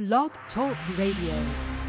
Blog Talk Radio.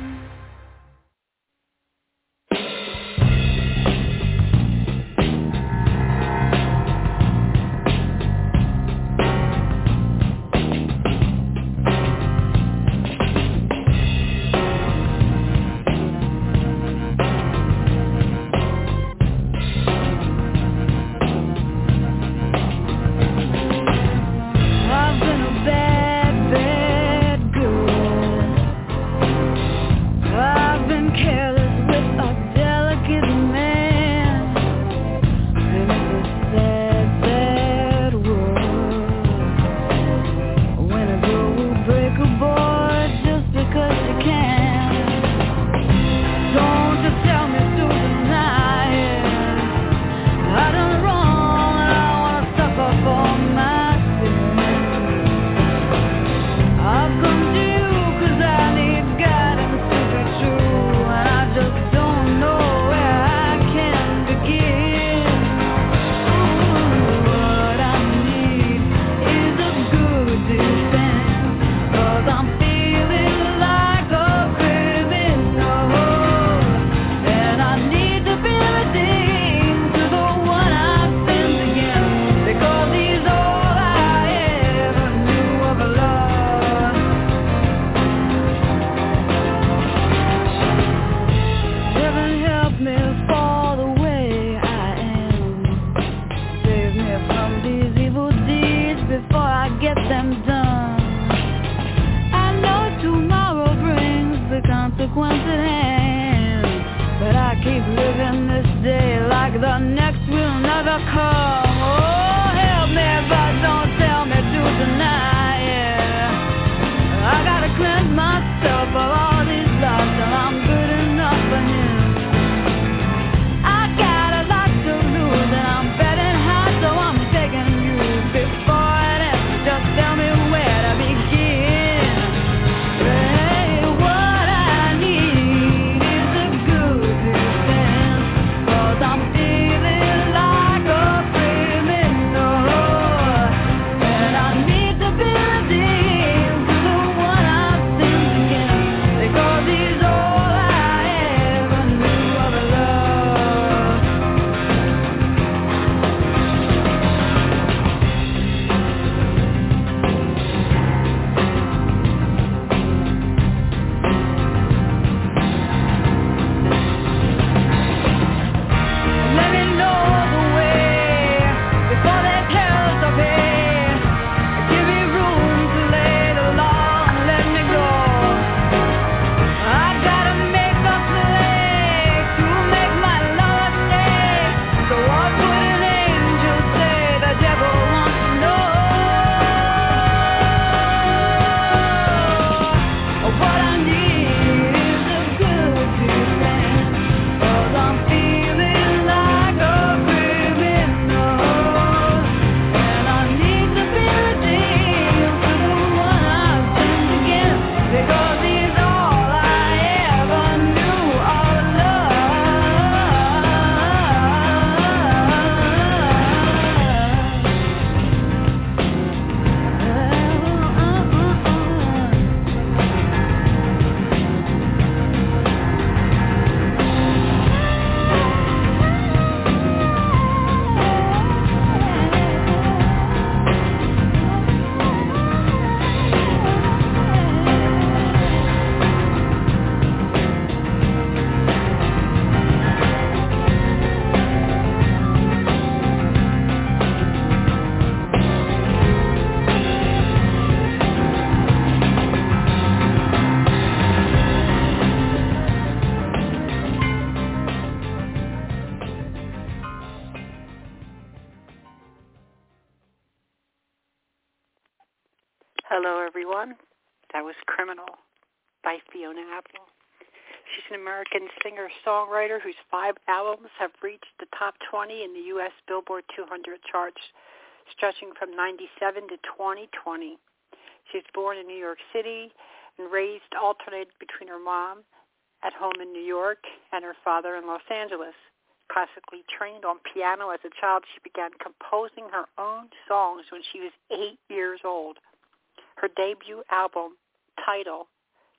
Hello, everyone. That was Criminal by Fiona Apple. She's an American singer-songwriter whose 5 albums have reached the top 20 in the U.S. Billboard 200 charts, stretching from 1997 to 2020. She was born in New York City and raised alternated between her mom at home in New York and her father in Los Angeles. Classically trained on piano as a child, she began composing her own songs when she was 8 years old. Her debut album, titled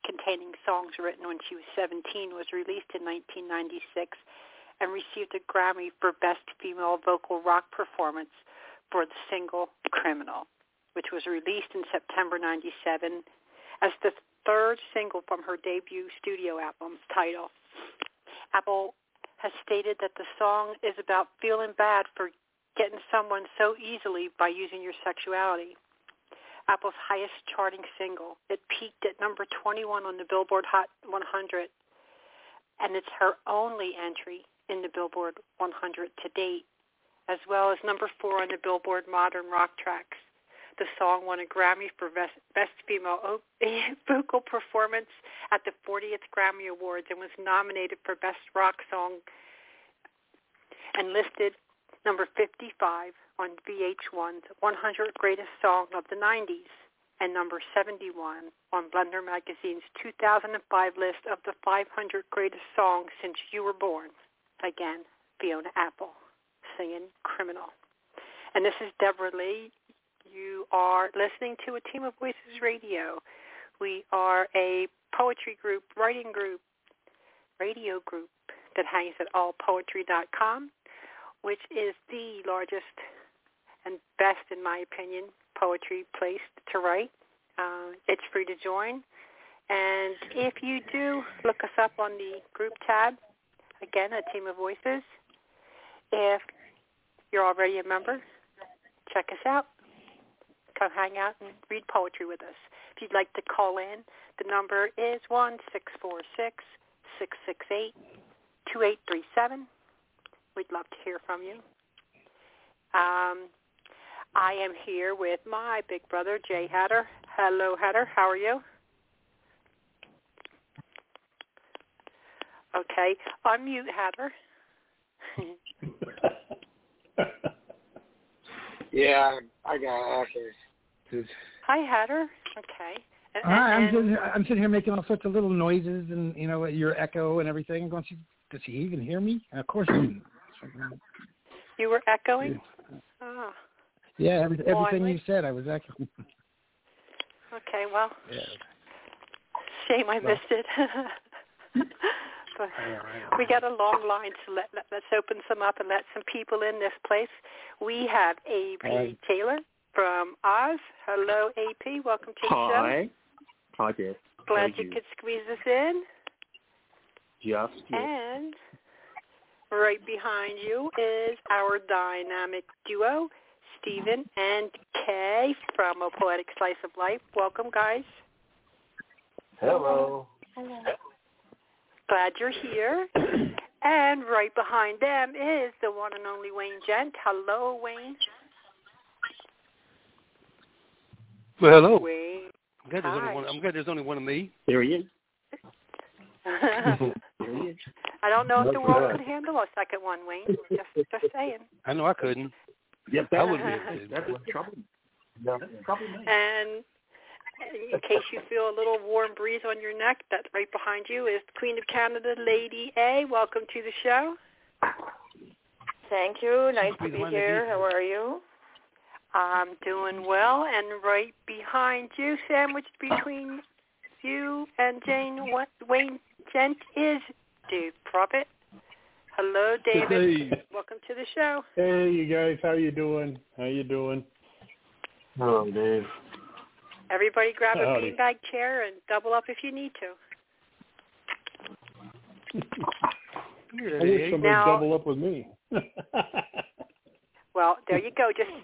containing songs written when she was 17, was released in 1996 and received a Grammy for Best Female Vocal Rock Performance for the single Criminal, which was released in September 97 as the third single from her debut studio album, Title. Apple has stated that the song is about feeling bad for getting someone so easily by using your sexuality. Apple's highest charting single. It peaked at number 21 on the Billboard Hot 100, and it's her only entry in the Billboard 100 to date, as well as number 4 on the Billboard Modern Rock Tracks. The song won a Grammy for Best Female Vocal Performance at the 40th Grammy Awards and was nominated for Best Rock Song and listed number 55 on VH1's 100 Greatest Song of the 90s and number 71 on Blender Magazine's 2005 list of the 500 Greatest Songs Since You Were Born. Again, Fiona Apple singing Criminal. And this is Deborah Lee. You are listening to A Team of Voices Radio. We are a poetry group, writing group, radio group that hangs at allpoetry.com, which is the largest and best, in my opinion, poetry place to write. It's free to join. And if you do, look us up on the group tab. Again, A Team of Voices. If you're already a member, check us out. Come hang out and read poetry with us. If you'd like to call in, the number is 1-646-668-2837. We'd love to hear from you. I am here with my big brother, Jay Hatter. Hello, Hatter. How are you? Okay. Unmute, Hatter. Yeah, I got access. Hi, Hatter. Okay. Hi, I'm sitting here making all sorts of little noises and, your echo and everything. Does he even hear me? Of course he didn't. You were echoing? Oh. Yeah, everything you said, I was echoing. Okay, well, yeah. Shame I missed it. But we got a long line, so let's open some up and let some people in this place. We have A.P. Taylor from Oz. Hello, A.P. Welcome to the show. Hi. Hi, Deb. Glad you could squeeze us in. Yes. And right behind you is our dynamic duo, Stephen and Kay from A Poetic Slice of Life. Welcome, guys. Hello. Hello. Glad you're here. And right behind them is the one and only Wayne Gent. Hello, Wayne. Well, hello. Wayne. I'm glad there's only one of me. There he is. I don't know if the world could handle a second one, Wayne. Just saying. I know I couldn't. Yep, I wouldn't be able to. That was trouble. That's trouble. And in case you feel a little warm breeze on your neck, that right behind you is Queen of Canada, Lady A. Welcome to the show. Thank you. Nice to be here. How are you? I'm doing well. And right behind you, sandwiched between you and Wayne Gent, is Dave Prophet. Hello, David. Hey. Welcome to the show. Hey, you guys. How you doing? Hello, Dave. Everybody grab a Howdy. beanbag chair and double up if you need to. I wish somebody Now, double up with me. Well, there you go. Just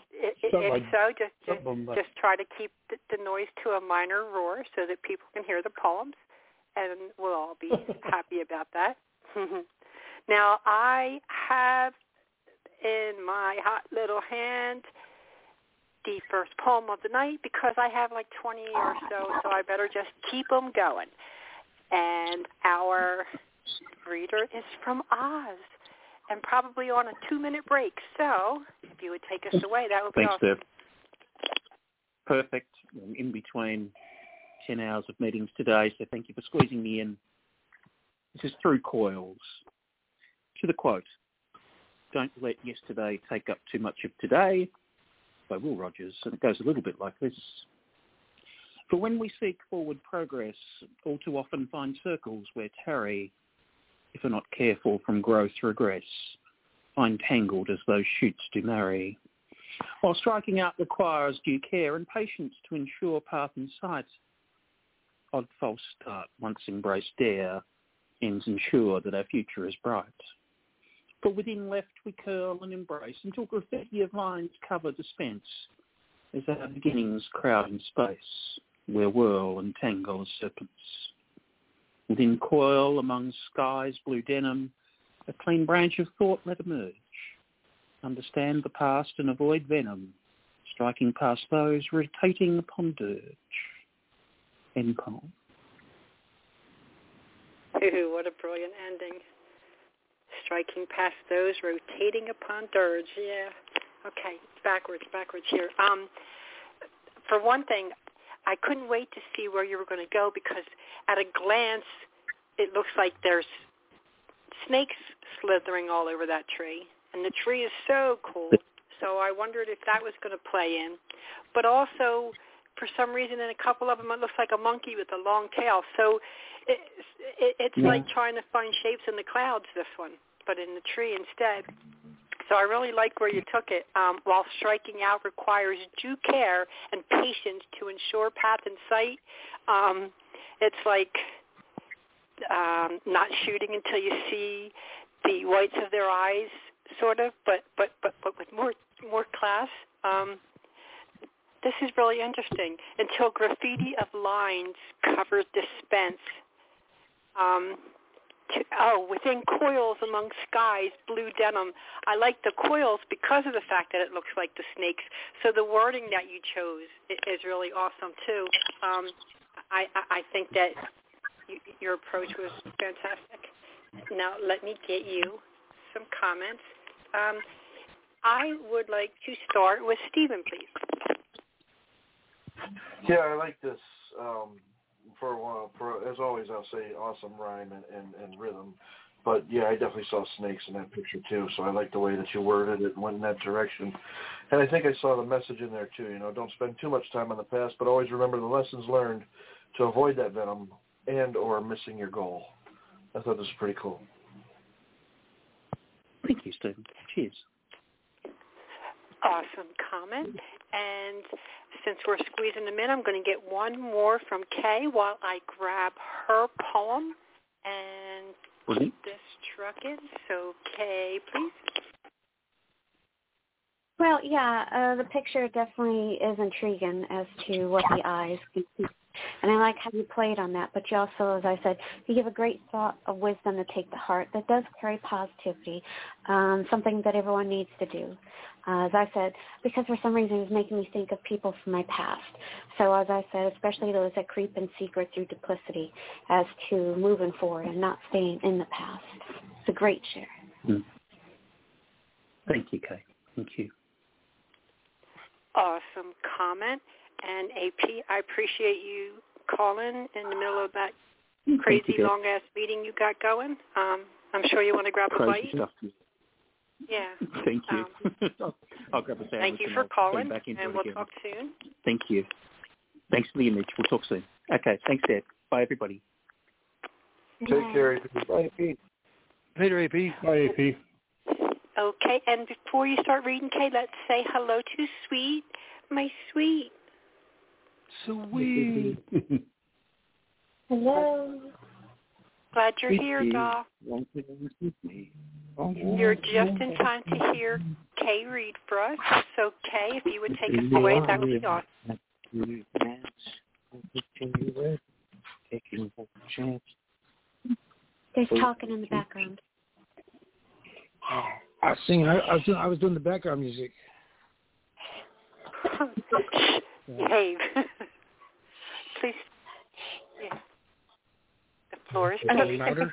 just try to keep the noise to a minor roar so that people can hear the poems, and we'll all be happy about that. Now, I have in my hot little hand the first poem of the night because I have like 20 or so I better just keep them going. And our reader is from Oz and probably on a 2-minute break. So if you would take us away, that would be Thanks, awesome. Deb. Perfect. In between 10 hours of meetings today, so thank you for squeezing me in. This is Through Coils. To the quote, "Don't let yesterday take up too much of today," by Will Rogers, and it goes a little bit like this. For when we seek forward progress, all too often find circles where tarry, if we're not careful from growth regress, find tangled as those shoots do marry. While striking out requires due care and patience to ensure path in sight, odd false start, once embraced dare, ends ensure that our future is bright. For within left we curl and embrace until graffiti of lines cover dispense, as our beginnings crowd in space, where whirl and tangle as serpents. Within coil among sky's blue denim, a clean branch of thought let emerge. Understand the past and avoid venom, striking past those rotating upon dirge. End poem. Ooh, what a brilliant ending. Striking past those rotating upon dirge. Yeah. Okay, backwards here. For one thing, I couldn't wait to see where you were going to go because at a glance, it looks like there's snakes slithering all over that tree. And the tree is so cool. So I wondered if that was going to play in. But also, for some reason, in a couple of them, it looks like a monkey with a long tail. So it's like trying to find shapes in the clouds, this one, but in the tree instead. So I really like where you took it. While striking out requires due care and patience to ensure path in sight, it's like not shooting until you see the whites of their eyes, sort of, but with more class. This is really interesting. Until graffiti of lines covers dispense. Within coils among skies, blue denim. I like the coils because of the fact that it looks like the snakes. So the wording that you chose is really awesome too. I think that your approach was fantastic. Now let me get you some comments. I would like to start with Stephen, please. Yeah, I like this. For a while, as always, I'll say awesome rhyme and rhythm. But yeah, I definitely saw snakes in that picture too. So I like the way that you worded it and went in that direction. And I think I saw the message in there too. You know, don't spend too much time on the past, but always remember the lessons learned to avoid that venom and or missing your goal. I thought this was pretty cool. Thank you, Stephen. Cheers. Awesome comment. And since we're squeezing them in, I'm going to get one more from Kay while I grab her poem and keep this trucking. So, Kay, please. Well, yeah, the picture definitely is intriguing as to what the eyes can see. And I like how you played on that, but you also, as I said, you give a great thought of wisdom to take to heart that does carry positivity, something that everyone needs to do. As I said, because for some reason it was making me think of people from my past. So as I said, especially those that creep in secret through duplicity as to moving forward and not staying in the past. It's a great share. Thank you, Kay. Thank you. Awesome comment. And AP, I appreciate you calling in the middle of that crazy long-ass meeting you got going. I'm sure you want to grab a bite. Stuff. Yeah. Thank you. I'll grab a sandwich. Thank you for calling, and we'll talk soon. Thank you. Thanks for the image. We'll talk soon. Okay. Thanks, Dad. Bye, everybody. Take care, AP. Bye, AP. Later, AP. Bye, AP. Okay, and before you start reading, Kay, let's say hello to Sweet, my Sweet. Sweet. Hello. Glad you're here, doll. You're just in time to hear Kay read for us. So, Kay, if you would take us away, that would be awesome. There's talking in the background. I was singing. I was doing the background music. Behave. Please. Yeah. The floor is louder.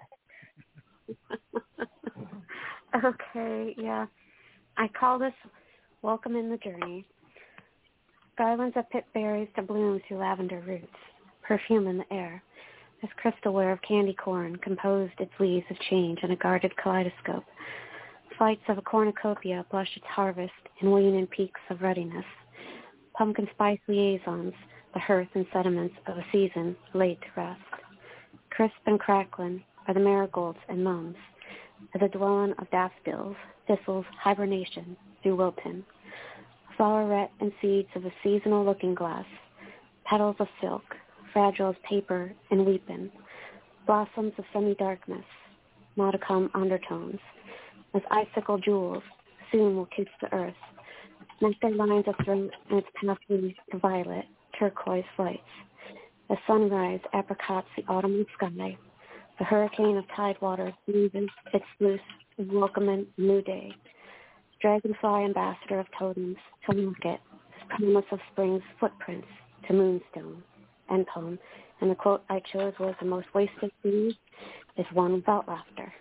Okay, yeah. I call this Welcome in the Journey. Garlands of pit berries to bloom through lavender roots, perfume in the air. As crystalware of candy corn composed its leaves of change in a guarded kaleidoscope. Flights of a cornucopia blush its harvest in waning peaks of ruddiness. Pumpkin spice liaisons the hearth and sediments of a season laid to rest. Crisp and crackling are the marigolds and mums, as a dwelling of daffodils, thistles, hibernation through wilting, floweret and seeds of a seasonal looking-glass, petals of silk, fragile as paper and weeping, blossoms of semi-darkness, modicum undertones, as icicle jewels soon will kiss the earth. Nectar lines a throat and its pathway to violet, turquoise flights. As sunrise apricots the autumnal sky, the hurricane of tide water breathes its loose and welcoming new day. Dragonfly ambassador of totems to market, promise of spring's footprints to Moonstone. End poem. And the quote I chose was, "The most wasted food is one without laughter."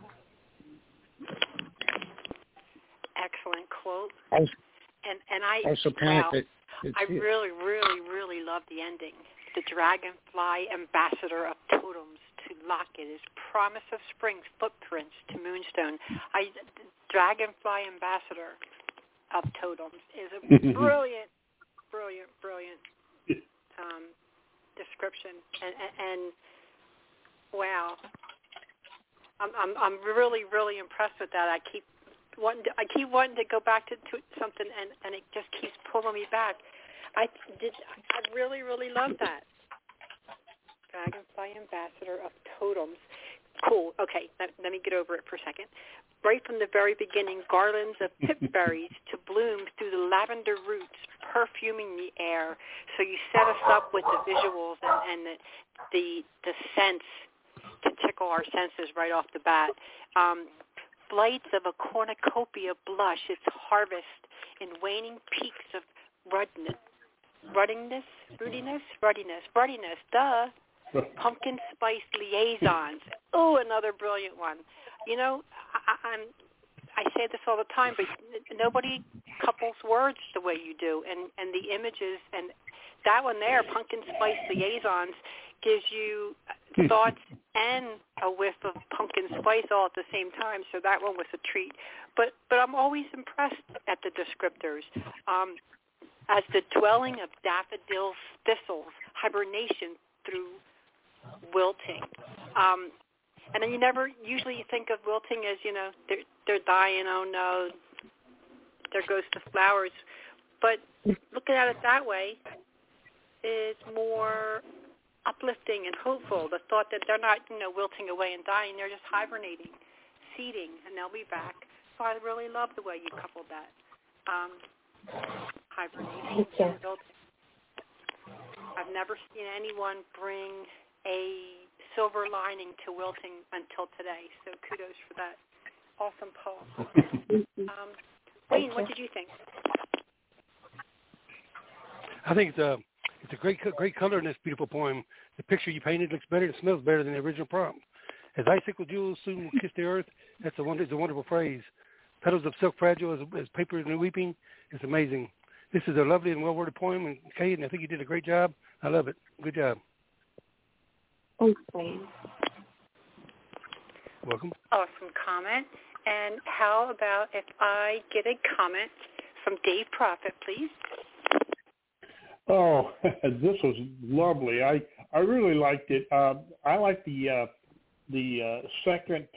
Excellent quote. And I also panicked. I really, really, really love the ending. The dragonfly ambassador of totems to Locket is promise of spring's footprints to Moonstone. Dragonfly ambassador of totems is a brilliant description. And wow, I'm really, really impressed with that. I keep wanting to go back to something, and it just keeps pulling me back. I really, really love that. Dragonfly ambassador of totems. Cool. Okay, let me get over it for a second. Right from the very beginning, garlands of pipberries to bloom through the lavender roots, perfuming the air. So you set us up with the visuals and the sense to tickle our senses right off the bat. Flights of a cornucopia blush its harvest in waning peaks of ruddiness, duh. Pumpkin spice liaisons. Oh, another brilliant one. You know, I say this all the time, but nobody couples words the way you do, and the images, and that one there, pumpkin spice liaisons, gives you thoughts and a whiff of pumpkin spice all at the same time. So that one was a treat. But I'm always impressed at the descriptors. As the dwelling of daffodils, thistles, hibernation through wilting. And then you never usually think of wilting as, you know, they're dying, oh no, there goes the flowers. But looking at it that way is more uplifting and hopeful. The thought that they're not, you know, wilting away and dying, they're just hibernating, seeding, and they'll be back. So I really love the way you coupled that. Hibernation and wilting. I've never seen anyone bring a silver lining to wilting until today, so kudos for that awesome poem. Wayne, what did you think? I think it's a great color in this beautiful poem. The picture you painted looks better and smells better than the original prompt. As icicle jewels soon will kiss the earth, it's a wonderful phrase. Petals of silk fragile as paper and weeping. It's amazing. This is a lovely and well-worded poem, and Kate, and I think you did a great job. I love it. Good job. Thanks, Wayne. Welcome. Awesome comment. And how about if I get a comment from Dave Prophet, please? Oh, this was lovely. I really liked it. I like the second.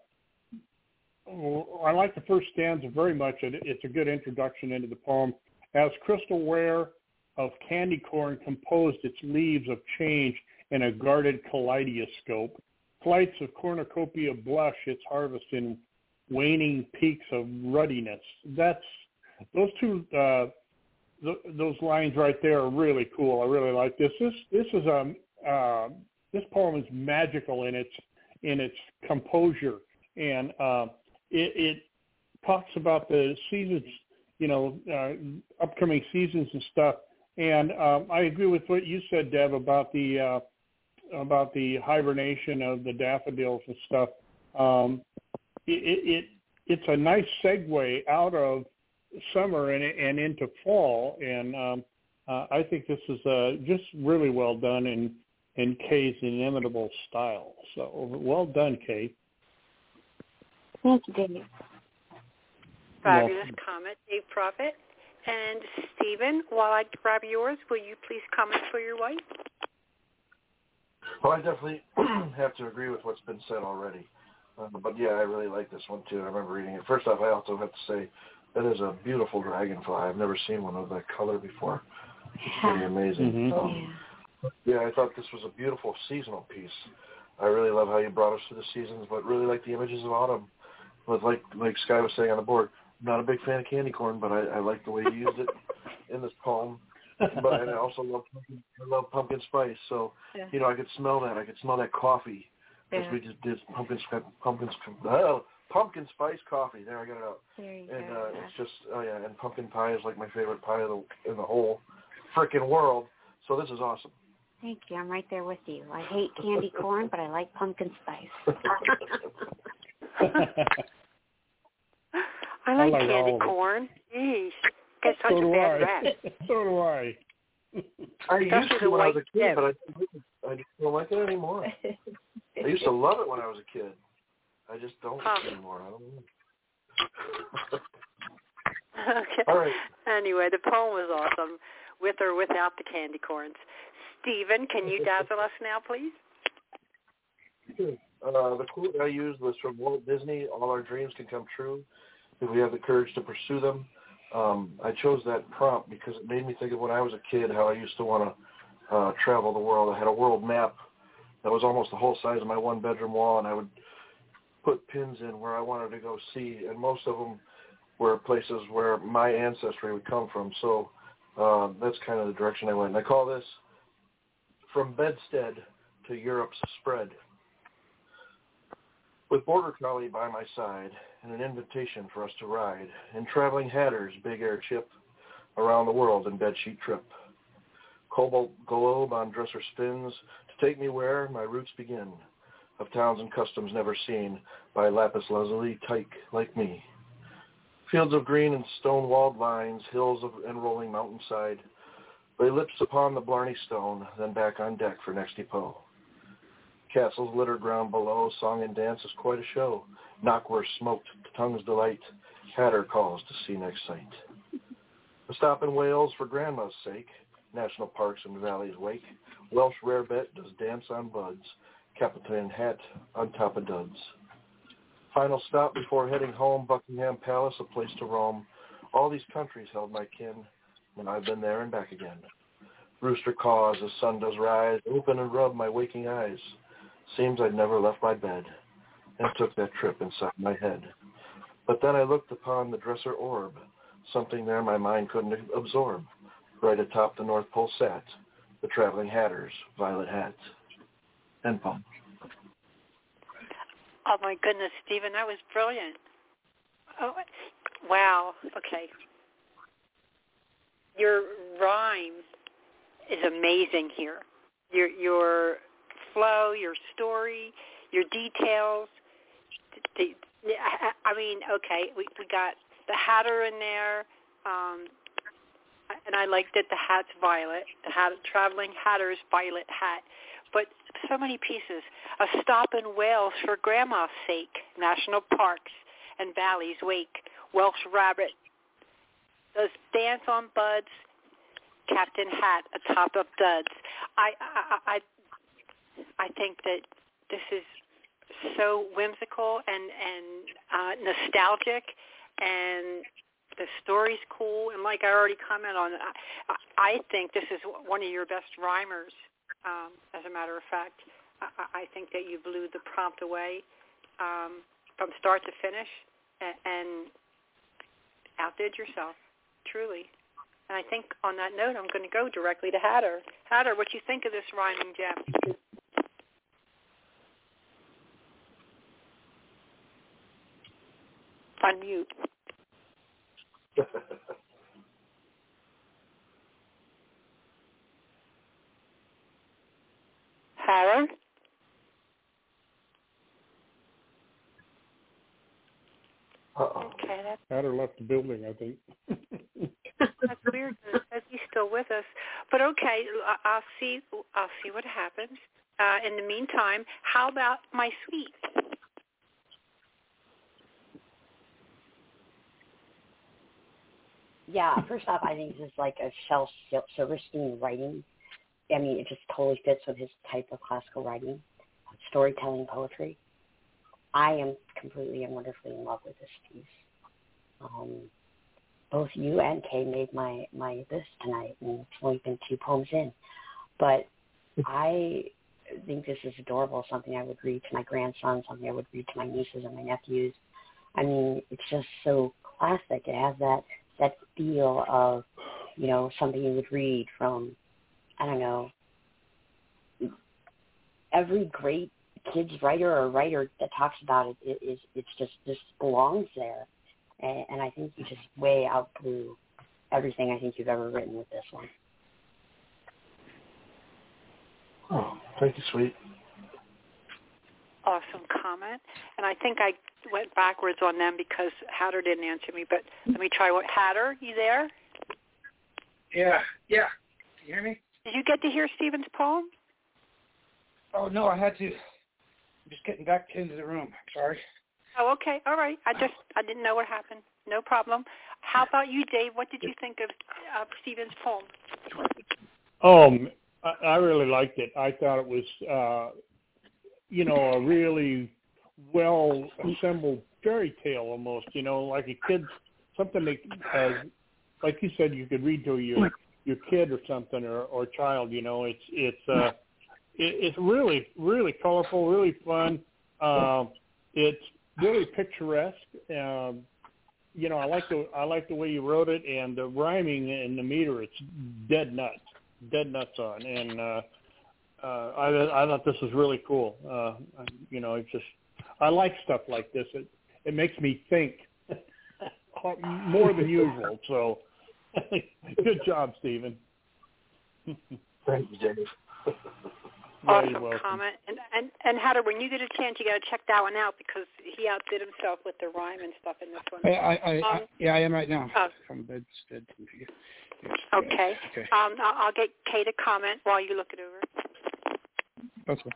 I like the first stanza very much. It's a good introduction into the poem. As crystal ware of candy corn composed its leaves of change in a guarded kaleidoscope, flights of cornucopia blush its harvest in waning peaks of ruddiness. Those two. Those lines right there are really cool. I really like this. This poem is magical in its composure, and it talks about the seasons, upcoming seasons and stuff. And I agree with what you said, Deb, about the hibernation of the daffodils and stuff. It's a nice segue out of summer and into fall, and I think this is just really well done in Kay's inimitable style. So well done, Kay. Thank you, Dave. Fabulous comment, Dave Prophet. And Stephen, while I grab yours, will you please comment for your wife? Well, I definitely have to agree with what's been said already. But yeah, I really like this one too. I remember reading it. First off, I also have to say that is a beautiful dragonfly. I've never seen one of that color before. It's pretty amazing. Mm-hmm. Yeah, I thought this was a beautiful seasonal piece. I really love how you brought us to the seasons, but really like the images of autumn. With like Sky was saying on the board, I'm not a big fan of candy corn, but I like the way you used it in this poem. But I also love pumpkin spice. So, you know, I could smell that. I could smell that coffee. Because we just did pumpkin spice coffee. There, I got it out. It's just, and pumpkin pie is like my favorite pie in the whole frickin' world. So this is awesome. Thank you. I'm right there with you. I hate candy corn, but I like pumpkin spice. I like candy corn. Jeez. Gets such a bad rap. So do I. I used to when I was a kid, but I just don't like it anymore. I used to love it when I was a kid. I just don't anymore. I don't know. Okay. All right. Anyway, the poem was awesome, with or without the candy corns. Stephen, can you dazzle us now, please? Sure. The quote I used was from Walt Disney, "All our dreams can come true if we have the courage to pursue them." I chose that prompt because it made me think of when I was a kid, how I used to want to travel the world. I had a world map that was almost the whole size of my one-bedroom wall, and I would put pins in where I wanted to go see, and most of them were places where my ancestry would come from. So that's kind of the direction I went. And I call this From Bedstead to Europe's Spread. With Border Collie by my side and an invitation for us to ride in traveling Hatter's big air chip around the world in bedsheet trip. Cobalt globe on dresser spins to take me where my roots begin, of towns and customs never seen by lapis lazuli tyke like me. Fields of green and stone-walled lines, hills and rolling mountainside, lay lips upon the Blarney Stone, then back on deck for next depot. Castles litter ground below, song and dance is quite a show. Knockwurst smoked to tongue's delight, Hatter calls to see next sight. A stop in Wales for grandma's sake, national parks and valleys wake. Welsh rarebit does dance on buds, Capitan hat on top of duds. Final stop before heading home, Buckingham Palace, a place to roam. All these countries held my kin, and I've been there and back again. Rooster caws as sun does rise, open and rub my waking eyes. Seems I'd never left my bed, and took that trip inside my head. But then I looked upon the dresser orb, something there my mind couldn't absorb. Right atop the North Pole sat the traveling Hatter's violet hat. End poem. Oh, my goodness, Stephen, that was brilliant. Oh, wow. Okay. Your rhyme is amazing here. Your flow, your story, your details. I mean, okay, we got the Hatter in there, and I like that the hat's violet, traveling Hatter's violet hat. But so many pieces. A stop in Wales for grandma's sake, national parks and valleys wake, Welsh rabbit does dance on buds, Captain Hat atop of duds. I think that this is so whimsical and nostalgic, and the story's cool. And like I already commented on, I think this is one of your best rhymers. As a matter of fact, I think that you blew the prompt away from start to finish and outdid yourself, truly. And I think on that note, I'm going to go directly to Hatter. Hatter, what do you think of this rhyming gem? Unmute. Hatter? Okay, Hatter left the building, I think. That's weird that he's still with us. But okay, I'll see what happens. In the meantime, how about my sweet? Yeah, first off, I think this is like a Shel Silverstein writing. I mean, it just totally fits with his type of classical writing, storytelling, poetry. I am completely and wonderfully in love with this piece. Both you and Kay made my list tonight, and it's only been 2 poems in. But I think this is adorable, something I would read to my grandson, something I would read to my nieces and my nephews. I mean, it's just so classic. It has that feel of, you know, something you would read from, I don't know, every great kids writer or writer that talks about it is it's just this belongs there. And I think you just way outgrew everything I think you've ever written with this one. Oh, thank you, sweet. Awesome comment. And I think I went backwards on them because Hatter didn't answer me. But let me try. Hatter, you there? Yeah. Can you hear me? Did you get to hear Stephen's poem? Oh, no, I had to. I'm just getting back into the room. Sorry. Oh, okay. All right. I didn't know what happened. No problem. How about you, Dave? What did you think of Stephen's poem? I really liked it. I thought it was, a really well-assembled fairy tale almost, like a kid, something that, like you said, you could read to your kid or something or child, It's really, really colorful, really fun. It's really picturesque. I like the way you wrote it, and the rhyming and the meter. It's dead nuts on. And I thought this was really cool. I like stuff like this. It makes me think more than usual. So, good job, Stephen. Thank you, Dave. Awesome comment. And Hatter, when you get a chance, you got to check that one out because he outdid himself with the rhyme and stuff in this one. I am right now. From bed. Okay. I'll get Kay to comment while you look it over. Okay.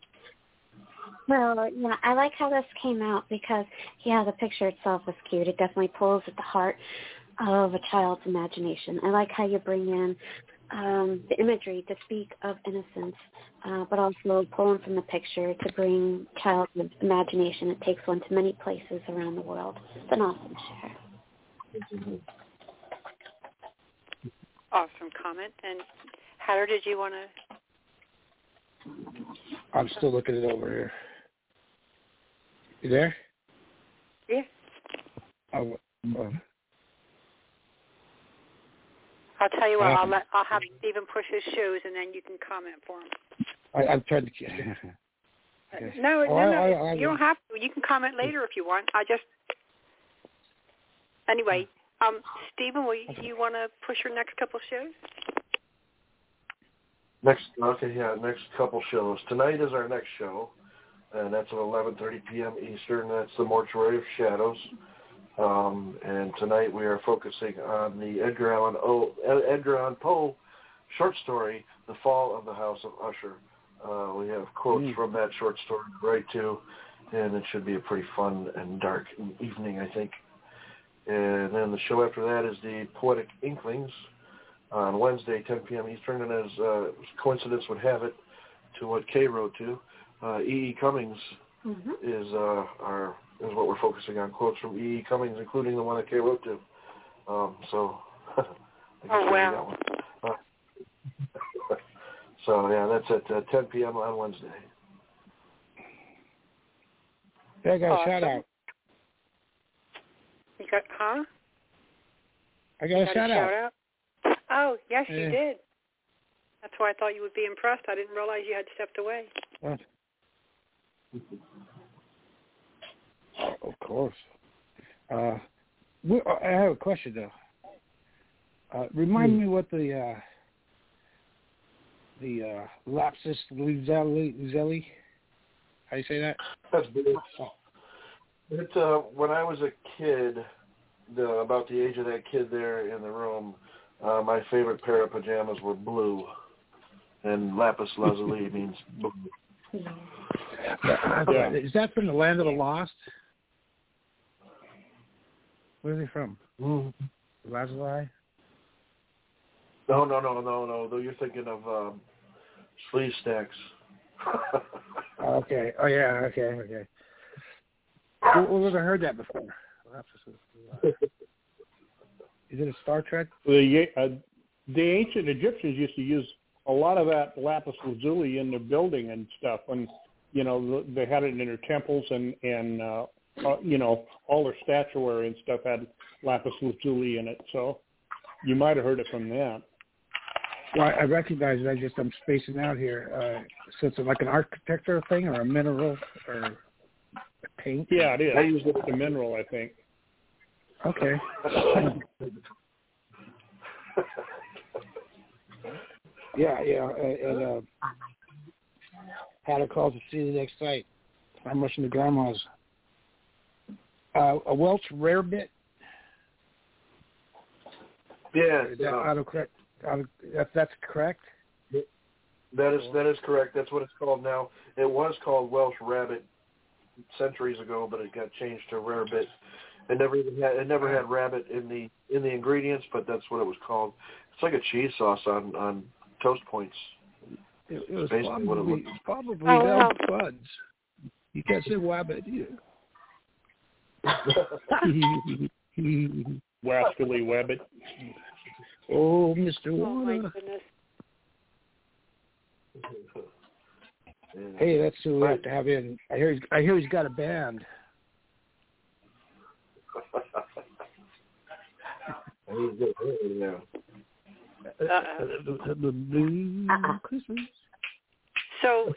Well, I like how this came out because, the picture itself is cute. It definitely pulls at the heart of a child's imagination. I like how you bring in the imagery to speak of innocence, but also pulling from the picture to bring child's imagination. It takes one to many places around the world. It's an awesome share. Awesome comment. And Hatter, did you want to? I'm still looking it over here. You there? Yeah. I'll tell you what. I'll have Stephen push his shoes, and then you can comment for him. I've tried to. Okay. No, you don't have to. You can comment later if you want. Anyway, Stephen, you want to push your next couple shows? Next couple shows. Tonight is our next show, and that's at 11:30 p.m. Eastern. That's the Mortuary of Shadows. And tonight we are focusing on the Edgar Allan Poe short story, The Fall of the House of Usher. We have quotes from that short story right too, and it should be a pretty fun and dark evening, I think. And then the show after that is the Poetic Inklings on Wednesday, 10 p.m. Eastern, and as coincidence would have it to what Kay wrote to, E.E. Cummings is what we're focusing on, quotes from E.E. Cummings, including the one that Kay wrote to. So, wow. That's at 10 p.m. on Wednesday. Yeah, I got a shout out. You got, I got a shout out. Oh, yes, you did. That's why I thought you would be impressed. I didn't realize you had stepped away. What? Of course. I have a question, though. Remind me what the lapsus lazuli, how do you say that? That's big. When I was a kid, about the age of that kid there in the room, my favorite pair of pajamas were blue, and lapis lazuli means blue. Yeah. Is that from the land of the lost? Where's he from? Lazuli? No. You're thinking of sleeve stacks. Okay. Oh, yeah. Okay. We've never heard that before. Is it a Star Trek? The ancient Egyptians used to use a lot of that lapis lazuli in their building and stuff, and they had it in their temples and all their statuary and stuff had lapis lazuli in it. So you might have heard it from that. Well, I recognize it. I'm spacing out here. So it's like an architectural thing or a mineral or a paint? Yeah, it is. I use it as a mineral, I think. Okay. Yeah. And had a call to see the next site. I'm rushing to Grandma's. A Welsh rarebit. Yeah. Is that autocorrect? That's correct? That is correct. That's what it's called now. It was called Welsh rabbit centuries ago, but it got changed to rarebit. It never had rabbit in the ingredients, but that's what it was called. It's like a cheese sauce on toast points. It was basically probably Bell Buds. You can't say wabbit either. Wascally Wabbit. Oh, Mr. Water. Oh, my goodness. Hey, that's who we have to have in. I hear he's got a band. Yeah. Christmas. So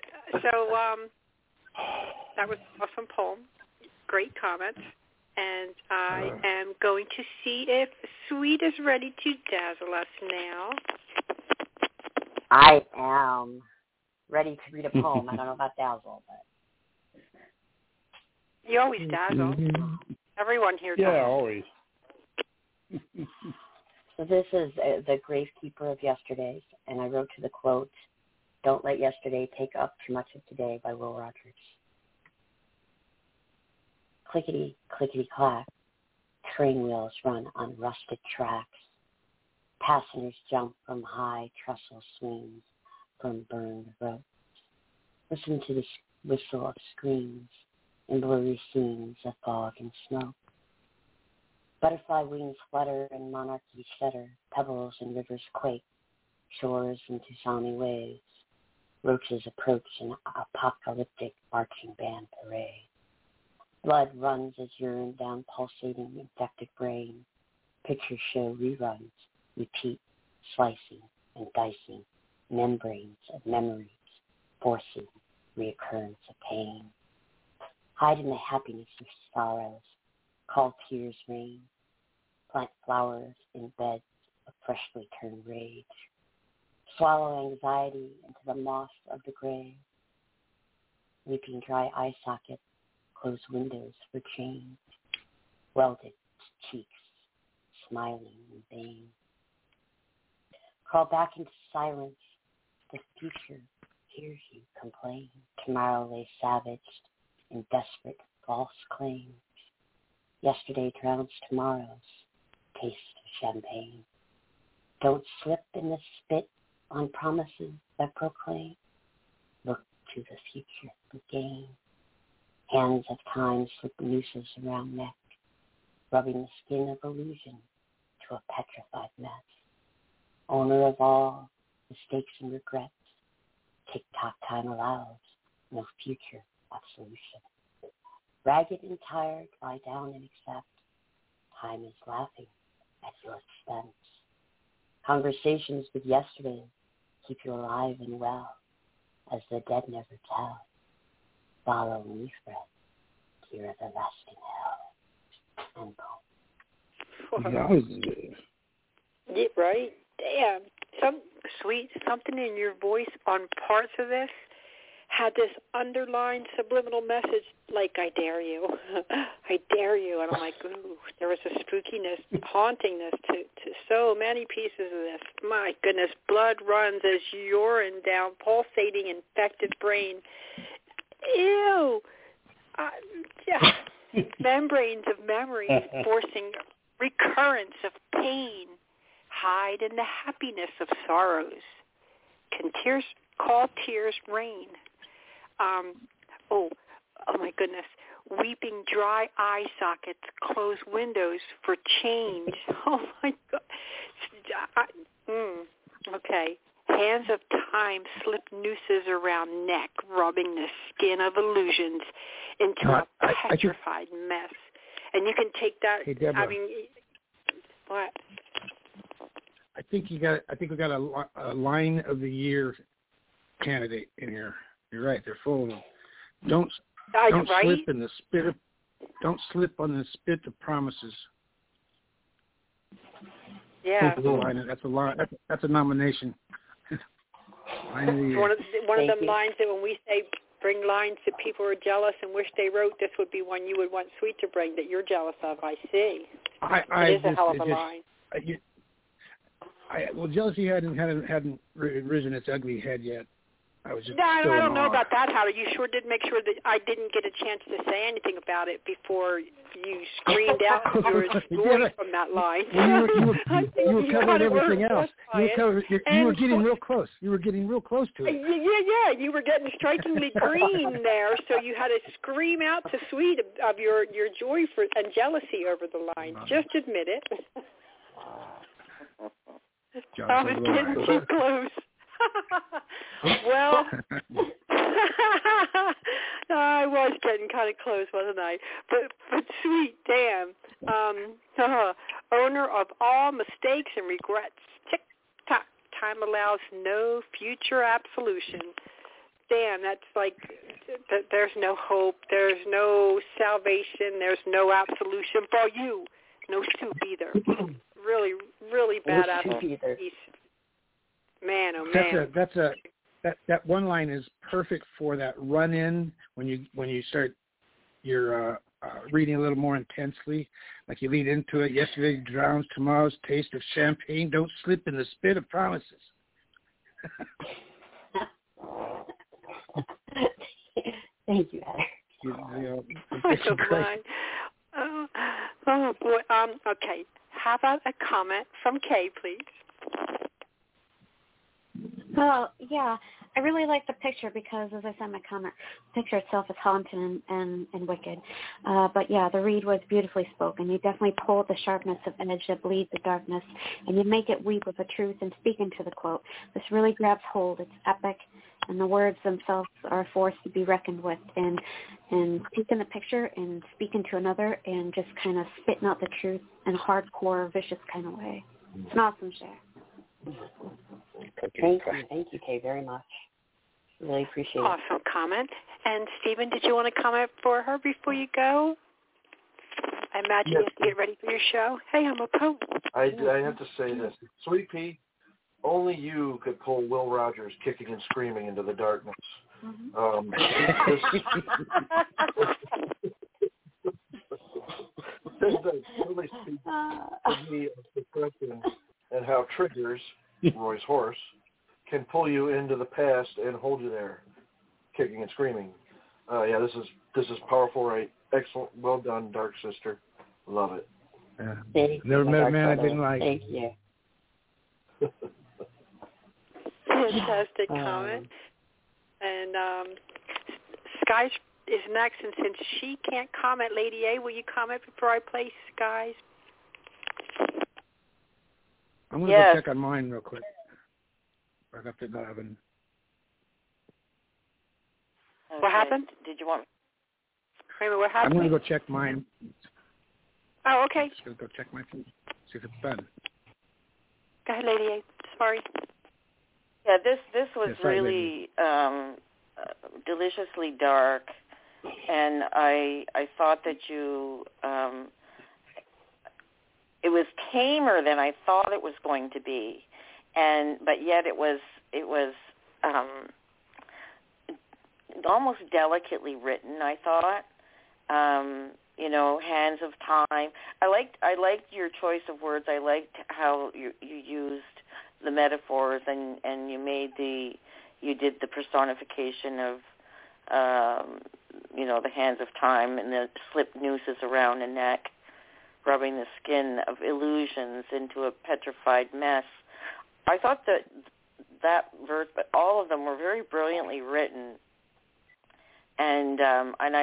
that was an awesome poem. Great comments. And I am going to see if Sweet is ready to dazzle us now. I am ready to read a poem. I don't know about dazzle, but you always dazzle. Everyone here does. Yeah, always. So this is the Gravekeeper of Yesterdays, and I wrote to the quote, "Don't let yesterday take up too much of today" by Will Rogers. Clickety, clickety clack, train wheels run on rusted tracks. Passengers jump from high trestle swings from burned ropes. Listen to the whistle of screams in blurry scenes of fog and smoke. Butterfly wings flutter and monarchies shudder. Pebbles and rivers quake, shores into Tucson waves. Roaches approach an apocalyptic marching band parade. Blood runs as urine down pulsating infected brain. Pictures show reruns, repeat, slicing and dicing, membranes of memories, forcing reoccurrence of pain. Hide in the happiness of sorrows, call tears rain, plant flowers in beds of freshly turned rage. Swallow anxiety into the moss of the grave. Weeping dry eye sockets, closed windows for change. Welded cheeks, smiling in vain. Crawl back into silence. The future hears you complain. Tomorrow lay savaged in desperate false claims. Yesterday drowns tomorrow's taste of champagne. Don't slip in the spit on promises that proclaim. Look to the future with gain. Hands of time slip nooses around neck, rubbing the skin of illusion to a petrified mess. Owner of all mistakes and regrets, tick-tock time allows no future absolution. Ragged and tired, lie down and accept. Time is laughing at your expense. Conversations with yesterday keep you alive and well, as the dead never tell. Follow me, Fred, to your everlasting hell. End poem. Yeah, right? Damn. Something in your voice on parts of this had this underlined subliminal message like, I dare you. I dare you. And I'm like, ooh, there was a spookiness, hauntingness to so many pieces of this. My goodness, blood runs as urine down pulsating infected brain. Ew. Yeah. Membranes of memories forcing recurrence of pain, hide in the happiness of sorrows. Can tears call tears rain? Oh my goodness. Weeping dry eye sockets, close windows for change. Oh my God. Okay. Hands of time slip nooses around neck, rubbing the skin of illusions into a petrified mess. And you can take that. Hey, Deborah. I mean, what? I think we got a line of the year candidate in here. You're right. They're full of them. Don't slip in the spit of. Don't slip on the spit of promises. Yeah. That's a line. That's a nomination. Line of the year. One of them lines that when we say bring lines that people are jealous and wish they wrote, this would be one you would want Sweet to bring that you're jealous of. I see. It is a hell of a line. Well, jealousy hadn't risen its ugly head yet. I don't know about that, Howard. You sure did make sure that I didn't get a chance to say anything about it before you screamed out your joy from that line. You were covering everything else. You were getting real close. You were getting real close to it. Yeah. You were getting strikingly green there, so you had to scream out to Sweet of your joy and jealousy over the line. Just admit it. I was getting too close. Well, I was getting kind of close, wasn't I? But Sweet, damn. Owner of all mistakes and regrets. Tick-tock. Time allows no future absolution. Damn, that's like there's no hope. There's no salvation. There's no absolution for you. No soup either. Really, really badass piece. Man, oh man. That one line is perfect for that run in when you start your reading a little more intensely, like you lead into it. Yesterday drowns tomorrow's taste of champagne. Don't slip in the spit of promises. Thank you, Heather. Oh boy. Okay. How about a comment from Kay, please? Well, yeah, I really like the picture because, as I said in my comment, the picture itself is haunting and wicked. But, yeah, the read was beautifully spoken. You definitely pull the sharpness of edge that bleeds the darkness, and you make it weep with the truth and speak into the quote. This really grabs hold. It's epic, and the words themselves are a force to be reckoned with. And taking the picture and speaking to another and just kind of spitting out the truth in a hardcore, vicious kind of way. It's an awesome share. Thank you, Kay, very much. Really appreciate it. Awesome comment. And Stephen, did you want to comment for her before you go? I imagine you have to get ready for your show. Hey, I'm a poet. I have to say this. Sweet Pea, only you could pull Will Rogers kicking and screaming into the darkness. Mm-hmm. This really speaks to me of depression and how triggers, Roy's horse, can pull you into the past and hold you there, kicking and screaming. Yeah, this is powerful, right? Excellent, well done, Dark Sister. Love it. Yeah. Never met a man I didn't like. Thank you. Fantastic comment. And Sky is next, and since she can't comment, Lady A, will you comment before I play Sky's? I'm going to go check on mine real quick. I got to 11. Okay. What happened? Did you want? Wait a minute, what happened? I'm going to go check mine. Oh, okay. Just going to go check my phone, see if it's done. Go ahead, Lady A. Sorry. Yeah, this was really deliciously dark, and I thought that you it was tamer than I thought it was going to be, but yet it was almost delicately written, I thought. Hands of time. I liked your choice of words. I liked how you used the metaphors and you did the personification of the hands of time and the slip nooses around the neck, rubbing the skin of illusions into a petrified mess. I thought that verse, but all of them were very brilliantly written, and I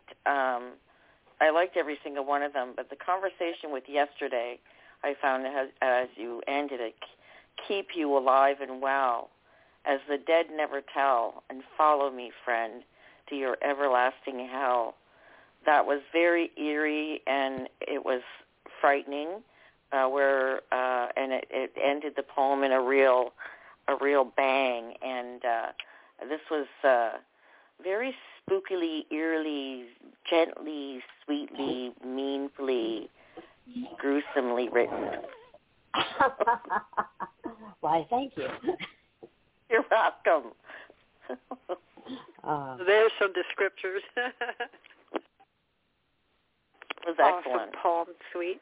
liked every single one of them. But the conversation with yesterday, I found as you ended it, keep you alive and well, as the dead never tell, and follow me, friend, to your everlasting hell. That was very eerie, and it was frightening. And it ended the poem in a real bang. And this was very spookily, eerily, gently, sweetly, meanfully, gruesomely written. Why, thank you. You're welcome. There's some descriptors. It was excellent. Awesome poem, sweet.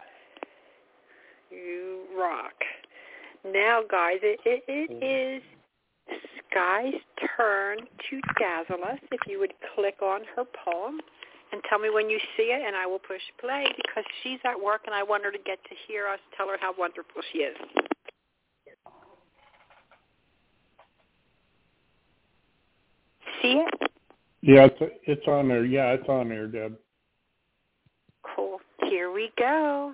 You rock. Now, guys, it is Sky's turn to dazzle us. If you would click on her poem and tell me when you see it, and I will push play because she's at work and I want her to get to hear us tell her how wonderful she is. See it? Yeah, it's on there. Yeah, it's on there, Deb. Cool. Here we go.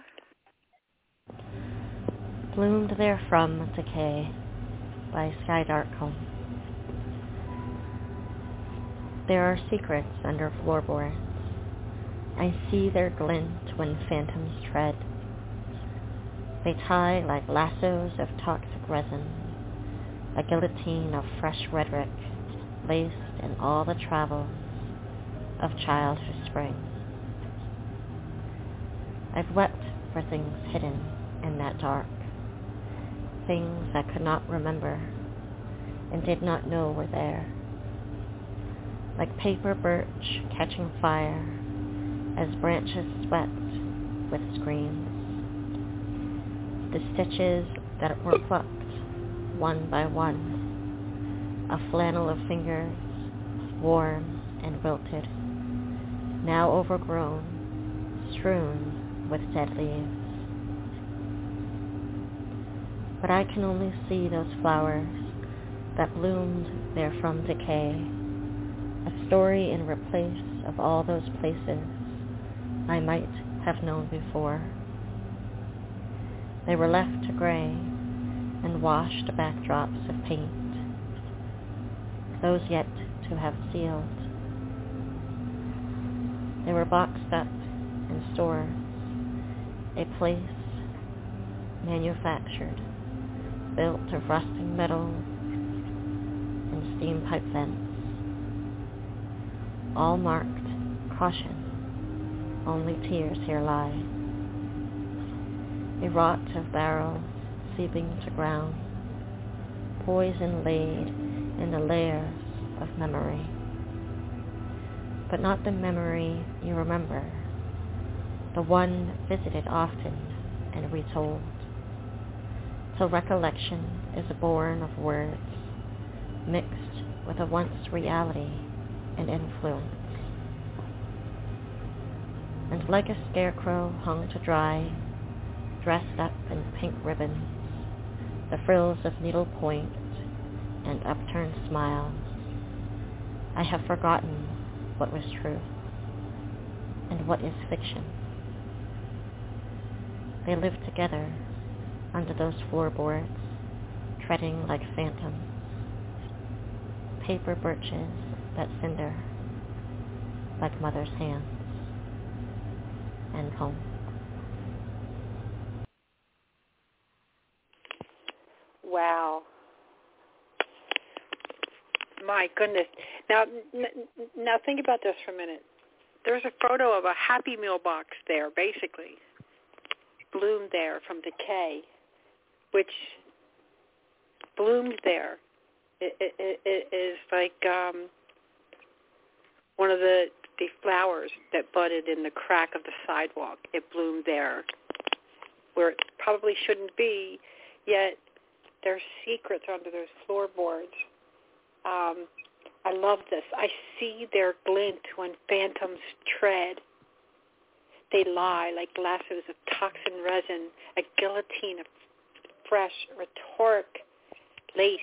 Bloomed Therefrom Decay by Sky Darkcomb. There are secrets under floorboards. I see their glint when phantoms tread. They tie like lassos of toxic resin, a guillotine of fresh rhetoric, laced in all the travels of childhood spring. I've wept for things hidden in that dark, things I could not remember and did not know were there. Like paper birch catching fire as branches swept with screams. The stitches that were plucked one by one, a flannel of fingers, warm and wilted, now overgrown, strewn with dead leaves. But I can only see those flowers that bloomed there from decay, a story in replace of all those places I might have known before. They were left to gray and washed backdrops of paint, those yet to have sealed. They were boxed up in stores, a place manufactured, built of rusting metal and steam pipe vents, all marked caution, only tears here lie. A rot of barrels seeping to ground, poison laid in the layers of memory. But not the memory you remember, the one visited often and retold, till recollection is born of words, mixed with a once reality and influence. And like a scarecrow hung to dry, dressed up in pink ribbons, the frills of needlepoint and upturned smiles, I have forgotten what was true and what is fiction. They live together under those floorboards, treading like phantoms, paper birches that cinder like mother's hands, and home. Wow. My goodness. Now think about this for a minute. There's a photo of a Happy Meal box there, basically, bloomed there from decay, which bloomed there. It is like one of the flowers that budded in the crack of the sidewalk. It bloomed there, where it probably shouldn't be, yet there's secrets under those floorboards. I love this. I see their glint when phantoms tread. they lie like lassos of toxin resin, a guillotine of fresh rhetoric laced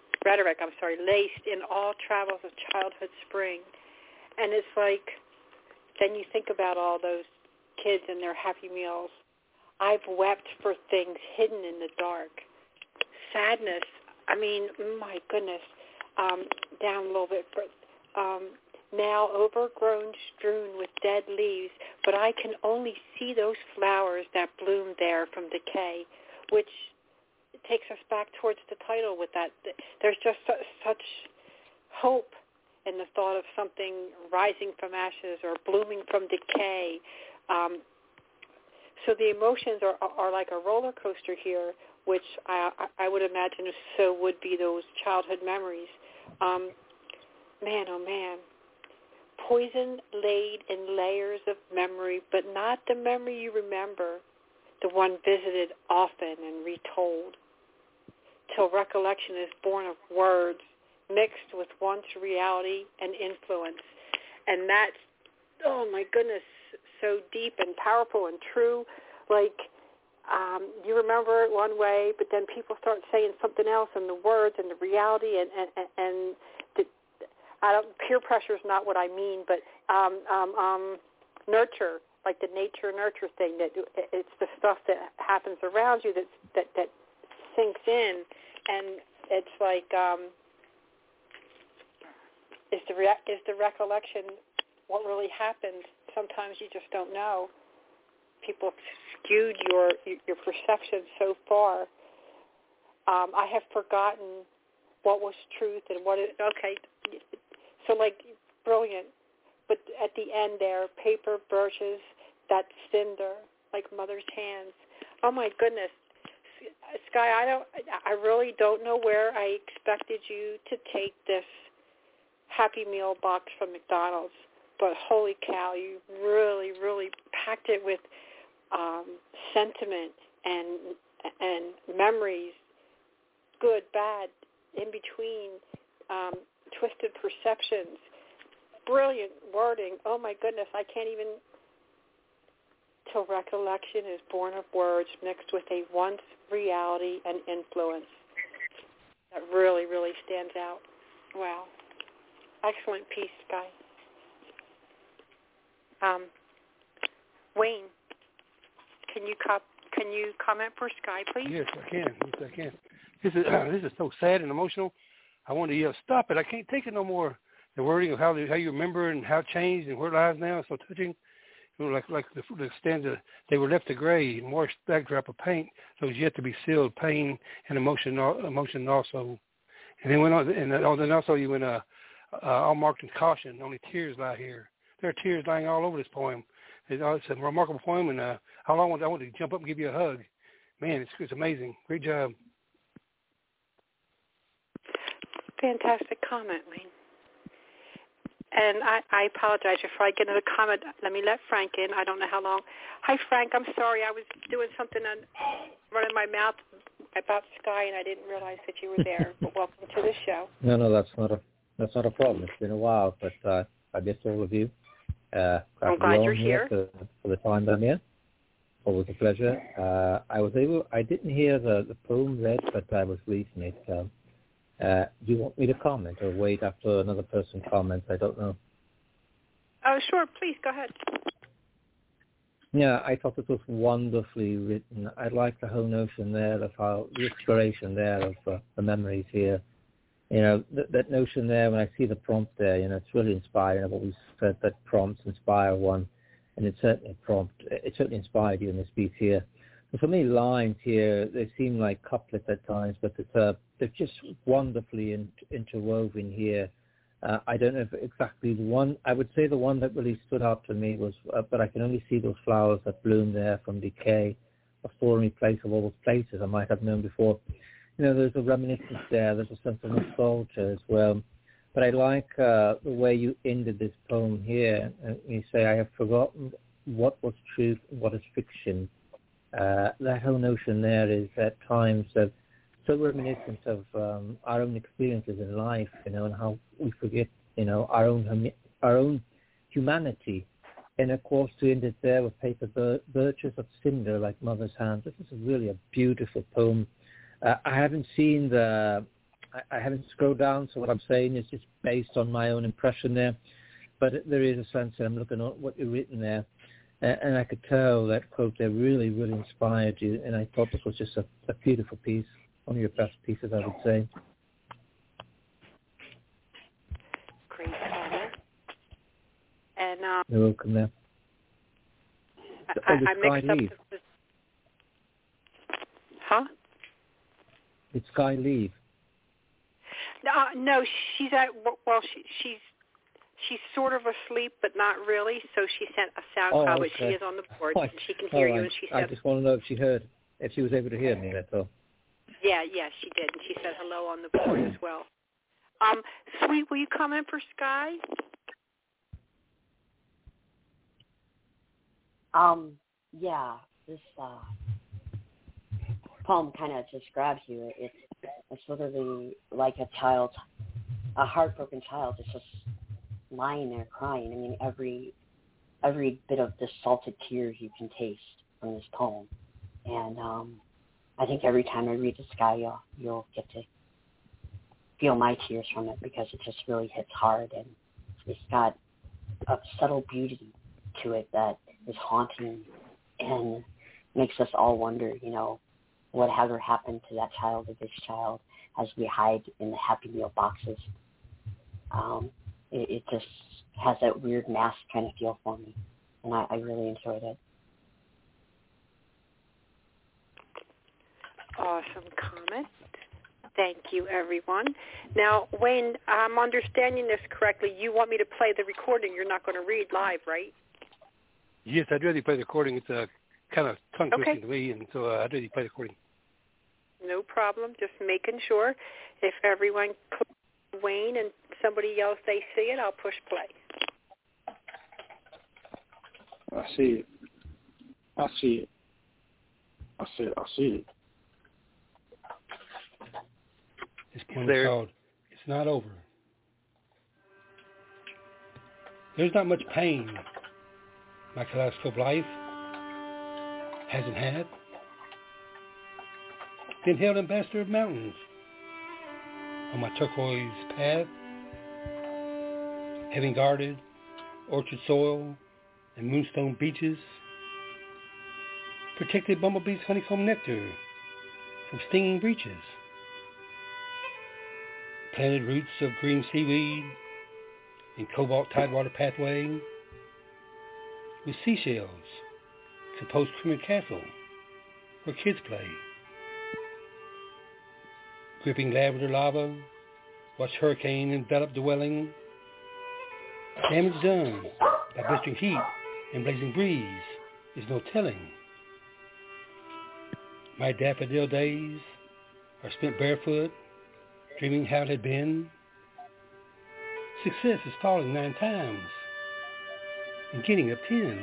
in all travels of childhood spring. And it's like, then you think about all those kids and their Happy Meals. I've wept for things hidden in the dark. Sadness, I mean, my goodness, down a little bit. Now overgrown, strewn with dead leaves, but I can only see those flowers that bloom there from decay, which takes us back towards the title with that. There's just such hope in the thought of something rising from ashes or blooming from decay. So the emotions are like a roller coaster here, which I would imagine so would be those childhood memories. Man, oh man. Poison laid in layers of memory, but not the memory you remember, the one visited often and retold, till recollection is born of words mixed with once reality and influence. And that's, oh my goodness, so deep and powerful and true. Like, you remember it one way, but then people start saying something else, and the words and the reality and peer pressure is not what I mean, but nurture, like the nature-nurture thing, that it's the stuff that happens around you that sinks in, and it's like, is the recollection what really happened? Sometimes you just don't know. People skewed your perception so far. I have forgotten what was truth and what is, okay. So, like, brilliant. But at the end there, paper, birches, that cinder, like mother's hands. Oh, my goodness. Sky, I really don't know where I expected you to take this Happy Meal box from McDonald's. But holy cow, you really, really packed it with sentiment and memories, good, bad, in between, twisted perceptions, brilliant wording. Oh my goodness, I can't even. Till recollection is born of words mixed with a once reality and influence. That really, really stands out. Wow. Excellent piece, Sky. Wayne, can you comment for Sky, please? Yes, I can. This is so sad and emotional. I want to yell, stop it! I can't take it no more. The wording of how you remember and how it changed and where it lies now is so touching. You know, like the stanza, they were left to gray and washed backdrop of paint, so it was yet to be sealed. Pain and emotion also. And then went on, and then also you went all marked in caution. Only tears lie here. There are tears lying all over this poem. It's a remarkable poem, and I want to jump up and give you a hug. Man, it's amazing. Great job. Fantastic comment, Wayne. And I apologize. Before I get into the comment, let me let Frank in. I don't know how long. Hi, Frank. I'm sorry. I was doing something running my mouth about Sky, and I didn't realize that you were there. But welcome to the show. No, that's not a problem. It's been a while, but I missed all of you. I'm glad you're here. For the time that I'm here. Always a pleasure. I didn't hear the poem read, but I was reading it. Do you want me to comment or wait after another person comments? I don't know. Oh, sure. Please, go ahead. Yeah, I thought it was wonderfully written. I like the whole notion there of how the exploration there of the memories here. You know, that notion there, when I see the prompt there, you know, it's really inspiring. I've always said that prompts inspire one, and it certainly inspired you in this piece here. And for me, lines here, they seem like couplets at times, but they're just wonderfully interwoven here. I don't know if exactly the one, I would say the one that really stood out to me was, but I can only see those flowers that bloom there from decay, a thorny place of all those places I might have known before. You know, there's a reminiscence there, there's a sense of nostalgia as well. But I like the way you ended this poem here. You say, I have forgotten what was truth and what is fiction. That whole notion there is at times so reminiscent of our own experiences in life, you know, and how we forget, you know, our own humanity And of course, to end it there with paper birches of cinder like mother's hands. This is really a beautiful poem. I haven't seen I haven't scrolled down, so what I'm saying is just based on my own impression there. But there is a sense that I'm looking at what you've written there. And I could tell that quote there really, really inspired you. And I thought this was just a beautiful piece, one of your best pieces, I would say. Great comment. And you're welcome there. I mixed up the... Huh? Did Sky leave? No, she's at... Well, she's sort of asleep, but not really. So she sent a sound call, but she is on the board, and she can hear you. And she said, I just want to know if she was able to hear me. That's all. Yeah, she did, and she said hello on the board as well. Sweet, will you comment for Sky? Yeah, this poem kind of just grabs you. It's literally like a heartbroken child that's just lying there crying. I mean, every bit of the salted tears you can taste from this poem. And I think every time I read the Sky, you'll get to feel my tears from it, because it just really hits hard, and it's got a subtle beauty to it that is haunting and makes us all wonder, what ever happened to that child or this child as we hide in the Happy Meal boxes. It just has that weird mask kind of feel for me, and I really enjoyed it. Awesome comment. Thank you, everyone. Now, Wayne, I'm understanding this correctly. You want me to play the recording. You're not going to read live, right? Yes, I'd rather play the recording. It's kind of tongue-twisting to me, and so I'd rather play the recording. No problem. Just making sure. If everyone clicks Wayne and somebody else, they see it, I'll push play. I see it. This poem is called It's Not Over. There's not much pain my kaleidoscope life hasn't had. Been held ambassador of mountains on my turquoise path, having guarded orchard soil and moonstone beaches, protected bumblebees' honeycomb nectar from stinging breaches, planted roots of green seaweed in cobalt tidewater pathway, with seashells composed Creamer Castle where kids play. Gripping lavender lava, watch hurricane envelop dwelling. Damage done by blistering heat and blazing breeze is no telling. My daffodil days are spent barefoot, dreaming how it had been. Success is falling 9 times and getting up 10.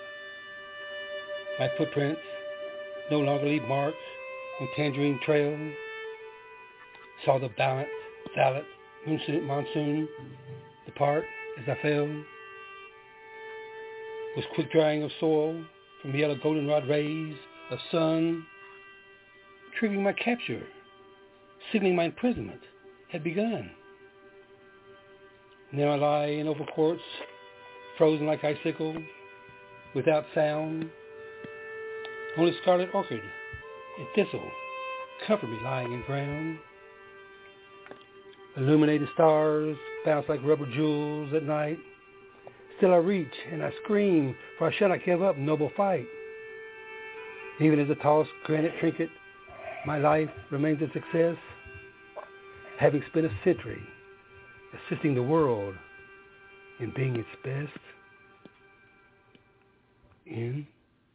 My footprints no longer leave marks on Tangerine Trail. Saw the valiant monsoon depart as I fell. Was quick drying of soil from yellow goldenrod rays of sun, triggering my capture, signaling my imprisonment had begun. Now I lie in oval courts, frozen like icicle, without sound. Only scarlet orchid and thistle comfort me lying in ground. Illuminated stars bounce like rubber jewels at night. Still I reach and I scream, for I shall not give up noble fight. Even as a tossed granite trinket, my life remains a success, having spent a century assisting the world in being its best. In.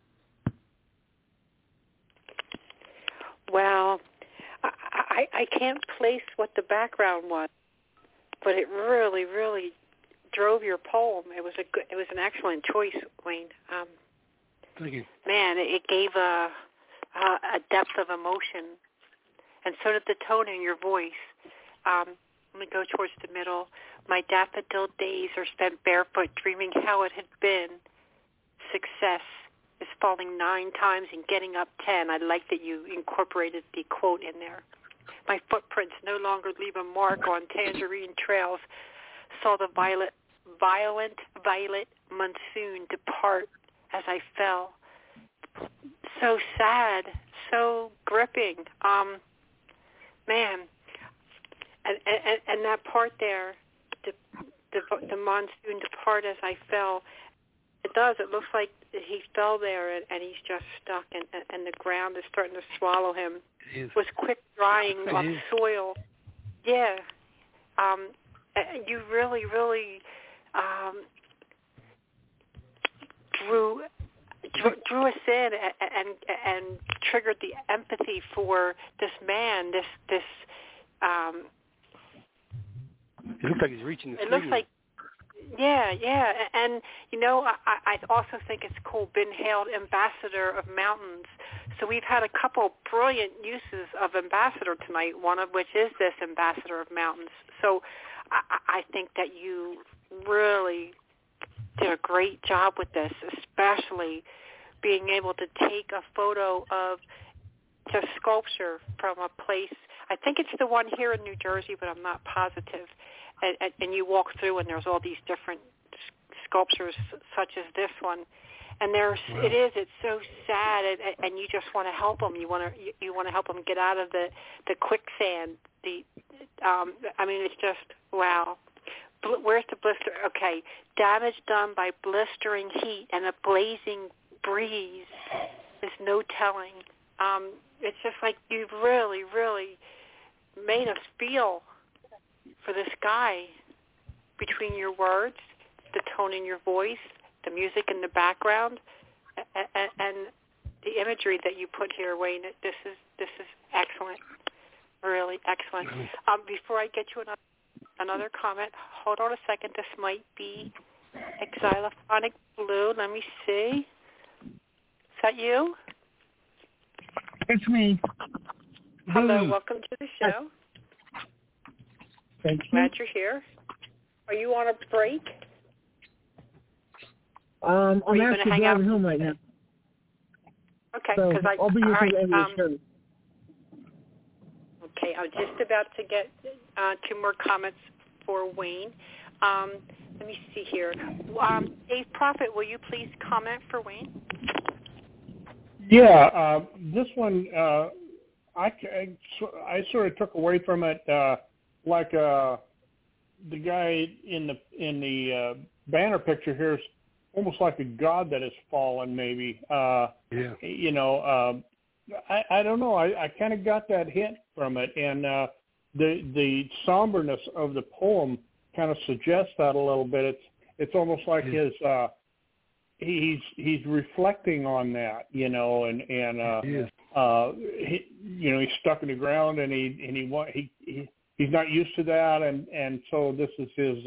Well, I can't place what the background was, but it really, really drove your poem. It was an excellent choice, Wayne. Thank you. Man, it gave a depth of emotion, and so did the tone in your voice. Let me go towards the middle. My daffodil days are spent barefoot, dreaming how it had been. success is falling 9 times and getting up 10. I like that you incorporated the quote in there. My footprints no longer leave a mark on tangerine trails. Saw the violent monsoon depart as I fell. So sad, so gripping. Man, and that part there, the monsoon depart as I fell. It does. It looks like he fell there and he's just stuck, and the ground is starting to swallow him. It was quick drying of soil. Yeah. You really, really drew us in and triggered the empathy for this man. This. It looks like he's reaching the screen. It looks like. Yeah, and I also think it's cool, been hailed ambassador of mountains. So we've had a couple brilliant uses of ambassador tonight, one of which is this ambassador of mountains. So I think that you really did a great job with this, especially being able to take a photo of just sculpture from a place. I think it's the one here in New Jersey, but I'm not positive. And you walk through, and there's all these different sculptures, such as this one. And it's so sad, and you just want to help them. You want to help them get out of the quicksand. It's just wow. Where's the blister? Okay, damage done by blistering heat and a blazing breeze. There's no telling. It's just like you've really, really made us feel for this guy between your words, the tone in your voice, the music in the background, and the imagery that you put here, Wayne. This is excellent, really excellent. Before I get you another comment, hold on a second. This might be Xylophonic Blue. Let me see. Is that you? It's me. Hello, welcome to the show. Thank you. Glad you're here. Are you on a break? I'm actually driving home right now. Okay, so because I'll be here till the end of the show. Okay, I'm just about to get 2 more comments for Wayne. Let me see here. Dave Prophet, will you please comment for Wayne? Yeah, this one I sort of took away from it, like the guy in the banner picture here is almost like a god that has fallen, maybe. I don't know. I kind of got that hint from it, and the somberness of the poem kind of suggests that a little bit. It's almost like his he's reflecting on that, he's stuck in the ground, and he's not used to that, and so this is his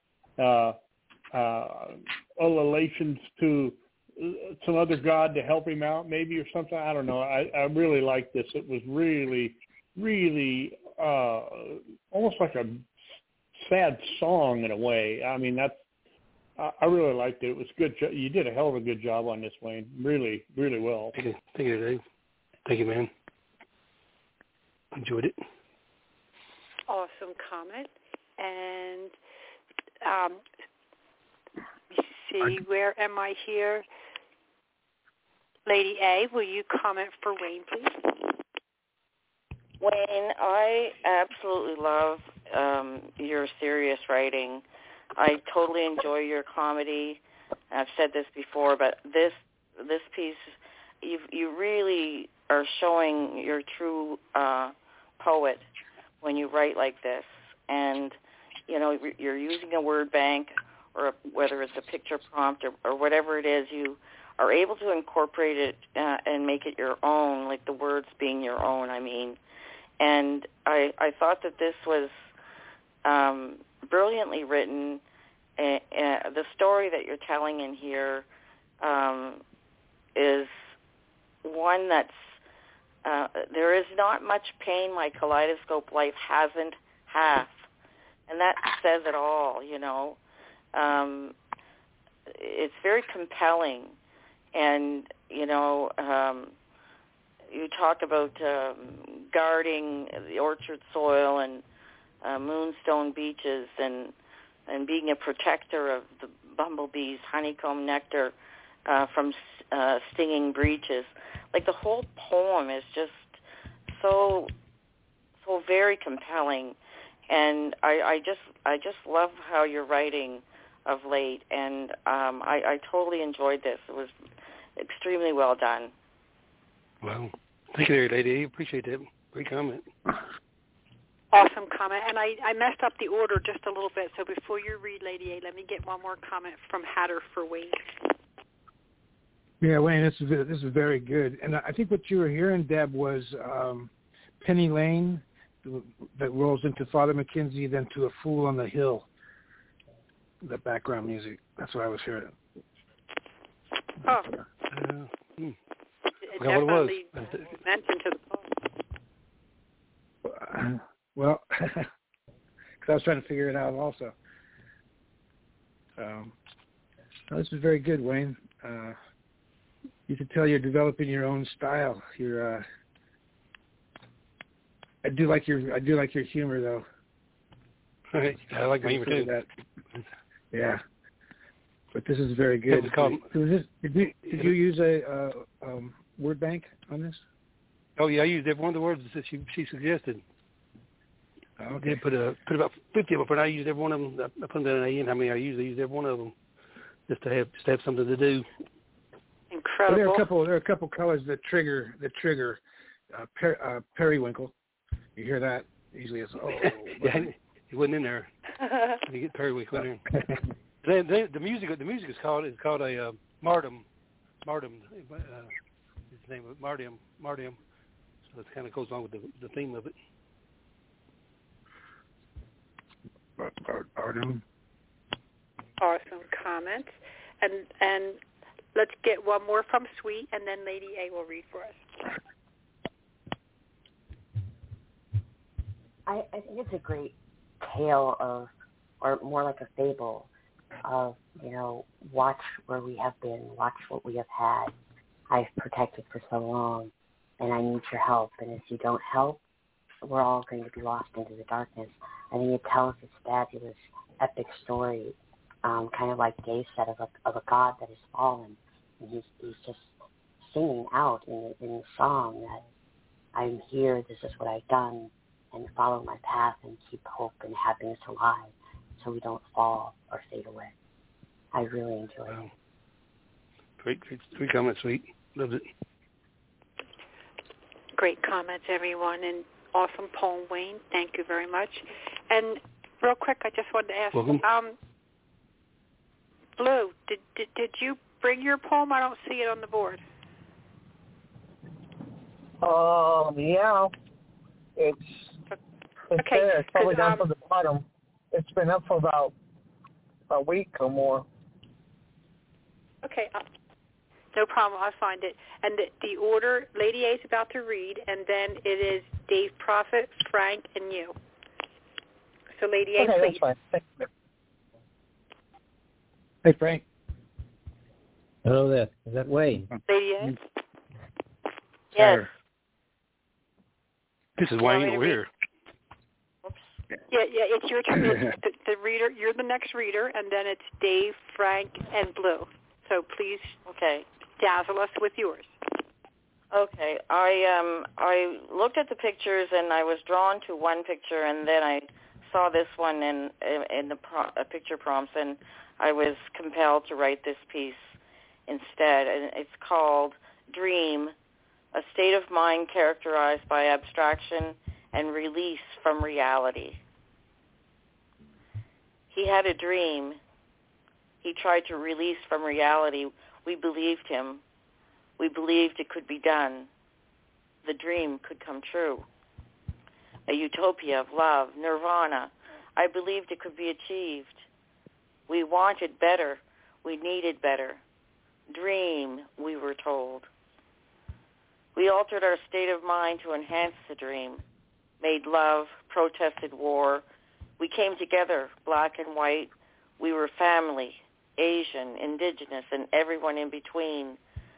ululations to some other god to help him out, maybe, or something. I don't know. I really like this. It was really, really almost like a sad song in a way. I mean, I really liked it. It was good. You did a hell of a good job on this, Wayne. Really, really well. Thank you, Dave. Thank you, man. Enjoyed it. Awesome comment. And let me see, where am I here? Lady A, will you comment for Wayne, please? Wayne, I absolutely love your serious writing. I totally enjoy your comedy. I've said this before, but this piece, you really are showing your true poet when you write like this. And, you're using a word bank, or whether it's a picture prompt or whatever it is, you are able to incorporate it and make it your own, like the words being your own, And I thought that this was brilliantly written. The story that you're telling in here is one that's there is not much pain my kaleidoscope life hasn't half, and that says it all. It's very compelling, And, you talk about guarding the orchard soil and moonstone beaches and being a protector of the bumblebees' honeycomb nectar from stinging breaches. Like the whole poem is just so very compelling, and I just love how you're writing of late, and I totally enjoyed this. It was extremely well done. Well, thank you, Lady. I appreciate that. Great comment. Awesome comment. And I messed up the order just a little bit, so before you read Lady A, let me get one more comment from Hatter for Wayne. Yeah, Wayne, this is very good. And I think what you were hearing, Deb, was Penny Lane that rolls into Father McKenzie, then to A Fool on the Hill, the background music. That's what I was hearing. Oh. It definitely meant into the poem. Well, because I was trying to figure it out also. This is very good, Wayne. You can tell you're developing your own style. You're. I do like your humor, though. Right. I like my humor too. That. Yeah. But this is very good. Did you use a word bank on this? Oh yeah, I used every one of the words that she suggested. Okay. I put about 50 of them, but I used every one of them. I put them down in how many I used. I used every one of them just to have something to do. Incredible. Well, there are a couple colors that trigger periwinkle. You hear that? Usually it's yeah, he wasn't in there. You get periwinkle in there. The music is called a Martyrdom. His name is Martyrdom. So it kind of goes along with the theme of it. Martyrdom. Awesome comments, and let's get one more from Sweet, and then Lady A will read for us. I think it's a great tale of, or more like a fable of, watch where we have been, watch what we have had. I've protected for so long, and I need your help. And if you don't help, we're all going to be lost into the darkness. I think it tells this fabulous, epic story, kind of like Dave said, of a God that has fallen. And he's just singing out in the song that I'm here, this is what I've done, and follow my path and keep hope and happiness alive so we don't fall or fade away. I really enjoy it. Great comment, Sweet. Loved it. Great comments, everyone, and awesome poem, Wayne. Thank you very much. And real quick, I just wanted to ask, Blue, did you bring your poem? I don't see it on the board. Yeah. It's okay. There. It's probably down from the bottom. It's been up for about a week or more. Okay. No problem. I'll find it. And the order, Lady A is about to read, and then it is Dave Prophet, Frank, and you. So Lady A, okay, please. That's fine. Thank you. Hey, Frank. Hello there. Is that Wayne? Lady A? Yes. This is Wayne over here. Yeah, it's your turn. The reader, you're the next reader, and then it's Dave, Frank, and Blue. So please dazzle us with yours. Okay. I looked at the pictures, and I was drawn to one picture, and then I saw this one in the picture prompts, and I was compelled to write this piece instead. And it's called Dream, a state of mind characterized by abstraction and release from reality. He had a dream. He tried to release from reality. We believed him. We believed it could be done. The dream could come true. A utopia of love, nirvana. I believed it could be achieved. We wanted better. We needed better. Dream, we were told. We altered our state of mind to enhance the dream, made love, protested war. We came together, black and white. We were family, Asian, indigenous, and everyone in between.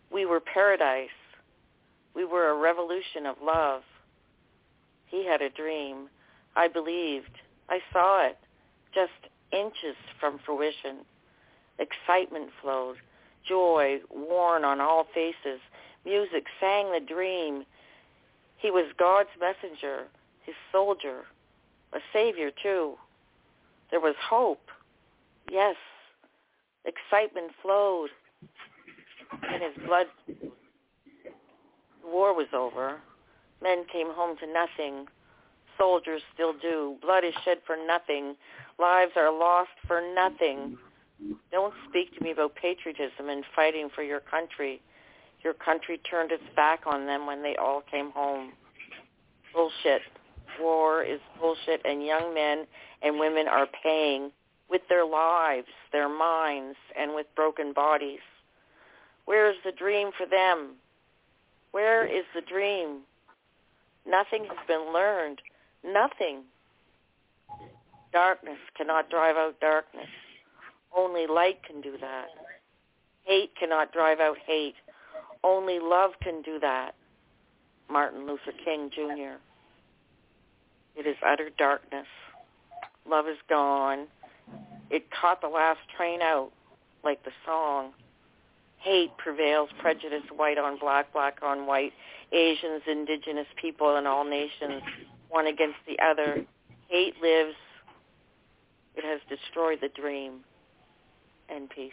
We were paradise. We were a revolution of love. He had a dream. I believed. I saw it, just inches from fruition. Excitement flowed. Joy worn on all faces. Music sang the dream. He was God's messenger, his soldier, a savior too. There was hope. Yes. Excitement flowed. In his blood, the war was over. Men came home to nothing. Soldiers still do. Blood is shed for nothing. Lives are lost for nothing. Don't speak to me about patriotism and fighting for your country. Your country turned its back on them when they all came home. Bullshit. War is bullshit, and young men and women are paying with their lives, their minds, and with broken bodies. Where is the dream for them? Where is the dream? Nothing has been learned. Nothing. Darkness cannot drive out darkness. Only light can do that. Hate cannot drive out hate. Only love can do that. Martin Luther King, Jr. It is utter darkness. Love is gone. It caught the last train out, like the song. Hate prevails, prejudice, white on black, black on white, Asians, indigenous people, and all nations, one against the other. Hate lives. It has destroyed the dream. And peace.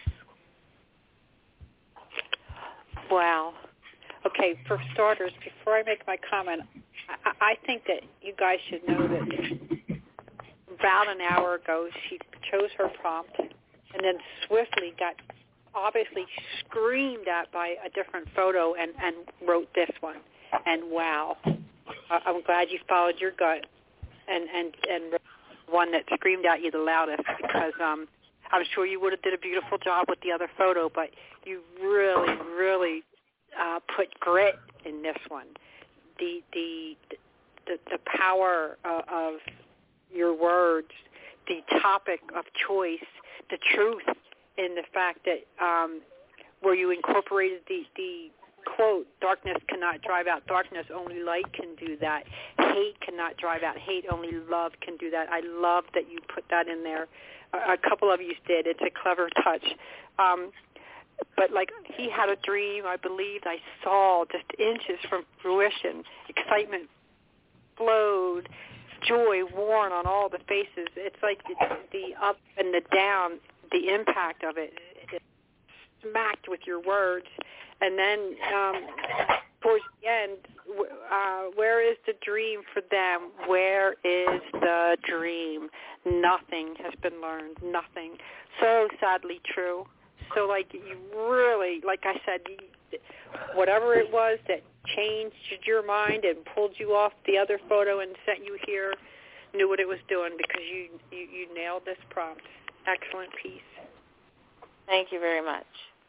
Wow. Okay, for starters, before I make my comment, I think that you guys should know that about an hour ago she chose her prompt and then swiftly got obviously screamed at by a different photo and wrote this one. And wow, I'm glad you followed your gut and wrote one that screamed at you the loudest, because I'm sure you would have did a beautiful job with the other photo, but you really, really put grit in this one. The power of your words, the topic of choice, the truth in the fact that where you incorporated the quote, darkness cannot drive out darkness, only light can do that. Hate cannot drive out hate, only love can do that. I love that you put that in there. A couple of you did. It's a clever touch. But like, he had a dream, I believed, I saw just inches from fruition. Excitement flowed, joy worn on all the faces. It's like the up and the down, the impact of it smacked with your words. And then towards the end, where is the dream for them? Where is the dream? Nothing has been learned. Nothing. So sadly true. So like, you really, like I said, whatever it was that changed your mind and pulled you off the other photo and sent you here, knew what it was doing, because you nailed this prompt. Excellent piece. Thank you very much.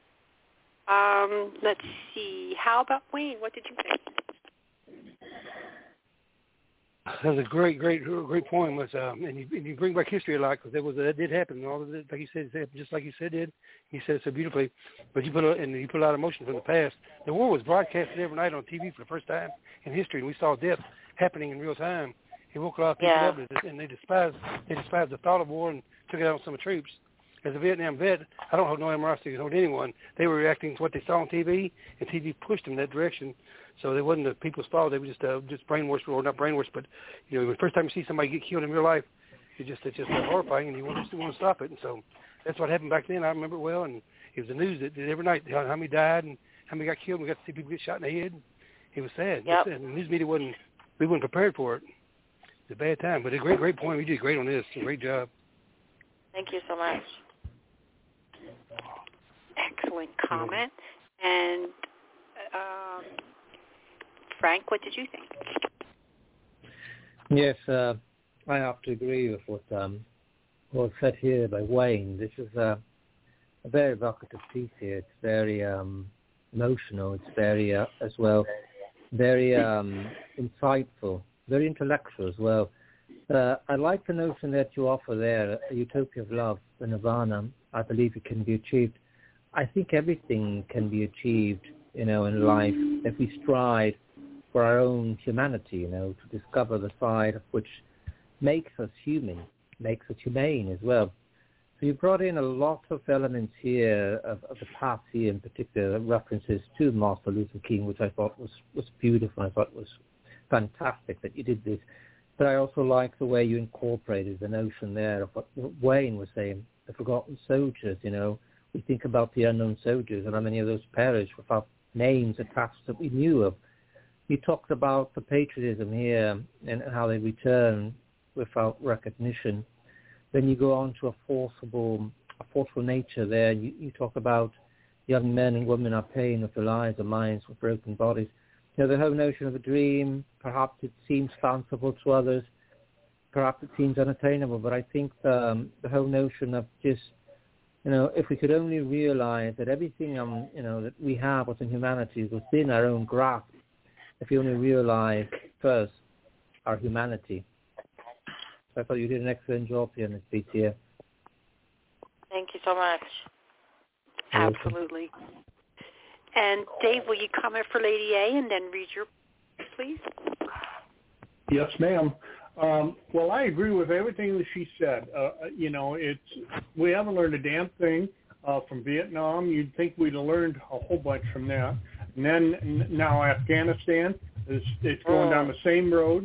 Let's see. How about Wayne? What did you think? That was a great poem. Was and you bring back history a lot, because that did happen. And all of it, like you said, just like you said did. You said it so beautifully. But you put a lot of emotion from the past. The war was broadcasted every night on TV for the first time in history, and we saw death happening in real time. It woke a lot of people up, and they despised the thought of war and took it out on some troops. As a Vietnam vet, I don't hold no animosity toward anyone. They were reacting to what they saw on TV, and TV pushed them in that direction. So they wasn't the people's fault. They were just brainwashed, or not brainwashed, but the first time you see somebody get killed in real life, it's just horrifying, and you want to stop it. And so that's what happened back then. I remember it well, and it was the news that every night how many died and how many got killed. And we got to see people get shot in the head. It was sad. Yep. And the news media we weren't prepared for it. It's a bad time, but a great point. You did great on this. Great job. Thank you so much. Excellent comment. And Frank, what did you think? Yes, I have to agree with what was said here by Wayne. This is a very evocative piece here. It's very emotional. It's very, as well, very insightful, very intellectual as well. I like the notion that you offer there, a utopia of love, the nirvana. I believe it can be achieved. I think everything can be achieved in life, if we strive for our own humanity, to discover the side of which makes us human, makes us humane as well. So you brought in a lot of elements here of the past here, in particular references to Martin Luther King, which I thought was beautiful. I thought it was fantastic that you did this. But I also like the way you incorporated the notion there of what Wayne was saying, the forgotten soldiers. We think about the unknown soldiers and how many of those perished without names attached that we knew of. You talked about the patriotism here and how they return without recognition. Then you go on to a forceful nature there. You talk about young men and women are paying with their lives, their minds with broken bodies. The whole notion of a dream, perhaps it seems fanciful to others, perhaps it seems unattainable, but I think the whole notion of just, if we could only realize that everything, that we have within humanity is within our own grasp, if we only realize first our humanity. So I thought you did an excellent job here in this piece here. Thank you so much. Absolutely. And Dave, will you comment for Lady A and then read your, please? Yes, ma'am. Well, I agree with everything that she said. We haven't learned a damn thing from Vietnam. You'd think we'd have learned a whole bunch from that. And then now Afghanistan, it's going down the same road.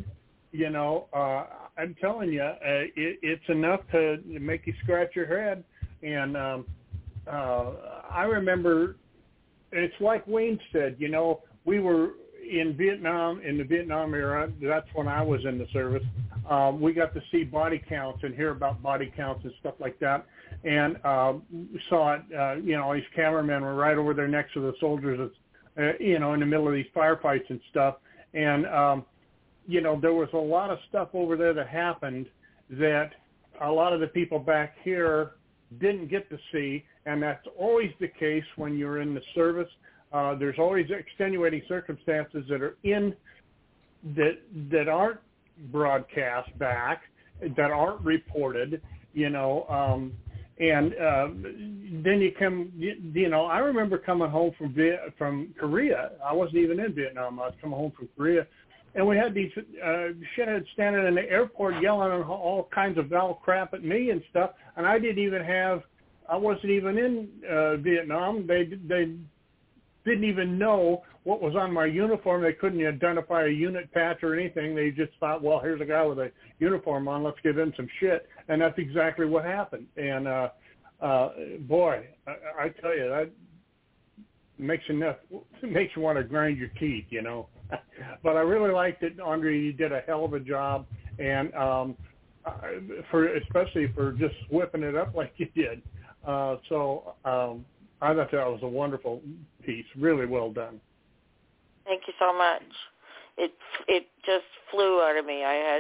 I'm telling you, it's enough to make you scratch your head. And I remember, it's like Wayne said, we were in Vietnam, in the Vietnam era. That's when I was in the service. We got to see body counts and hear about body counts and stuff like that. And we saw it, these cameramen were right over there next to the soldiers, in the middle of these firefights and stuff. And, there was a lot of stuff over there that happened that a lot of the people back here didn't get to see, and that's always the case when you're in the service. There's always extenuating circumstances that are that aren't broadcast back, that aren't reported, and then you come, I remember coming home from Korea. I wasn't even in Vietnam. I was coming home from Korea. And we had these shitheads standing in the airport yelling all kinds of foul crap at me and stuff. And I wasn't even in Vietnam. They didn't even know what was on my uniform. They couldn't identify a unit patch or anything. They just thought, well, here's a guy with a uniform on. Let's give him some shit. And that's exactly what happened. And, boy, I tell you, that makes you want to grind your teeth, But I really liked it, Andre. You did a hell of a job, and especially for just whipping it up like you did. I thought that was a wonderful piece. Really well done. Thank you so much. It just flew out of me.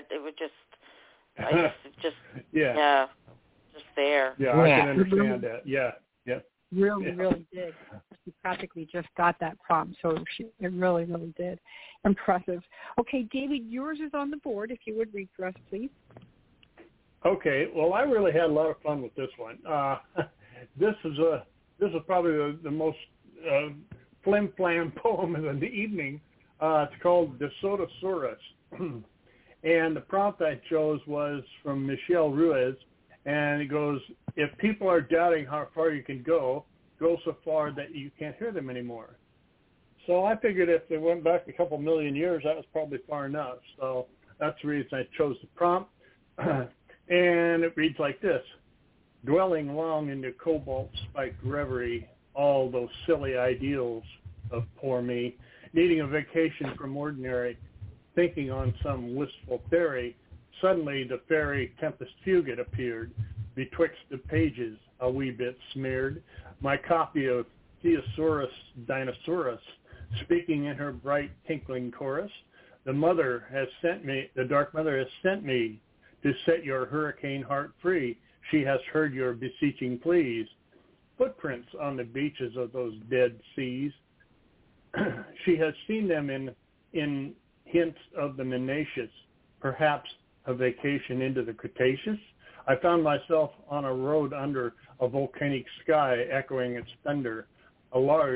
Just there. Yeah, I can understand that. Yeah. Really did. She practically just got that prompt, so it really, really did. Impressive. Okay, David, yours is on the board. If you would read for us, please. Okay. Well, I really had a lot of fun with this one. This is probably the most flim-flam poem of the evening. It's called De Sotosaurus. And the prompt I chose was from Michelle Ruiz. And it goes, if people are doubting how far you can go so far that you can't hear them anymore. So I figured if they went back a couple million years, that was probably far enough. So that's the reason I chose the prompt. And it reads like this. Dwelling long into cobalt-spiked reverie, all those silly ideals of poor me, needing a vacation from ordinary, thinking on some wistful theory, suddenly the fairy Tempest Fugit appeared, betwixt the pages a wee bit smeared, my copy of Theosaurus Dinosaurus, speaking in her bright tinkling chorus. The Dark Mother has sent me to set your hurricane heart free. She has heard your beseeching pleas. Footprints on the beaches of those dead seas. She has seen them in hints of the Menacious, perhaps a vacation into the Cretaceous. I found myself on a road under a volcanic sky echoing its thunder, a large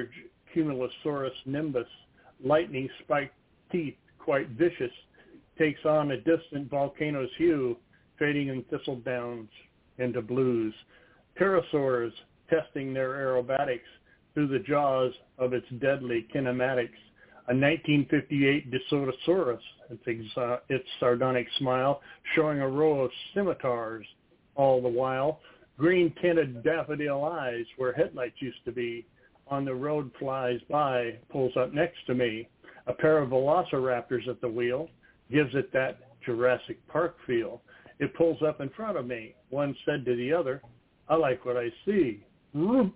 Cumulosaurus nimbus, lightning spiked teeth, quite vicious, takes on a distant volcano's hue, fading in thistledowns into blues. Pterosaurs testing their aerobatics through the jaws of its deadly kinematics. A 1958 Desotosaurus, its sardonic smile, showing a row of scimitars all the while. Green-tinted daffodil eyes where headlights used to be. On the road flies by, pulls up next to me. A pair of velociraptors at the wheel, gives it that Jurassic Park feel. It pulls up in front of me. One said to the other, I like what I see. Both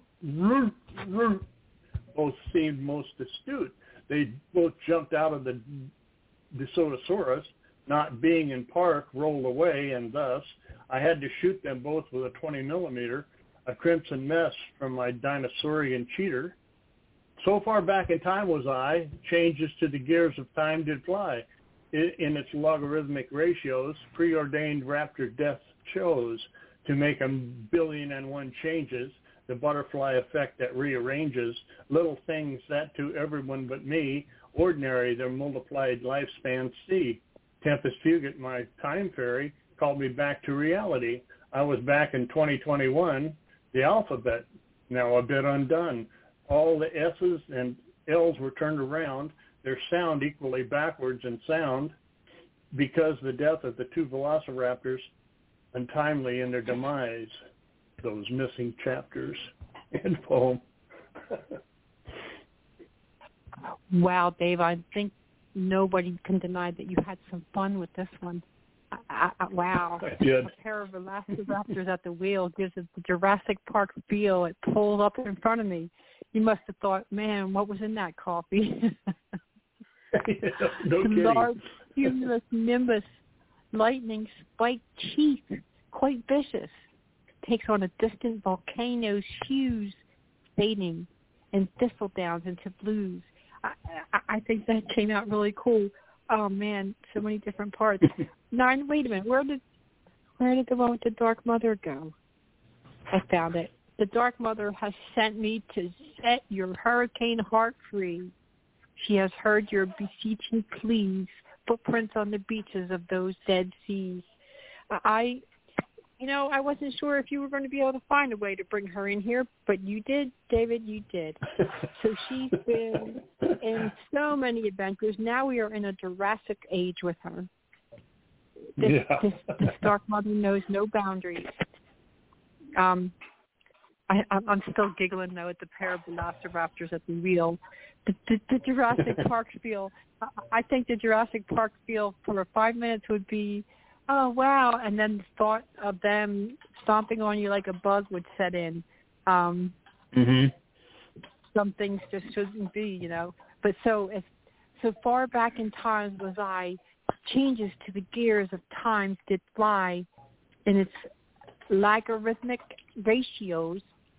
seemed most astute. They both jumped out of the Desotosaurus, not being in park, rolled away, and thus I had to shoot them both with a 20 millimeter, a crimson mess from my dinosaurian cheater. So far back in time was I, changes to the gears of time did fly. In its logarithmic ratios, preordained raptor death chose to make 1,000,000,001 changes, the butterfly effect that rearranges little things that to everyone but me, ordinary their multiplied lifespan see. Tempest Fugit, my time fairy, called me back to reality. I was back in 2021, the alphabet, now a bit undone. All the S's and L's were turned around, their sound equally backwards in sound, because the death of the two velociraptors, untimely in their demise, those missing chapters in poem. Wow, Dave, I think nobody can deny that you had some fun with this one. Wow. I did. A pair of velociraptors at the wheel gives it the Jurassic Park feel. It pulled up in front of me. You must have thought, man, what was in that coffee? No kidding. Large cumulus nimbus, lightning spiked teeth, quite vicious, takes on a distant volcano's hues, fading and thistledowns into blues. I think that came out really cool. Oh man, so many different parts. Nine, wait a minute, where did the one with the Dark Mother go? I found it. The Dark Mother has sent me to set your hurricane heart free. She has heard your beseeching pleas, footprints on the beaches of those dead seas. I wasn't sure if you were going to be able to find a way to bring her in here, but you did, David, you did. So she's been in so many adventures. Now we are in a Jurassic age with her. This Dark Mother knows no boundaries. I'm still giggling, though, at the pair of velociraptors at the wheel. The Jurassic Park feel, I think the Jurassic Park feel for 5 minutes would be, oh, wow, and then the thought of them stomping on you like a bug would set in. Some things just shouldn't be, you know. But so far back in time was I, changes to the gears of times did fly in its logarithmic ratios,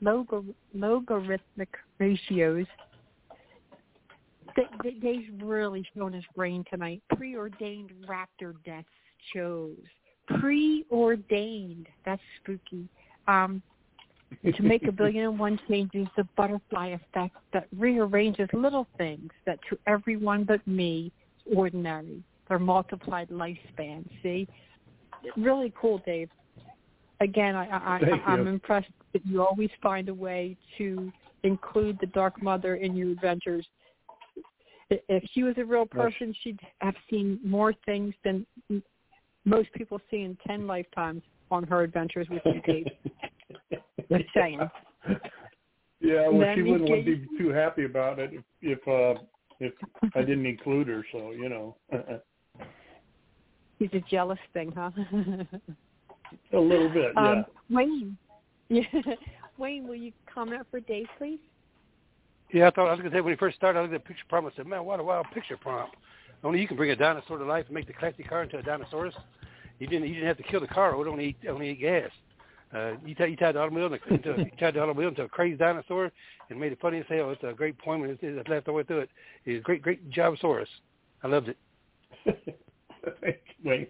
Dave's really shown his brain tonight. Preordained raptor deaths chose. Preordained. That's spooky. To make 1,000,001 changes, the butterfly effect that rearranges little things that to everyone but me, ordinary, their multiplied lifespan. See? Really cool, Dave. Again, I'm impressed that you always find a way to include the Dark Mother in your adventures. If she was a real person, she'd have seen more things than most people see in 10 lifetimes on her adventures with you, Dave. Just saying. Yeah, well, she wouldn't be too happy about it if I didn't include her. So you know. It's a jealous thing, huh? A little bit, yeah. Wayne, Wayne, will you comment for Dave, please? Yeah, I was going to say when he first started, I looked at the picture prompt and said, man, what a wild picture prompt. Only you can bring a dinosaur to life and make the classic car into a dinosaurus. You didn't have to kill the car. It would only eat gas. You tied the automobile into a crazy dinosaur and made it funny and say, oh, it's a great poem and it's left all the way through it. It's a great Jobosaurus. I loved it. Thank you, Wayne.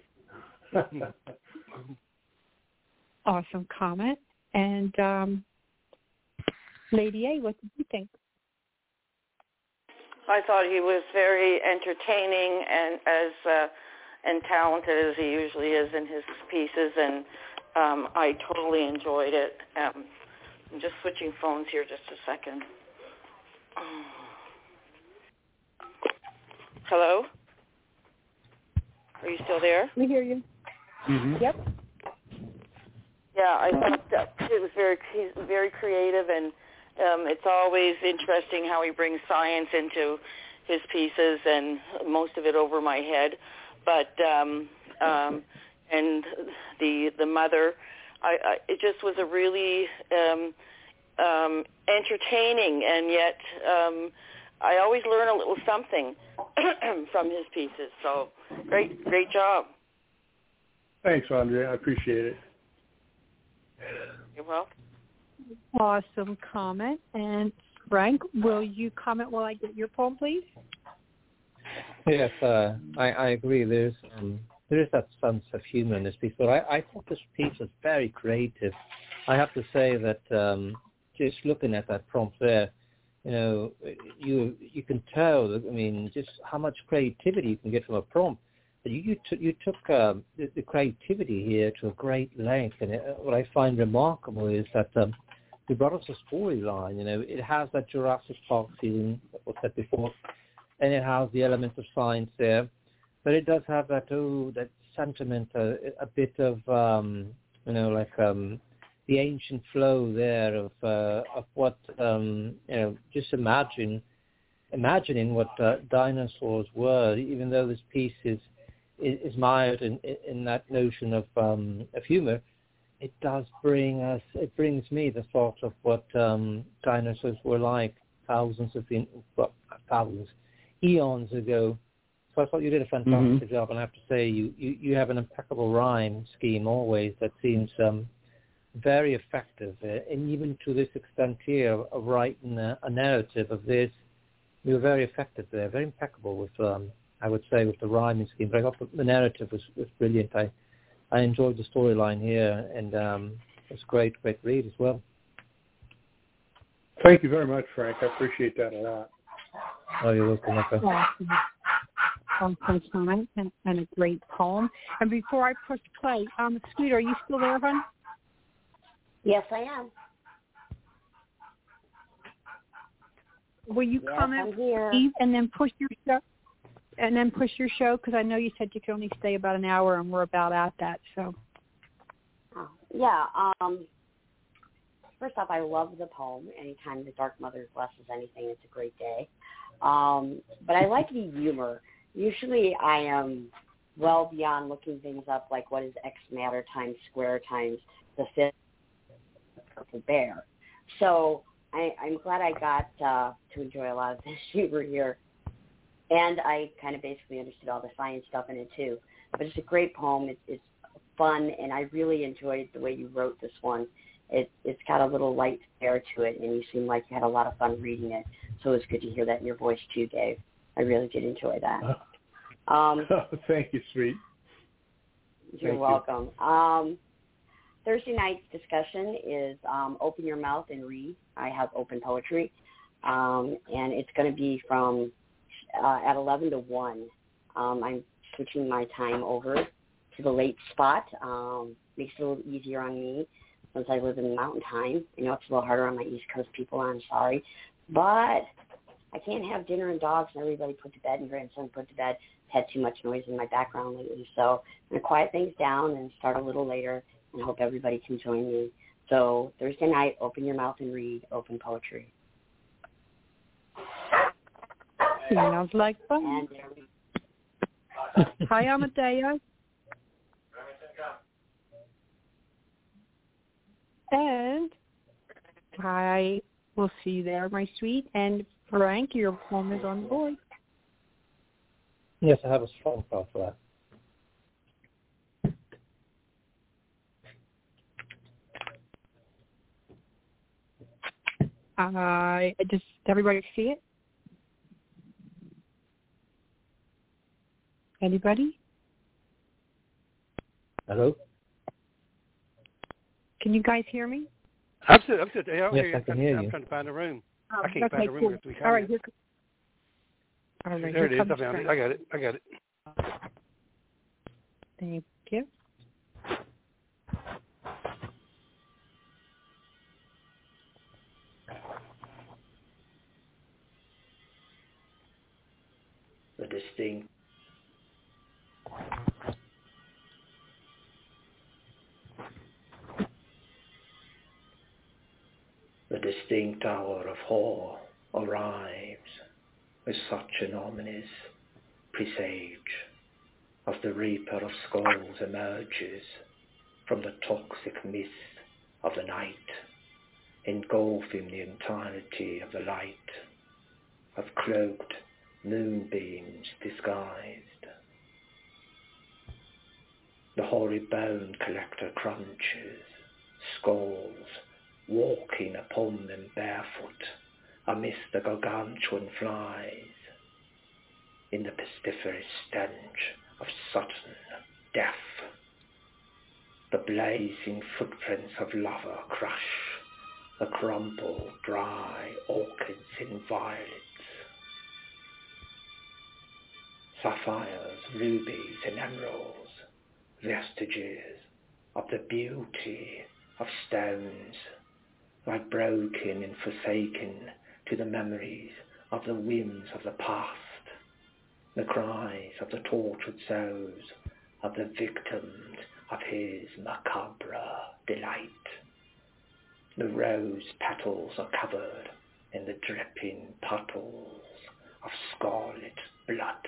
Awesome comment. And Lady A, what did you think? I thought he was very entertaining and talented as he usually is in his pieces, and I totally enjoyed it. I'm just switching phones here just a second. Hello? Are you still there? We hear you. Mm-hmm. Yep. Yeah, I thought that it was he's very creative, and it's always interesting how he brings science into his pieces, and most of it over my head. But and the mother, it just was a really entertaining, and yet I always learn a little something from his pieces. So great job. Thanks, Andrea. I appreciate it. You're welcome. Awesome comment. And Frank, will you comment while I get your poem, please? Yes, I agree. There is that sense of humor in this piece, but I thought this piece was very creative. I have to say that just looking at that prompt there, you can tell, just how much creativity you can get from a prompt. But you took the creativity here to a great length, and what I find remarkable is that you brought us a storyline. It has that Jurassic Park feeling that was said before, and it has the elements of science there, but it does have that sentiment, a bit of the ancient flow there of what just imagining what dinosaurs were, even though this piece is mired in that notion of humor. It brings me the thought of what dinosaurs were like eons ago. So I thought you did a fantastic job, and I have to say you have an impeccable rhyme scheme always that seems very effective, and even to this extent here of writing a narrative of this, you were very effective there, very impeccable with I would say with the rhyming scheme. But I thought the narrative was brilliant. I enjoyed the storyline here, and it's great read as well. Thank you very much, Frank. I appreciate that a lot. Oh, you're welcome. Awesome comment and a great poem. And before I push play, Sweet, are you still there, hon? Yes, I am. Will you comment, Steve, and then push your show? And then push your show, because I know you said you could only stay about an hour, and we're about at that. So. Yeah. First off, I love the poem. Anytime the Dark Mother blesses anything, it's a great day. But I like the humor. Usually I am well beyond looking things up, like what is X matter times square times the fifth purple bear. So I'm glad I got to enjoy a lot of this humor here. And I kind of basically understood all the science stuff in it too. But it's a great poem. It's fun, and I really enjoyed the way you wrote this one. It's got a little light air to it, and you seem like you had a lot of fun reading it. So it was good to hear that in your voice too, Dave. I really did enjoy that. Thank you, Sweet. You're welcome. Thursday night's discussion is Open Your Mouth and Read. I have open poetry, and it's going to be from at 11 to 1. I'm switching my time over to the late spot. Makes it a little easier on me since I live in Mountain Time. I know it's a little harder on my East Coast people. I'm sorry. But I can't have dinner and dogs and everybody put to bed and grandson put to bed. Had too much noise in my background lately. So I'm going to quiet things down and start a little later and hope everybody can join me. So Thursday night, Open Your Mouth and Read, open poetry. Sounds like fun. Hi, Amadeo. And I will see you there, my sweet. And Frank, your poem is on board. Yes, I have a strong thought for that. Does everybody see it? Anybody? Hello? Can you guys hear me? I'm still, yes, I can hear you. I'm trying to find a room. Oh, I can't find a room. Cool. All right, All right, there it is. I comes found Frank. it. I got it. Thank you. The distinct hour of horror arrives with such an ominous presage as the Reaper of Skulls emerges from the toxic mist of the night, engulfing the entirety of the light of cloaked moonbeams disguised. The hoary bone collector crunches, skulls, walking upon them barefoot amidst the gargantuan flies, in the pestiferous stench of sudden death. The blazing footprints of lava crush the crumpled, dry orchids in violets. Sapphires, rubies, and emeralds, vestiges of the beauty of stones, lie broken and forsaken to the memories of the whims of the past, the cries of the tortured souls of the victims of his macabre delight. The rose petals are covered in the dripping puddles of scarlet blood.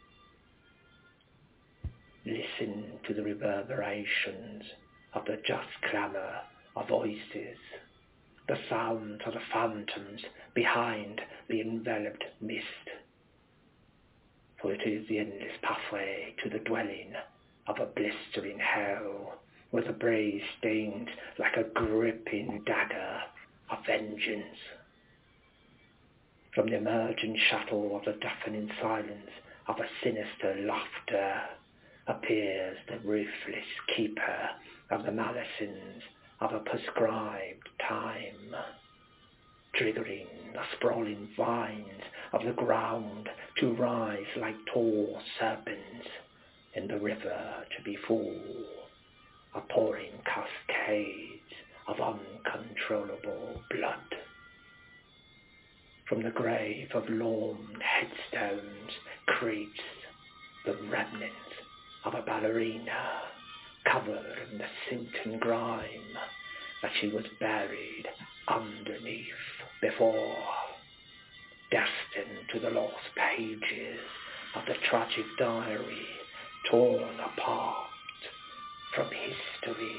Listen to the reverberations of the just clamour of voices, the sound of the phantoms behind the enveloped mist. For it is the endless pathway to the dwelling of a blistering hell, where the breeze stings like a gripping dagger of vengeance. From the emerging shuttle of the deafening silence of a sinister laughter appears the ruthless keeper of the malicings of a prescribed time, triggering the sprawling vines of the ground to rise like tall serpents in the river to be full of pouring cascades of uncontrollable blood. From the grave of lorn headstones creeps the remnants of a ballerina covered in the silt and grime that she was buried underneath before, destined to the lost pages of the tragic diary torn apart from history.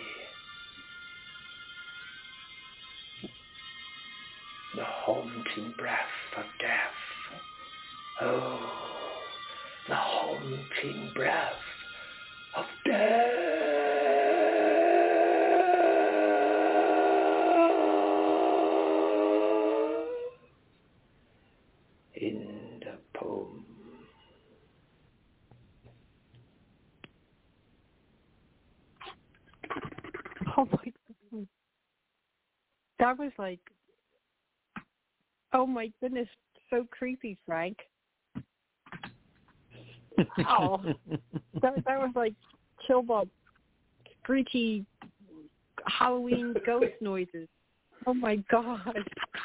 The haunting breath of death. Oh, the haunting breath of death. In the poem. Oh my God. That was like, oh my goodness, so creepy, Frank. Oh, that was like chill bump, screechy Halloween ghost noises. Oh my God.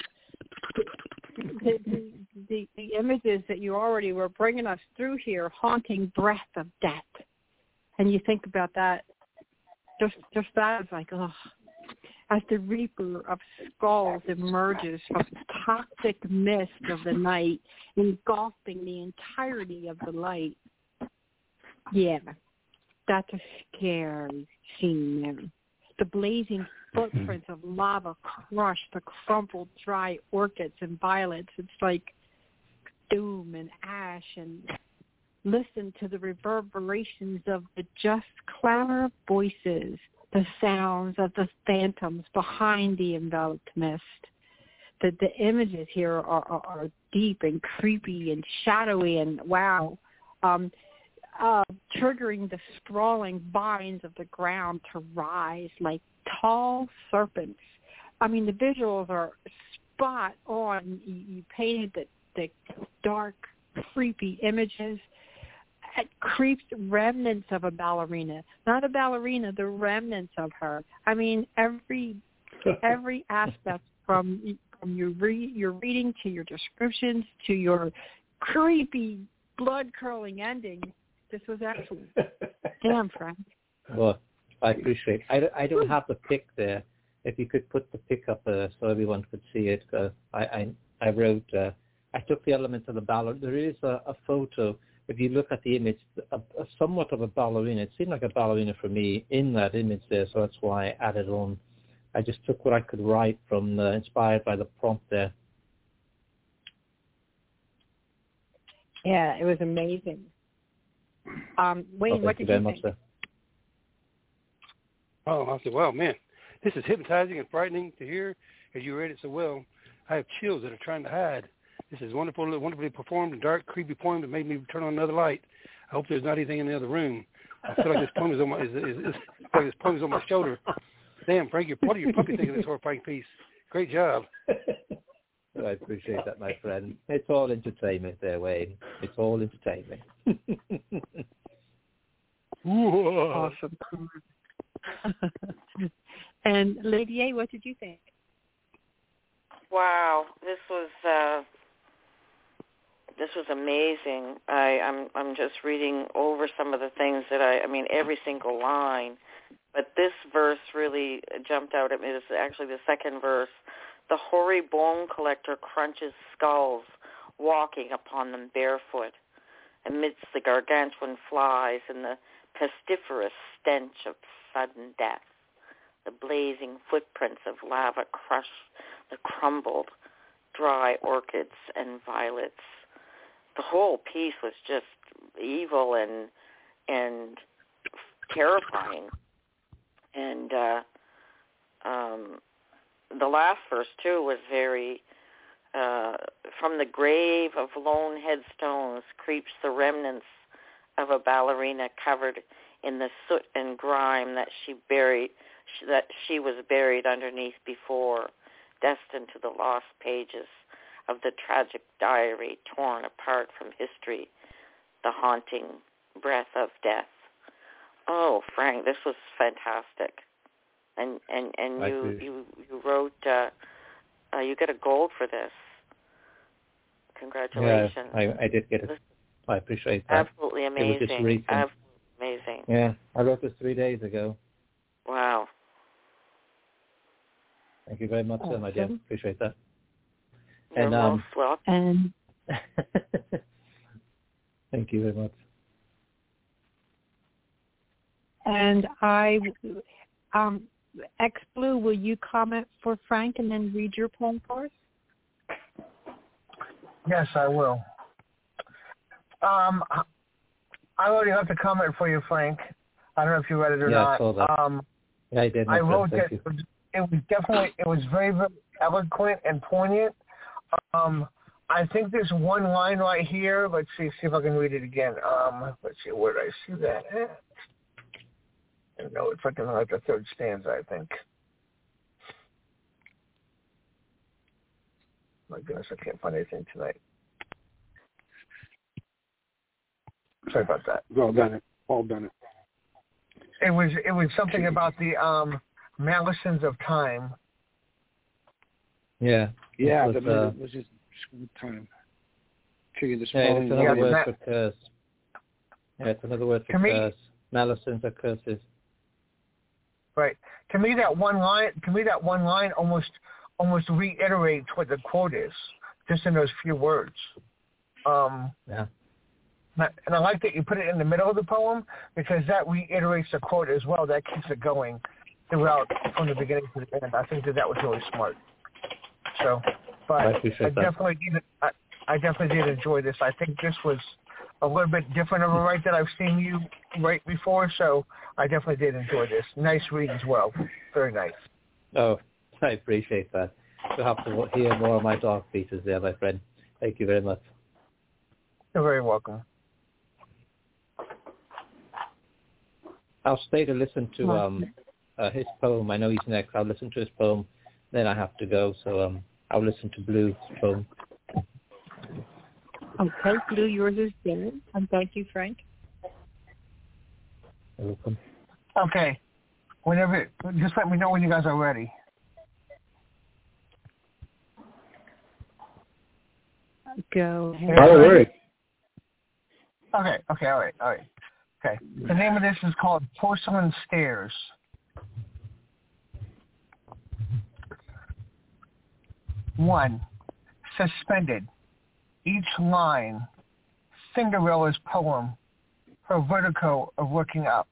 The images that you already were bringing us through here, haunting breath of death. And you think about that, just that is like, oh. As the Reaper of Skulls emerges from the toxic mist of the night, engulfing the entirety of the light. Yeah, that's a scary scene there. The blazing footprints of lava crush the crumpled, dry orchids and violets. It's like doom and ash. And listen to the reverberations of the just clamor of voices, the sounds of the phantoms behind the enveloped mist. The images here are deep and creepy and shadowy and wow, triggering the sprawling vines of the ground to rise like tall serpents. I mean, the visuals are spot on. You painted the dark creepy images. It creeps remnants of a ballerina. Not a ballerina, the remnants of her. I mean, every aspect from your reading to your descriptions to your creepy blood-curling ending. This was excellent. Damn, Frank. Well, I appreciate it. I don't have the pic there. If you could put the pic up so everyone could see it. I wrote, I took the elements of the ballerina. There is a photo. If you look at the image, somewhat of a ballerina. It seemed like a ballerina for me in that image there, so that's why I added on. I just took what I could write from, inspired by the prompt there. Yeah, it was amazing. Wayne, what did you think? Sir. Oh, I said, wow, man, this is hypnotizing and frightening to hear, as you read it so well. I have chills that are trying to hide. This is wonderfully performed, a dark, creepy poem that made me turn on another light. I hope there's not anything in the other room. I feel like this poem is on my shoulder. Damn, Frank, what are your puppy thinking of this horrifying piece? Great job. I appreciate that, my friend. It's all entertainment there, Wayne. It's all entertainment. Awesome. And Lady A, what did you think? Wow, this was amazing. I'm just reading over some of the things that I mean, every single line. But this verse really jumped out at me. This is actually the second verse. The hoary bone collector crunches skulls, walking upon them barefoot, amidst the gargantuan flies and the pestiferous stench of sudden death. The blazing footprints of lava crush the crumbled, dry orchids and violets. The whole piece was just evil and terrifying. And the last verse, too, was very, from the grave of lone headstones creeps the remnants of a ballerina covered in the soot and grime that she was buried underneath before, destined to the lost pages of the tragic diary torn apart from history, the haunting breath of death. Oh, Frank, this was fantastic. And you wrote, you got a gold for this. Congratulations. Yeah, I did get it. I appreciate that. Absolutely amazing. It was just recent. Absolutely amazing. Yeah, I wrote this 3 days ago. Wow. Thank you very much, my dear. Appreciate that. You're most welcome. Thank you very much. And X Blue, will you comment for Frank and then read your poem for us? Yes, I will. I already left a comment for you, Frank. I don't know if you read it or not. I saw that. Yeah, I did. I wrote that it was very, very eloquent and poignant. I think there's one line right here. Let's see if I can read it again. Let's see, where did I see that at? No, it's like the third stanza, I think. My goodness, I can't find anything tonight. Sorry about that. All done it. It was something about the Malisons of time. Yeah. Yeah, it was just time. Trigger the it's another word for curse. Yeah, it's another word for curse. Malisons are curses. Right. To me, that one line almost reiterates what the quote is, just in those few words. Yeah. And I like that you put it in the middle of the poem because that reiterates the quote as well. That keeps it going throughout from the beginning to the end. I think that was really smart. So, but I definitely did enjoy this. I think this was a little bit different of a write that I've seen you write before, so I definitely did enjoy this. Nice read as well. Very nice. Oh, I appreciate that. You'll have to hear more of my dark pieces there, my friend. Thank you very much. You're very welcome. I'll stay to listen to his poem. I know he's next. I'll listen to his poem. Then I have to go, so I'll listen to Blue's poem. Okay, Lou, yours is there. And thank you, Frank. You're welcome. Okay. Whenever, just let me know when you guys are ready. Go ahead. All right. Okay, all right. Okay. The name of this is called Porcelain Stairs. One, suspended. Each line, Cinderella's poem, her vertigo of looking up.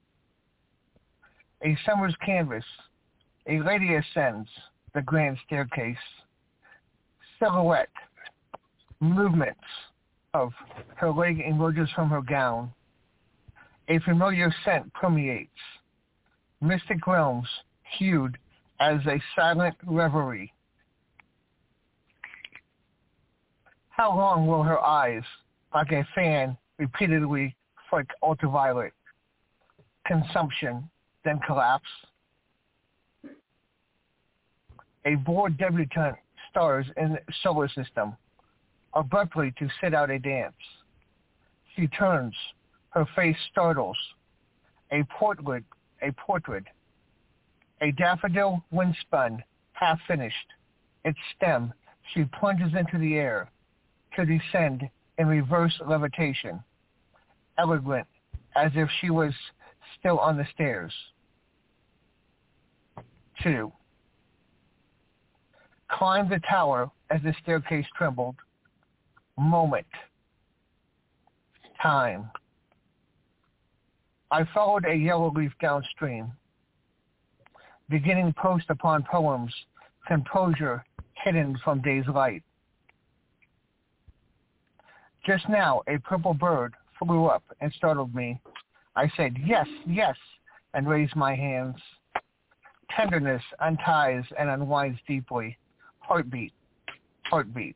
A summer's canvas, a lady ascends the grand staircase. Silhouette, movements of her leg emerges from her gown. A familiar scent permeates. Mystic realms hued as a silent reverie. How long will her eyes, like a fan, repeatedly flick ultraviolet? Consumption, then collapse. A bored debutante stars in the solar system, abruptly to sit out a dance. She turns, her face startles. A portrait, a daffodil windspun, half finished. Its stem, she plunges into the air, to descend in reverse levitation, elegant as if she was still on the stairs. 2. Climbed the tower as the staircase trembled. Moment. Time. I followed a yellow leaf downstream, beginning post upon poems, composure hidden from day's light. Just now, a purple bird flew up and startled me. I said, yes, yes, and raised my hands. Tenderness unties and unwinds deeply. Heartbeat, heartbeat.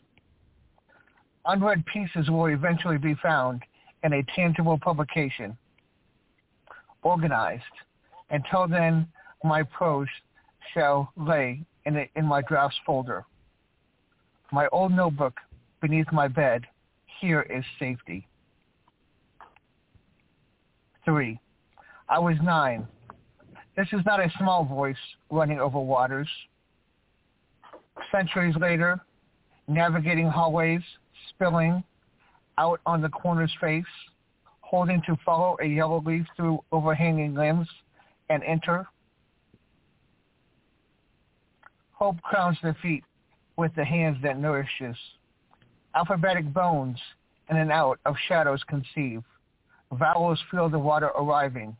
Unread pieces will eventually be found in a tangible publication, organized. Until then, my prose shall lay in my drafts folder. My old notebook beneath my bed. Here is safety. 3. I was 9. This is not a small voice running over waters. Centuries later, navigating hallways, spilling out on the corner's face, holding to follow a yellow leaf through overhanging limbs and enter. Hope crowns the feet with the hands that nourishes. Alphabetic bones in and out of shadows conceive. Vowels feel the water arriving.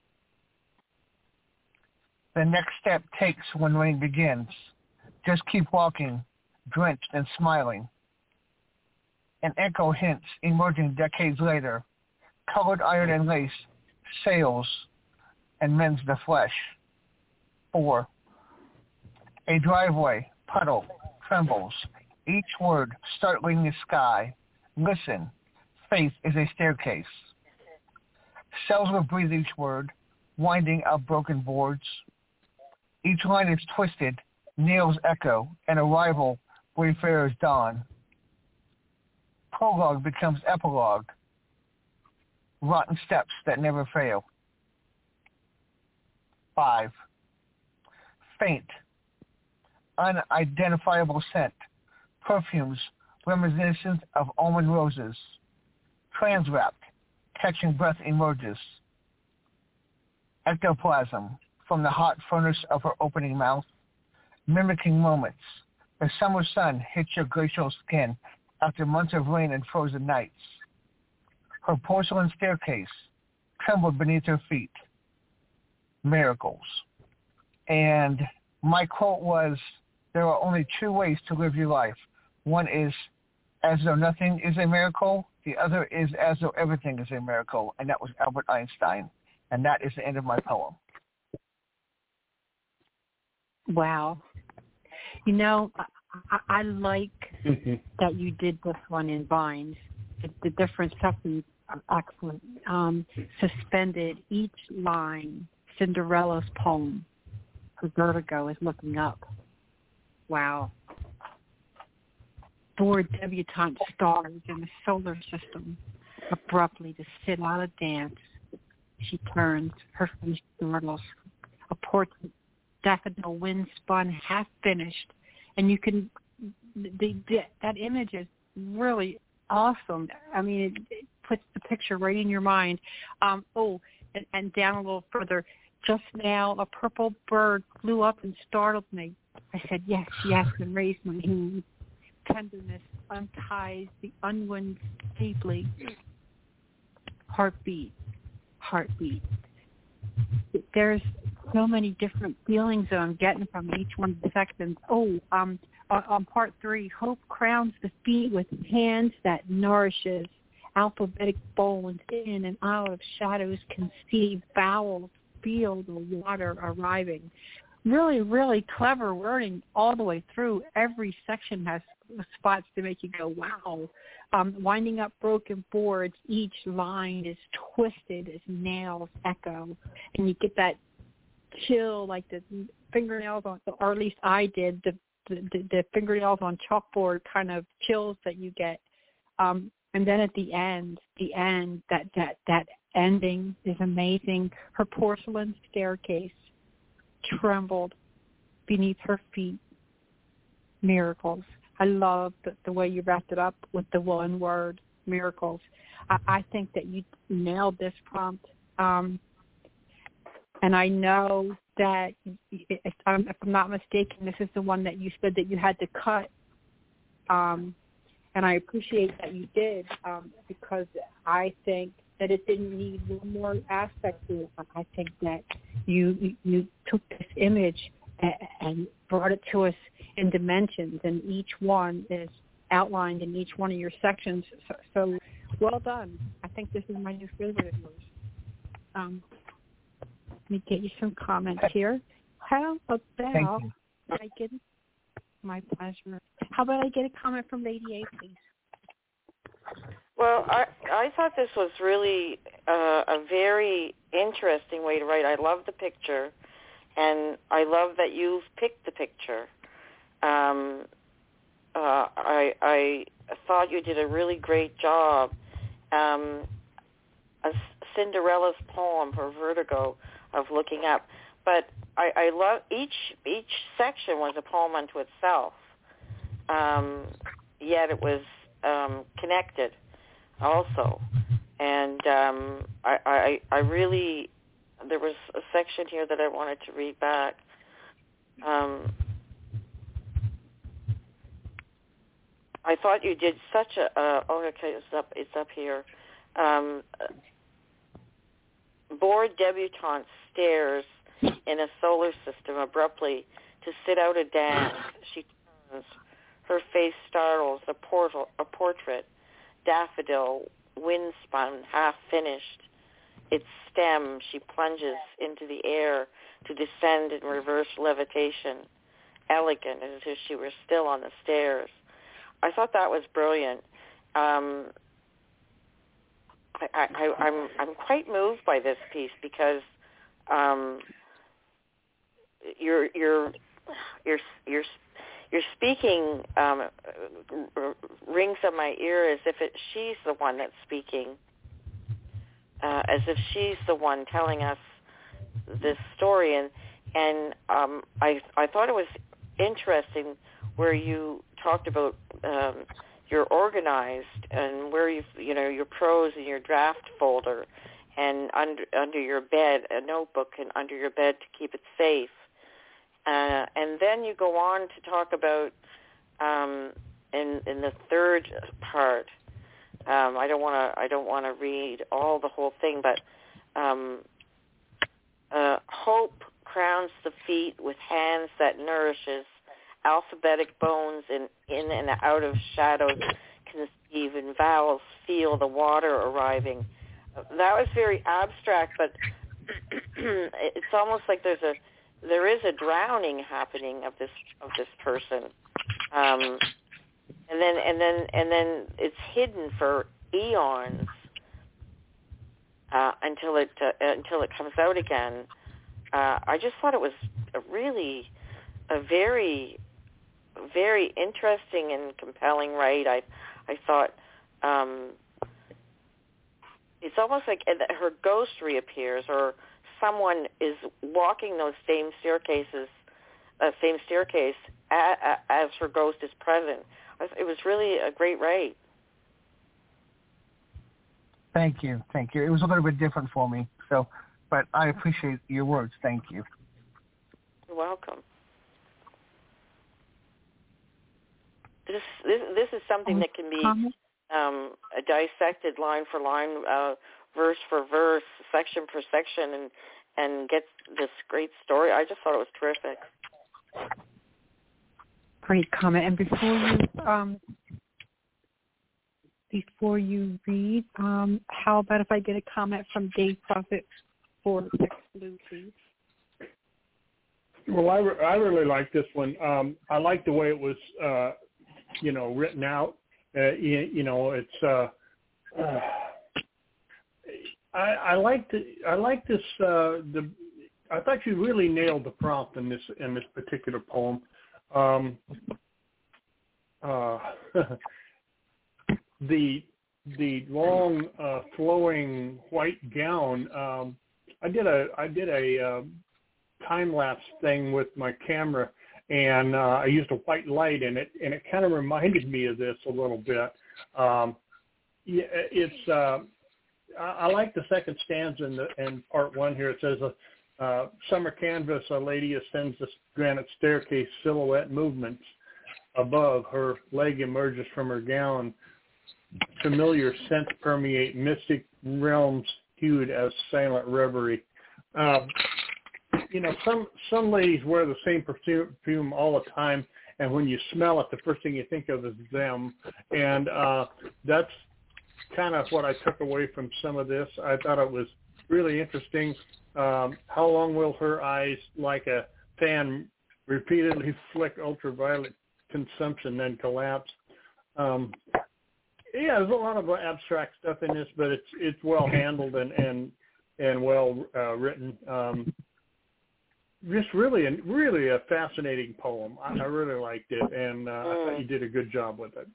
The next step takes when rain begins. Just keep walking, drenched and smiling. An echo hints emerging decades later. Colored iron and lace sails and mends the flesh. 4. A driveway, puddle, trembles. Each word startling the sky. Listen, faith is a staircase. Cells will breathe each word, winding up broken boards. Each line is twisted, nails echo, and arrival wayfarers dawn. Prologue becomes epilogue, rotten steps that never fail. 5. Faint, unidentifiable scent, perfumes reminiscent of almond roses. Transwrapped, catching breath emerges. Ectoplasm from the hot furnace of her opening mouth, mimicking moments. The summer sun hits your glacial skin after months of rain and frozen nights. Her porcelain staircase trembled beneath her feet. Miracles. And my quote was, there are only 2 ways to live your life. One is as though nothing is a miracle. The other is as though everything is a miracle. And that was Albert Einstein. And that is the end of my poem. Wow. You know, I like that you did this one in Vines. The different sections are excellent. Suspended, each line, Cinderella's poem. The vertigo is looking up. Wow. four debutante stars in the solar system abruptly to sit out a dance. She turns, her face startles. A portrait, daffodil wind-spun, half-finished, and you can, that image is really awesome. I mean, it puts the picture right in your mind. And down a little further, just now a purple bird flew up and startled me. I said, yes, and raised my hand. Tenderness unties the unwound deeply. Heartbeat. There's so many different feelings that I'm getting from each one of the sections. On part 3, hope crowns the feet with hands that nourishes. Alphabetic bones in and out of shadows conceive vowels, feel the water arriving. Really, really clever wording all the way through. Every section has spots to make you go, wow. Winding up broken boards, each line is twisted as nails echo. And you get that chill, like the fingernails on, or at least I did, the fingernails on chalkboard kind of chills that you get. And then at the end, that ending is amazing. Her porcelain staircase trembled beneath her feet. Miracles. I love the way you wrapped it up with the one word, miracles. I think that you nailed this prompt. And I know that, if I'm not mistaken, this is the one that you said that you had to cut. And I appreciate that you did, because I think that it didn't need one more aspect to it. I think that you took this image and brought it to us in dimensions, and each one is outlined in each one of your sections. So well done. I think this is my new favorite of yours. Let me get you some comments here. How about I get my pleasure? How about I get a comment from Lady A, please? Well, I thought this was really a very interesting way to write. I love the picture, and I love that you've picked the picture. I thought you did a really great job. Cinderella's poem, her vertigo of looking up, but I love each section was a poem unto itself. Yet it was connected also, and I really, there was a section here that I wanted to read back. I thought you did such a it's up here. Bored debutante stares in a solar system abruptly to sit out a dance. She turns, her face startles. A portrait, daffodil, wind-spun, half-finished. Its stem, she plunges into the air to descend in reverse levitation, elegant as if she were still on the stairs. I thought that was brilliant. I'm quite moved by this piece because you're speaking rings on my ear as if she's the one that's speaking, as if she's the one telling us this story, and I thought it was interesting where you talked about you're organized and where your prose in your draft folder and under your bed, a notebook and under your bed to keep it safe. And then you go on to talk about in the third part. I don't want to read all the whole thing, but hope crowns the feet with hands that nourishes. Alphabetic bones in and out of shadows conceive, and vowels feel the water arriving. That was very abstract, but it's almost like there is a drowning happening of this person, and then it's hidden for eons until it comes out again. I just thought it was a very very interesting and compelling, right? I thought it's almost like her ghost reappears, or someone is walking those same staircase as her ghost is present. It was really a great write. Thank you. It was a little bit different for me, but I appreciate your words. Thank you. You're welcome. This is something that can be dissected line for line, verse for verse, section for section, and get this great story. I just thought it was terrific. Great comment. And before you read, how about if I get a comment from Dave Prophet for Text Blue, please? Well, I really like this one. I like the way it was, written out. It's. I like this. I thought you really nailed the prompt in this particular poem. The long flowing white gown. I did a time lapse thing with my camera, and I used a white light in it, and it kind of reminded me of this a little bit. I like the second stanza in part one here. It says, summer canvas, a lady ascends the granite staircase, silhouette movements above, her leg emerges from her gown, familiar scents permeate, mystic realms hued as silent reverie. Some ladies wear the same perfume all the time, and when you smell it, the first thing you think of is them. And that's kind of what I took away from some of this. I thought it was really interesting. How long will her eyes, like a fan, repeatedly flick ultraviolet consumption, then collapse? There's a lot of abstract stuff in this, but it's well handled and well written. Just really a fascinating poem. I really liked it, and I thought you did a good job with it.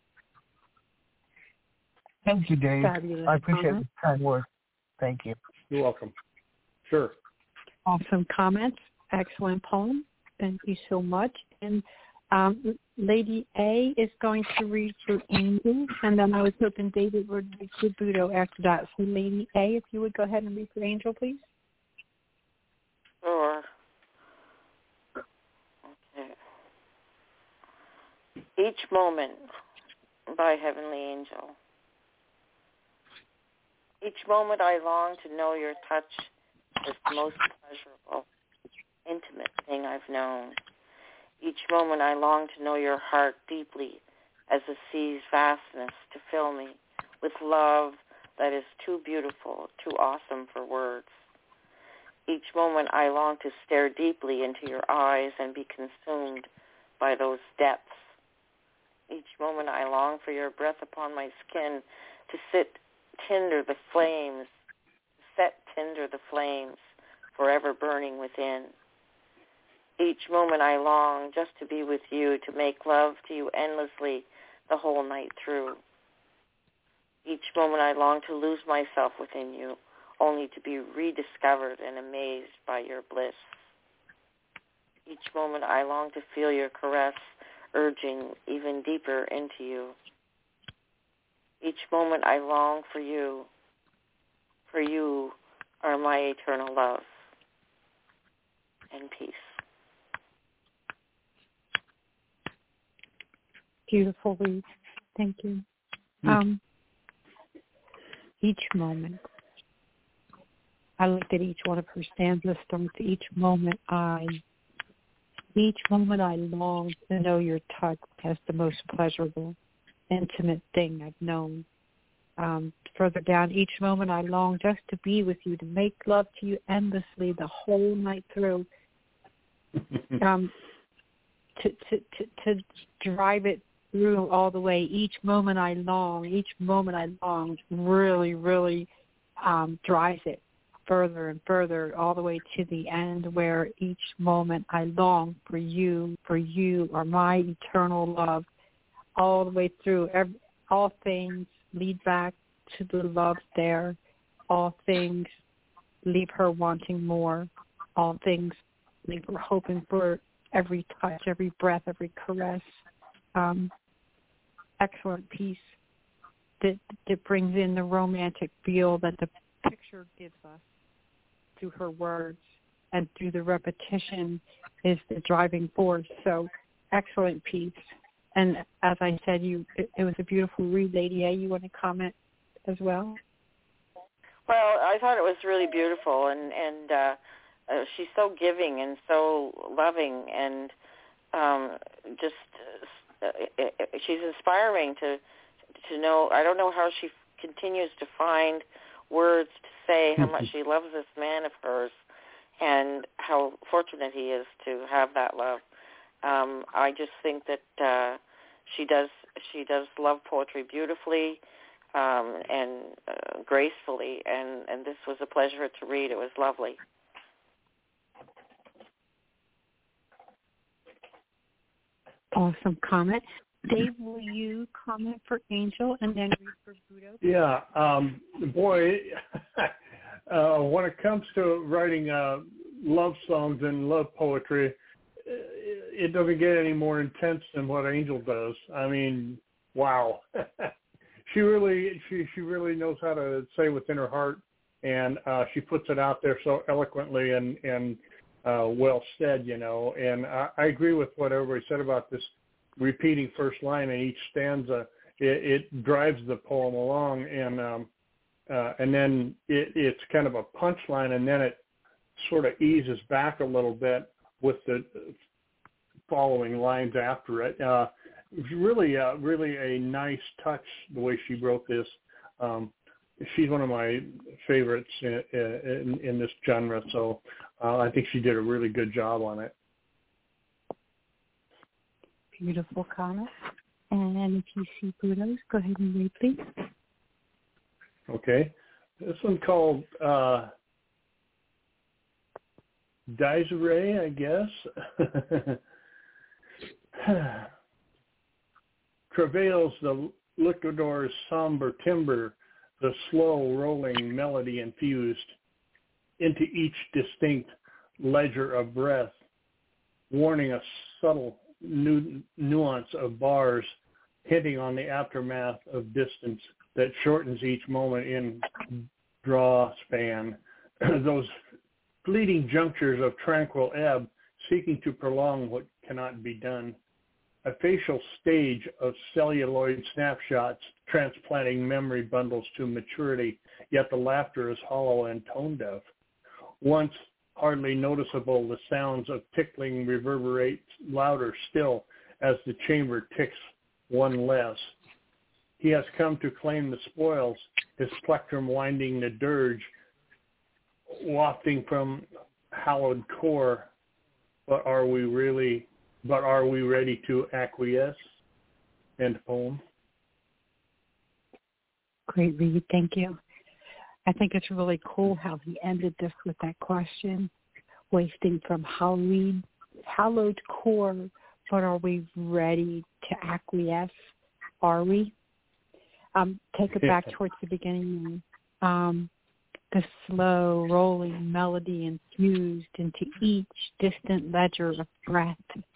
Thank you, Dave. Fabulous. I appreciate the kind words. Thank you. You're welcome. Sure. Awesome comments. Excellent poem. Thank you so much. And Lady A is going to read for Angel, and then I was hoping David would read for Budo after that. So Lady A, if you would go ahead and read for Angel, please. Sure. Okay. Each Moment by Heavenly Angel. Each moment I long to know your touch is the most pleasurable, intimate thing I've known. Each moment I long to know your heart deeply as the sea's vastness to fill me with love that is too beautiful, too awesome for words. Each moment I long to stare deeply into your eyes and be consumed by those depths. Each moment I long for your breath upon my skin to set tinder the flames, forever burning within. Each moment I long just to be with you, to make love to you endlessly the whole night through. Each moment I long to lose myself within you, only to be rediscovered and amazed by your bliss. Each moment I long to feel your caress, urging even deeper into you. Each moment I long for you. For you are my eternal love and peace. Beautiful read. Thank you. Each moment. I looked at each one of her stanzas. Each moment I long to know your touch as the most pleasurable, intimate thing I've known. Further down, each moment I long just to be with you, to make love to you endlessly the whole night through. To drive it through all the way. Each moment I long really, really drives it further and further, all the way to the end, where each moment I long for you are my eternal love, all the way through. All things lead back to the love there. All things leave her wanting more. All things leave her hoping for every touch, every breath, every caress. Excellent piece that brings in the romantic feel that the picture gives us through her words, and through the repetition is the driving force. So excellent piece. And as I said, it was a beautiful read, Lady A. You want to comment as well? Well, I thought it was really beautiful, and she's so giving and so loving, and she's inspiring to know. I don't know how she continues to find words to say how much she loves this man of hers, and how fortunate he is to have that love. I just think that she does love poetry beautifully and gracefully, and this was a pleasure to read. It was lovely. Awesome comment. Dave, will you comment for Angel and then read for Budo? Yeah, boy, when it comes to writing love songs and love poetry, it doesn't get any more intense than what Angel does. I mean, wow. She really knows how to say what's in her heart, and she puts it out there so eloquently and well said, you know. And I agree with what everybody said about this repeating first line in each stanza. It drives the poem along, and then it's kind of a punchline, and then it sort of eases back a little bit with the following lines after it. It's really a nice touch the way she wrote this. She's one of my favorites in this genre, so I think she did a really good job on it. Beautiful comment. And if you see Budo's, go ahead and read, please. Okay. This one called Desiree, I guess. Travails the liquidor's somber timbre, the slow rolling melody infused into each distinct ledger of breath, warning a subtle nuance of bars, hinting on the aftermath of distance that shortens each moment in draw span. Those fleeting junctures of tranquil ebb, seeking to prolong what cannot be done. A facial stage of celluloid snapshots transplanting memory bundles to maturity, yet the laughter is hollow and tone deaf. Once hardly noticeable, the sounds of tickling reverberate louder still as the chamber ticks one less. He has come to claim the spoils, his plectrum winding the dirge, wafting from hallowed core. But are we ready to acquiesce? End poem. Great read, thank you. I think it's really cool how he ended this with that question, wasting from hallowed core, but are we ready to acquiesce? Are we? Take it back towards the beginning. The slow rolling melody infused into each distant ledger of breath,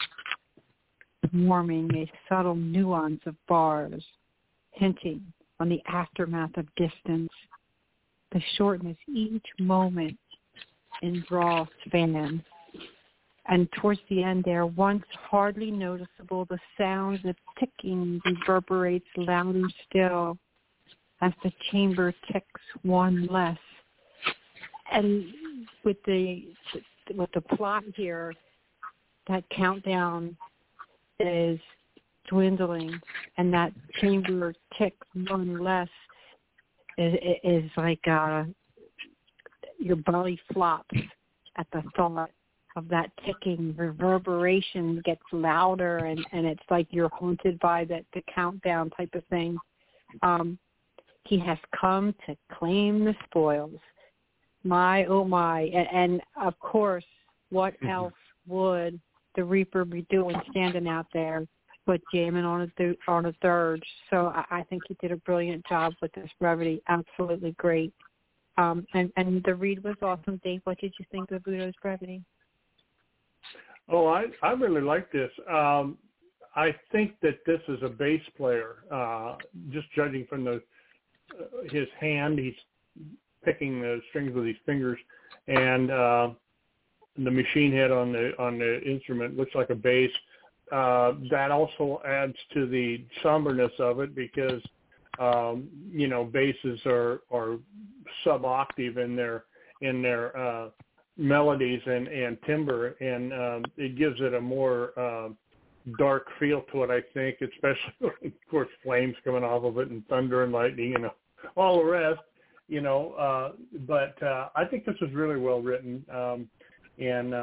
warming a subtle nuance of bars, hinting on the aftermath of distance, the shortness each moment in draw span. And towards the end there, once hardly noticeable, the sounds of ticking reverberates louder still as the chamber ticks one less. And with the plot here, that countdown is dwindling, and that chamber ticks one less is like your belly flops at the thought of that ticking. Reverberation gets louder, and it's like you're haunted by the countdown type of thing. He has come to claim the spoils. My, oh my. And of course, what else would the Reaper be doing standing out there but jamming on a third? So I think he did a brilliant job with this brevity. Absolutely great. And the read was awesome. Dave, what did you think of Budo's brevity? Oh, I really like this. I think that this is a bass player. Just judging from his hand, he's picking the strings with his fingers, and the machine head on the instrument looks like a bass. That also adds to the somberness of it because basses are sub-octave in their melodies and timbre, and it gives it a more dark feel to it, I think, especially when, of course, flames coming off of it and thunder and lightning and all the rest, but I think this is really well written, and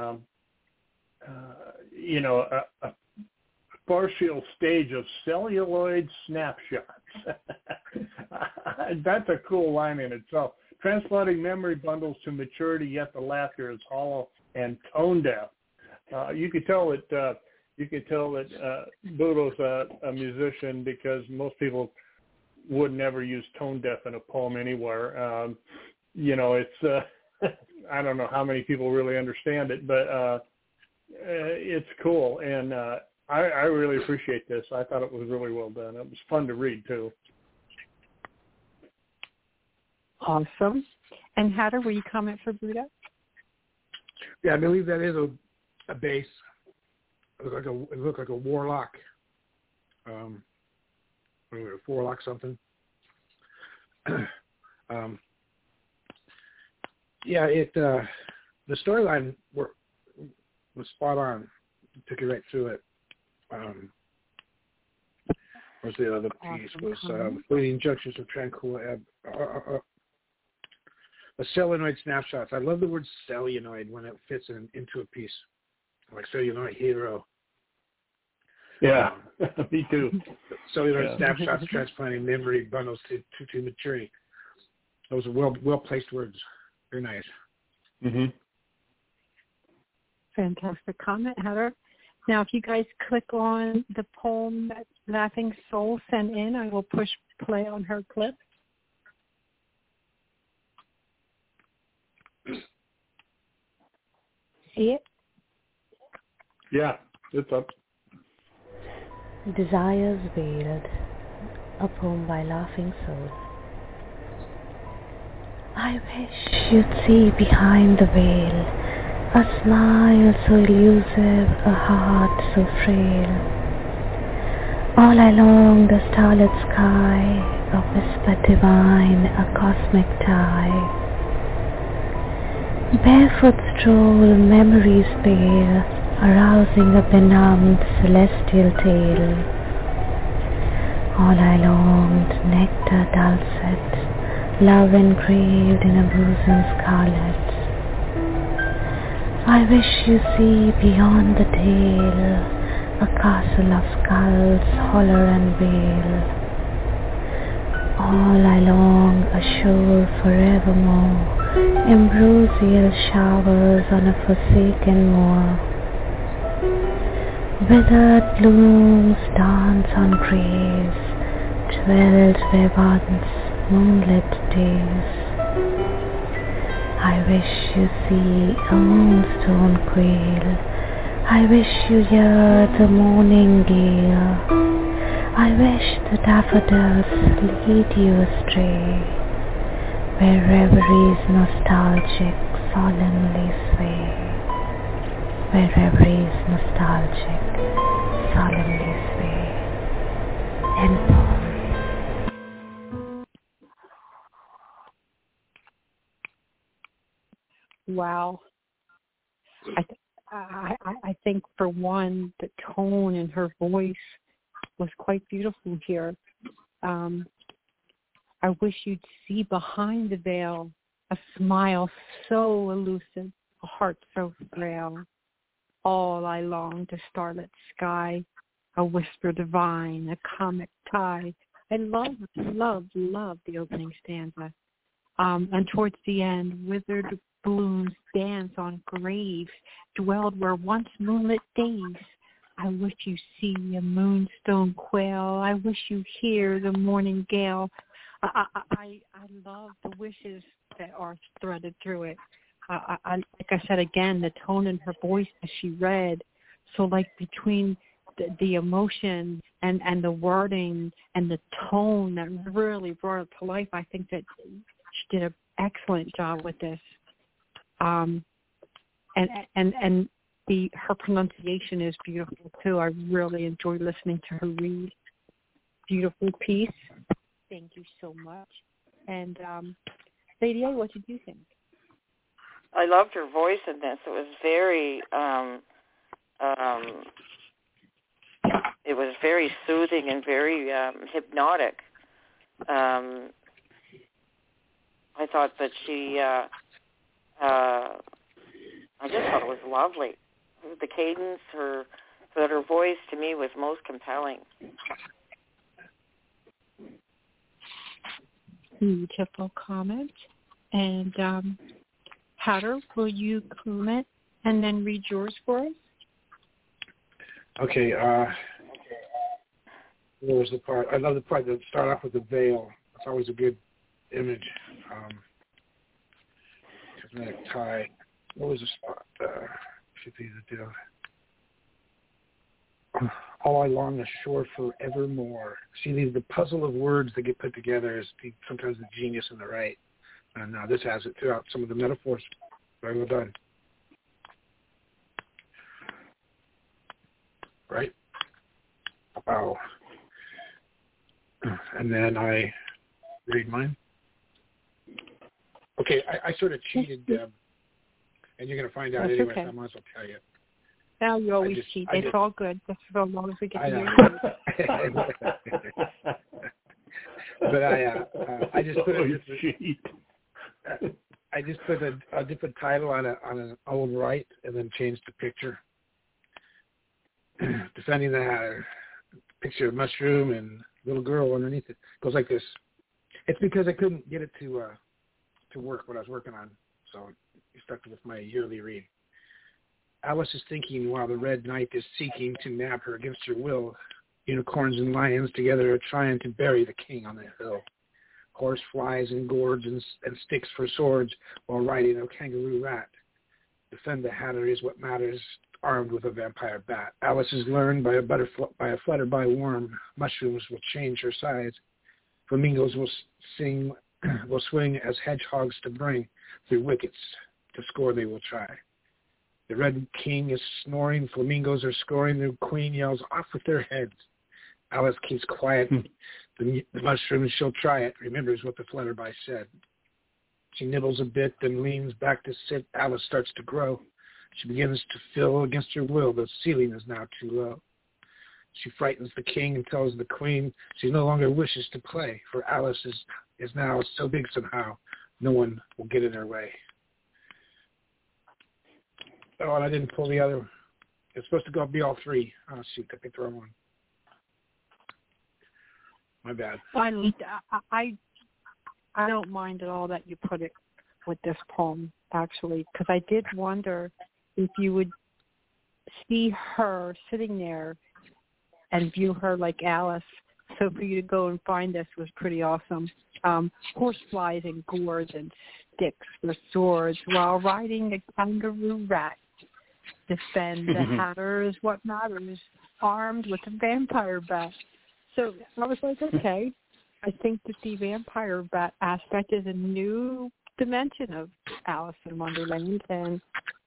a partial stage of celluloid snapshots. That's a cool line in itself. Transplanting memory bundles to maturity, yet the laughter is hollow and tone deaf. You could tell that Budo's a musician because most people would never use tone deaf in a poem anywhere. It's I don't know how many people really understand it, but it's cool, and I really appreciate this. I thought it was really well done. It was fun to read too. Awesome. And Hatter, will you comment for Budo? Yeah, I believe that is a bass. It looked like a warlock. A warlock something. The storyline was spot on. It took you right through it. What's the other piece? Was Fleeting Junctions of Tranquil Ebb. A celluloid snapshots. I love the word celluloid when it fits into a piece, like celluloid hero. Yeah, me too. Celluloid snapshots, transplanting memory bundles to maturity. Those are well placed words. Very nice. Mm-hmm. Fantastic comment, Heather. Now, if you guys click on the poem that Laughing Soul sent in, I will push play on her clip. See it? Yeah, it's up. Desires Veiled, a poem by Laughing Soul. I wish you'd see behind the veil, a smile so elusive, a heart so frail. All along the starlit sky, a whisper divine, a cosmic tie. Barefoot stroll, memories pale, arousing a benumbed celestial tale. All I longed, nectar dulcet, love engraved in a bosom scarlet. I wish you see beyond the tale, a castle of skulls, holler and veil. All I long, a shore forevermore, ambrosial showers on a forsaken moor. Withered blooms dance on graves, dwelled where once moonlit days. I wish you see a moonstone quail, I wish you hear the morning gale. I wish the daffodils lead you astray, where reveries nostalgic solemnly sway, where reveries nostalgic solemnly sway. End poem. Wow. I think, for one, the tone in her voice was quite beautiful here. I wish you'd see behind the veil, a smile so elusive, a heart so frail. All I long, the starlit sky, a whisper divine, a comic tie. I love the opening stanza. And towards the end, withered blooms dance on graves, dwelled where once moonlit days. I wish you see a moonstone quail. I wish you hear the morning gale. I love the wishes that are threaded through it. Like I said again, the tone in her voice as she read. So like between the emotion and the wording and the tone that really brought it to life, I think that she did an excellent job with this. And her pronunciation is beautiful too. I really enjoyed listening to her read. Beautiful piece. Thank you so much. And Lady A, what did you think? I loved her voice in this. It was very soothing and very hypnotic. I thought that she I just thought it was lovely. The cadence, her voice to me was most compelling. Beautiful comment. And Hatter, will you comment and then read yours for us? Okay. What was the part? I love the part that start off with the veil. It's always a good image. Cosmetic tie. What was the spot? Should be the deal. All I long ashore forevermore. See, the puzzle of words that get put together is sometimes the genius in the right. And this has it throughout some of the metaphors. Very well done. Right? Wow. And then I read mine. Okay, I sort of cheated, Deb, and you're going to find out anyway, so I might as well tell you. Now you always cheat. It's all good. Just as long as we get to hear it. But I just put a different title on an old right, and then changed the picture. Defending the Hatter. Picture of mushroom and little girl underneath it. Goes like this. It's because I couldn't get it to work what I was working on, so I stuck with my yearly read. Alice is thinking while the Red Knight is seeking to nab her against her will. Unicorns and lions together are trying to bury the king on the hill. Horse flies and gourds and sticks for swords while riding a kangaroo rat. Defend the Hatter is what matters, armed with a vampire bat. Alice is lured by a flutterby worm. Mushrooms will change her size. Flamingos will swing as hedgehogs to bring. Through wickets to score they will try. The Red King is snoring. Flamingos are scoring. The Queen yells off with their heads. Alice keeps quiet. The mushroom, she'll try it, remembers what the flutterby said. She nibbles a bit, then leans back to sit. Alice starts to grow. She begins to feel against her will. The ceiling is now too low. She frightens the king and tells the queen she no longer wishes to play, for Alice is now so big somehow, no one will get in her way. Oh, and I didn't pull the other. It's supposed to be all three. Oh, shoot, I picked the wrong one. My bad. I don't mind at all that you put it with this poem, actually, because I did wonder if you would see her sitting there and view her like Alice. So for you to go and find this was pretty awesome. Horseflies and gourds and sticks for swords while riding a kangaroo rat. Defend the Hatter is what matters, armed with a vampire bat. So I was like, okay, I think that the vampire bat aspect is a new dimension of Alice in Wonderland, and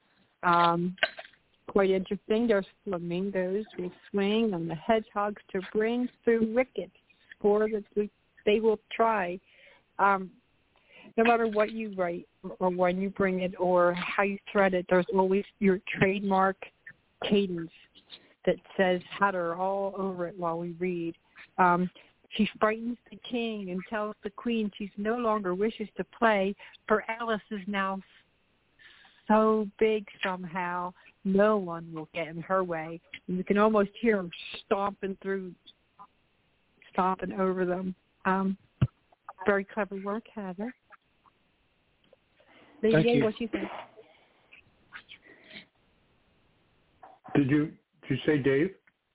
quite interesting. There's flamingos who swing on the hedgehogs to bring through wickets, score that they will try. No matter what you write or when you bring it or how you thread it, there's always your trademark cadence that says Hatter all over it while we read. She frightens the king and tells the queen she no longer wishes to play, for Alice is now so big somehow, no one will get in her way. And you can almost hear them stomping over them. Very clever work, Heather. Lady A, what do you think? Did you say Dave?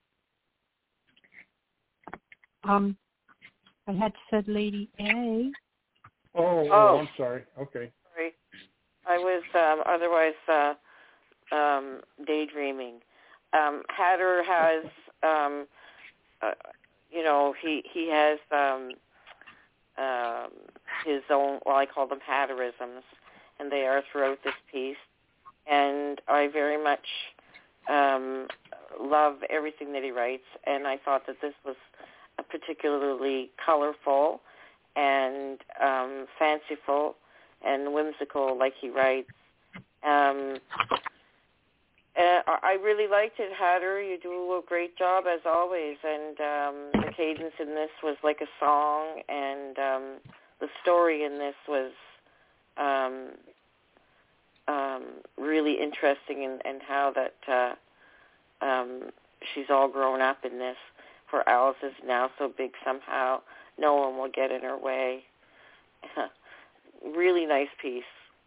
I had said Lady A. Oh, I'm sorry. Okay. Sorry. I was otherwise daydreaming. Hatter has, he has his own, well, I call them Hatterisms, and they are throughout this piece. And I very much love everything that he writes, and I thought that this was particularly colorful and fanciful and whimsical, like he writes. I really liked it, Hatter. You do a great job as always, and the cadence in this was like a song, and the story in this was really interesting, and how that she's all grown up in this. For Alice is now so big somehow, no one will get in her way. Really nice piece.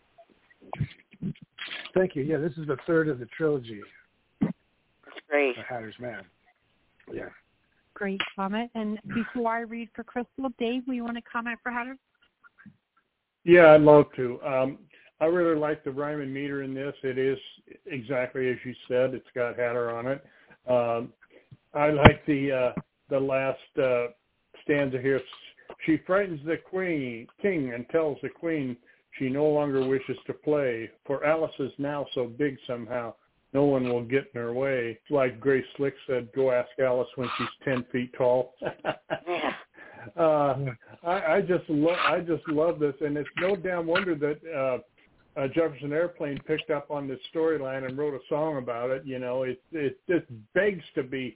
Thank you. Yeah, this is the third of the trilogy. It's great. The Hatter's Man. Yeah. Great comment. And before I read for Crystal, Dave, will you want to comment for Hatter? Yeah, I'd love to. I really like the rhyme and meter in this. It is exactly as you said. It's got Hatter on it. I like the last stanza here. She frightens the king and tells the queen she no longer wishes to play, for Alice is now so big somehow no one will get in her way. Like Grace Slick said, go ask Alice when she's 10 feet tall. I just love this, and it's no damn wonder that Jefferson Airplane picked up on this storyline and wrote a song about it. You know, it just begs to be,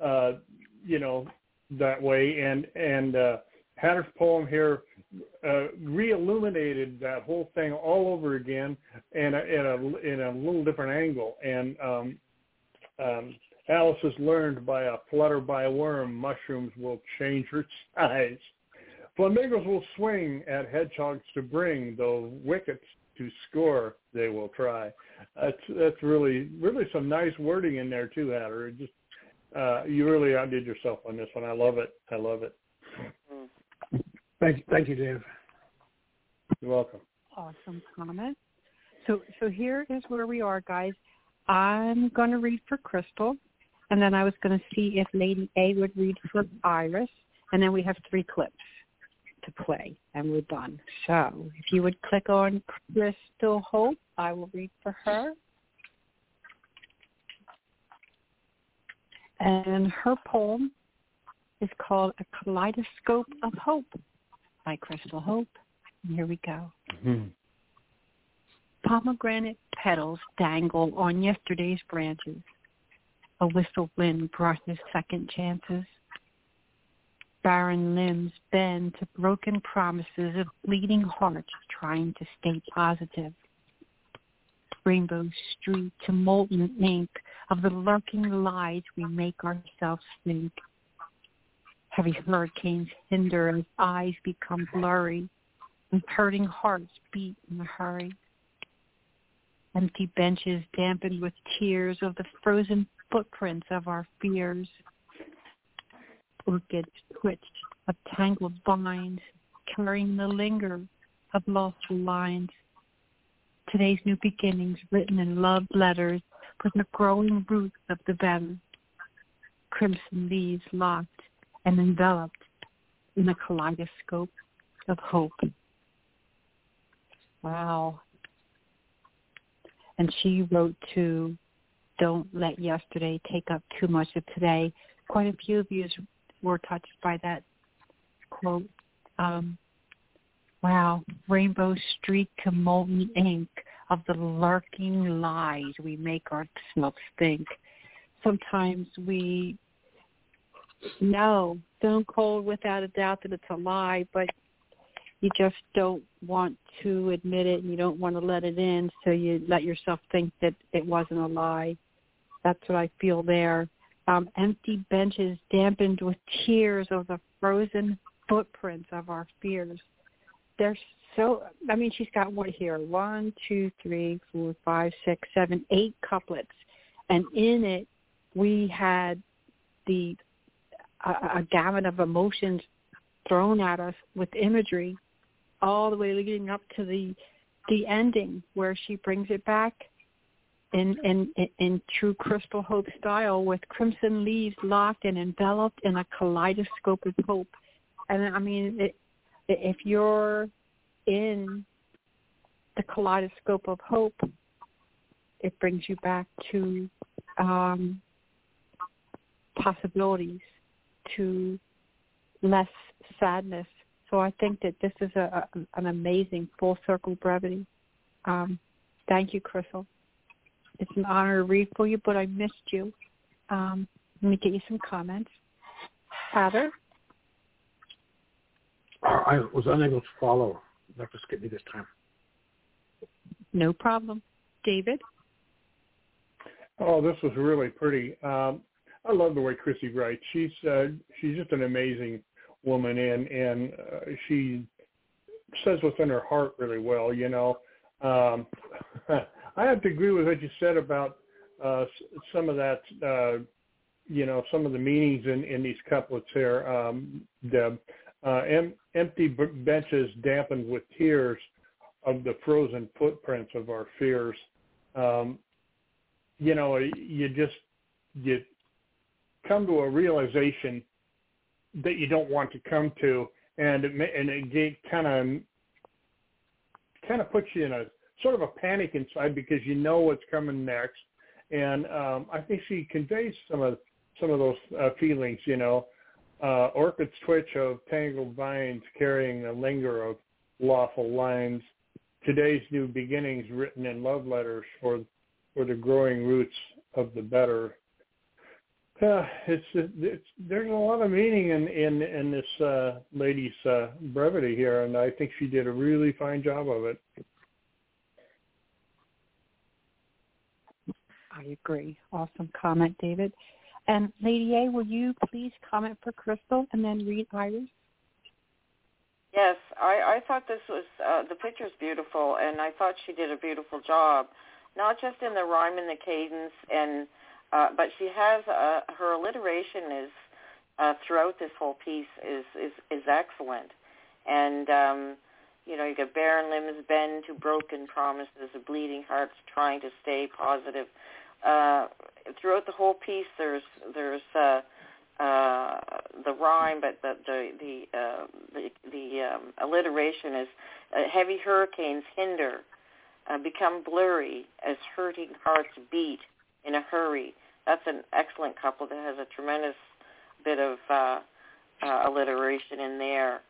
that way. And Hatter's poem here re-illuminated that whole thing all over again, and in a little different angle. And Alice has learned by a flutter by a worm, mushrooms will change her size. Flamingos will swing at hedgehogs to bring, though wickets to score they will try. That's really some nice wording in there too, Hatter. It just you really outdid yourself on this one. I love it. Thank you, Dave. You're welcome. Awesome comment. So here is where we are, guys. I'm going to read for Crystal, and then I was going to see if Lady A would read for Iris, and then we have 3 clips to play, and we're done. So if you would click on Crystal Hope, I will read for her. And her poem is called A Kaleidoscope of Hope by Crystal Hope. And here we go. Mm-hmm. Pomegranate petals dangle on yesterday's branches. A whistle wind brought his second chances. Barren limbs bend to broken promises of bleeding hearts trying to stay positive. Rainbow street to molten ink of the lurking lies we make ourselves think. Heavy hurricanes hinder as eyes become blurry and hurting hearts beat in a hurry. Empty benches dampened with tears of the frozen footprints of our fears. Orchids twitched of tangled vines, carrying the linger of lost lines. Today's new beginnings written in love letters with the growing roots of the better. Crimson leaves locked and enveloped in a kaleidoscope of hope. Wow. And she wrote to Don't Let Yesterday Take Up Too Much of Today. Quite a few of you were touched by that quote. Wow. Rainbow streak to molten ink of the lurking lies we make ourselves think. Sometimes we know stone cold without a doubt that it's a lie, but you just don't want to admit it and you don't want to let it in, so you let yourself think that it wasn't a lie. That's what I feel there. Empty benches dampened with tears of the frozen footprints of our fears. they're so, I mean, she's got what here? 1, 2, 3, 4, 5, 6, 7, 8 couplets. And in it, we had a gamut of emotions thrown at us with imagery all the way leading up to the ending where she brings it back in true Crystal Hope style with crimson leaves locked and enveloped in a kaleidoscope of hope. And I mean, if you're in the kaleidoscope of hope, it brings you back to possibilities, to less sadness. So I think that this is an amazing full circle brevity. Thank you, Crystal. It's an honor to read for you, but I missed you. Let me get you some comments. Heather? I was unable to follow. You have to skip me this time. No problem. David? Oh, this was really pretty. I love the way Chrissy writes. She's just an amazing woman, and she says what's in her heart really well. You know, I have to agree with what you said about some of that. You know, some of the meanings in these couplets here. Deb, empty benches dampened with tears of the frozen footprints of our fears. You know, you come to a realization that you don't want to come to, and it kind of puts you in a sort of a panic inside because you know what's coming next. And I think she conveys some of those feelings. You know, orchids twitch of tangled vines carrying a linger of lawful lines. Today's new beginnings written in love letters for the growing roots of the better. There's a lot of meaning in this lady's brevity here, and I think she did a really fine job of it. I agree. Awesome comment, David. And Lady A, will you please comment for Crystal and then read Iris? Yes, I thought this was, the picture's beautiful, and I thought she did a beautiful job, not just in the rhyme and the cadence, and but she has, her alliteration is, throughout this whole piece is excellent. And, you know, you got barren limbs bend to broken promises, of bleeding hearts trying to stay positive. Throughout the whole piece, there's the rhyme, but the alliteration is heavy hurricanes hinder, become blurry as hurting hearts beat in a hurry. That's an excellent couplet that has a tremendous bit of alliteration in there.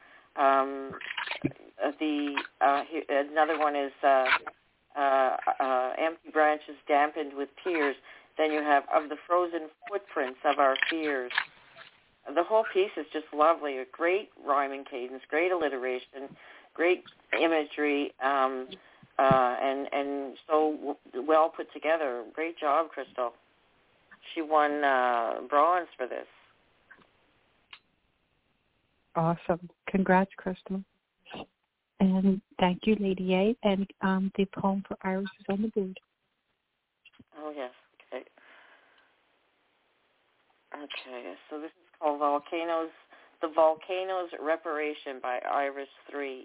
Another one is empty branches dampened with tears. Then you have of the frozen footprints of our fears. The whole piece is just lovely. A great rhyming cadence, great alliteration, great imagery, and so well put together. Great job, Crystal. She won bronze for this. Awesome. Congrats, Crystal. And thank you, Lady A. And the poem for Iris is on the board. Oh, yes. Okay. Okay, so this is called Volcanoes, The Volcano's Reparation by Iris 3.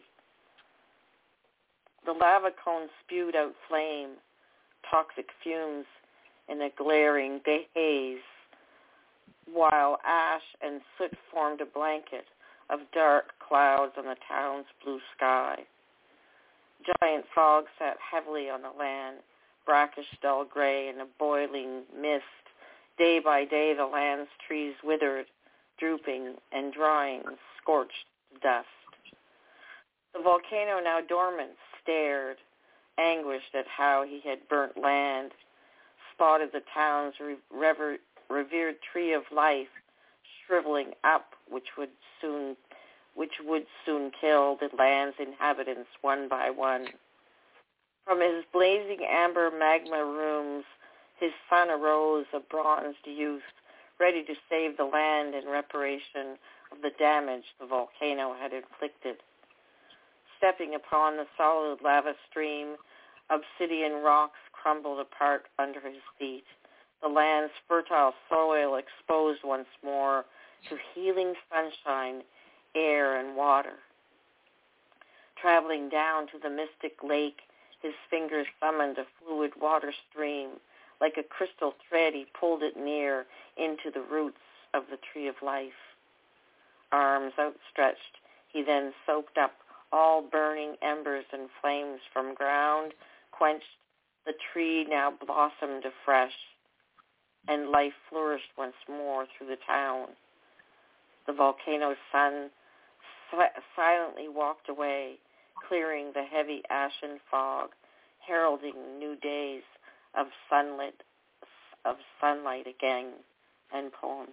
The lava cone spewed out flame, toxic fumes in a glaring haze, while ash and soot formed a blanket of dark clouds on the town's blue sky. Giant fog sat heavily on the land, brackish dull gray in a boiling mist. Day by day the land's trees withered, drooping and drying, scorched to dust. The volcano, now dormant, stared, anguished at how he had burnt land, spotted the town's revered tree of life shriveling up, which would soon kill the land's inhabitants one by one. From his blazing amber magma rooms, his sun arose, a bronzed youth, ready to save the land in reparation of the damage the volcano had inflicted. Stepping upon the solid lava stream, obsidian rocks crumbled apart under his feet. The land's fertile soil exposed once more to healing sunshine, air, and water. Traveling down to the mystic lake, his fingers summoned a fluid water stream. Like a crystal thread, he pulled it near into the roots of the tree of life. Arms outstretched, he then soaked up all burning embers and flames from ground, quenched. The tree now blossomed afresh, and life flourished once more through the town. The volcano's sun silently walked away, clearing the heavy ashen fog, heralding new days of sunlight again. End poem.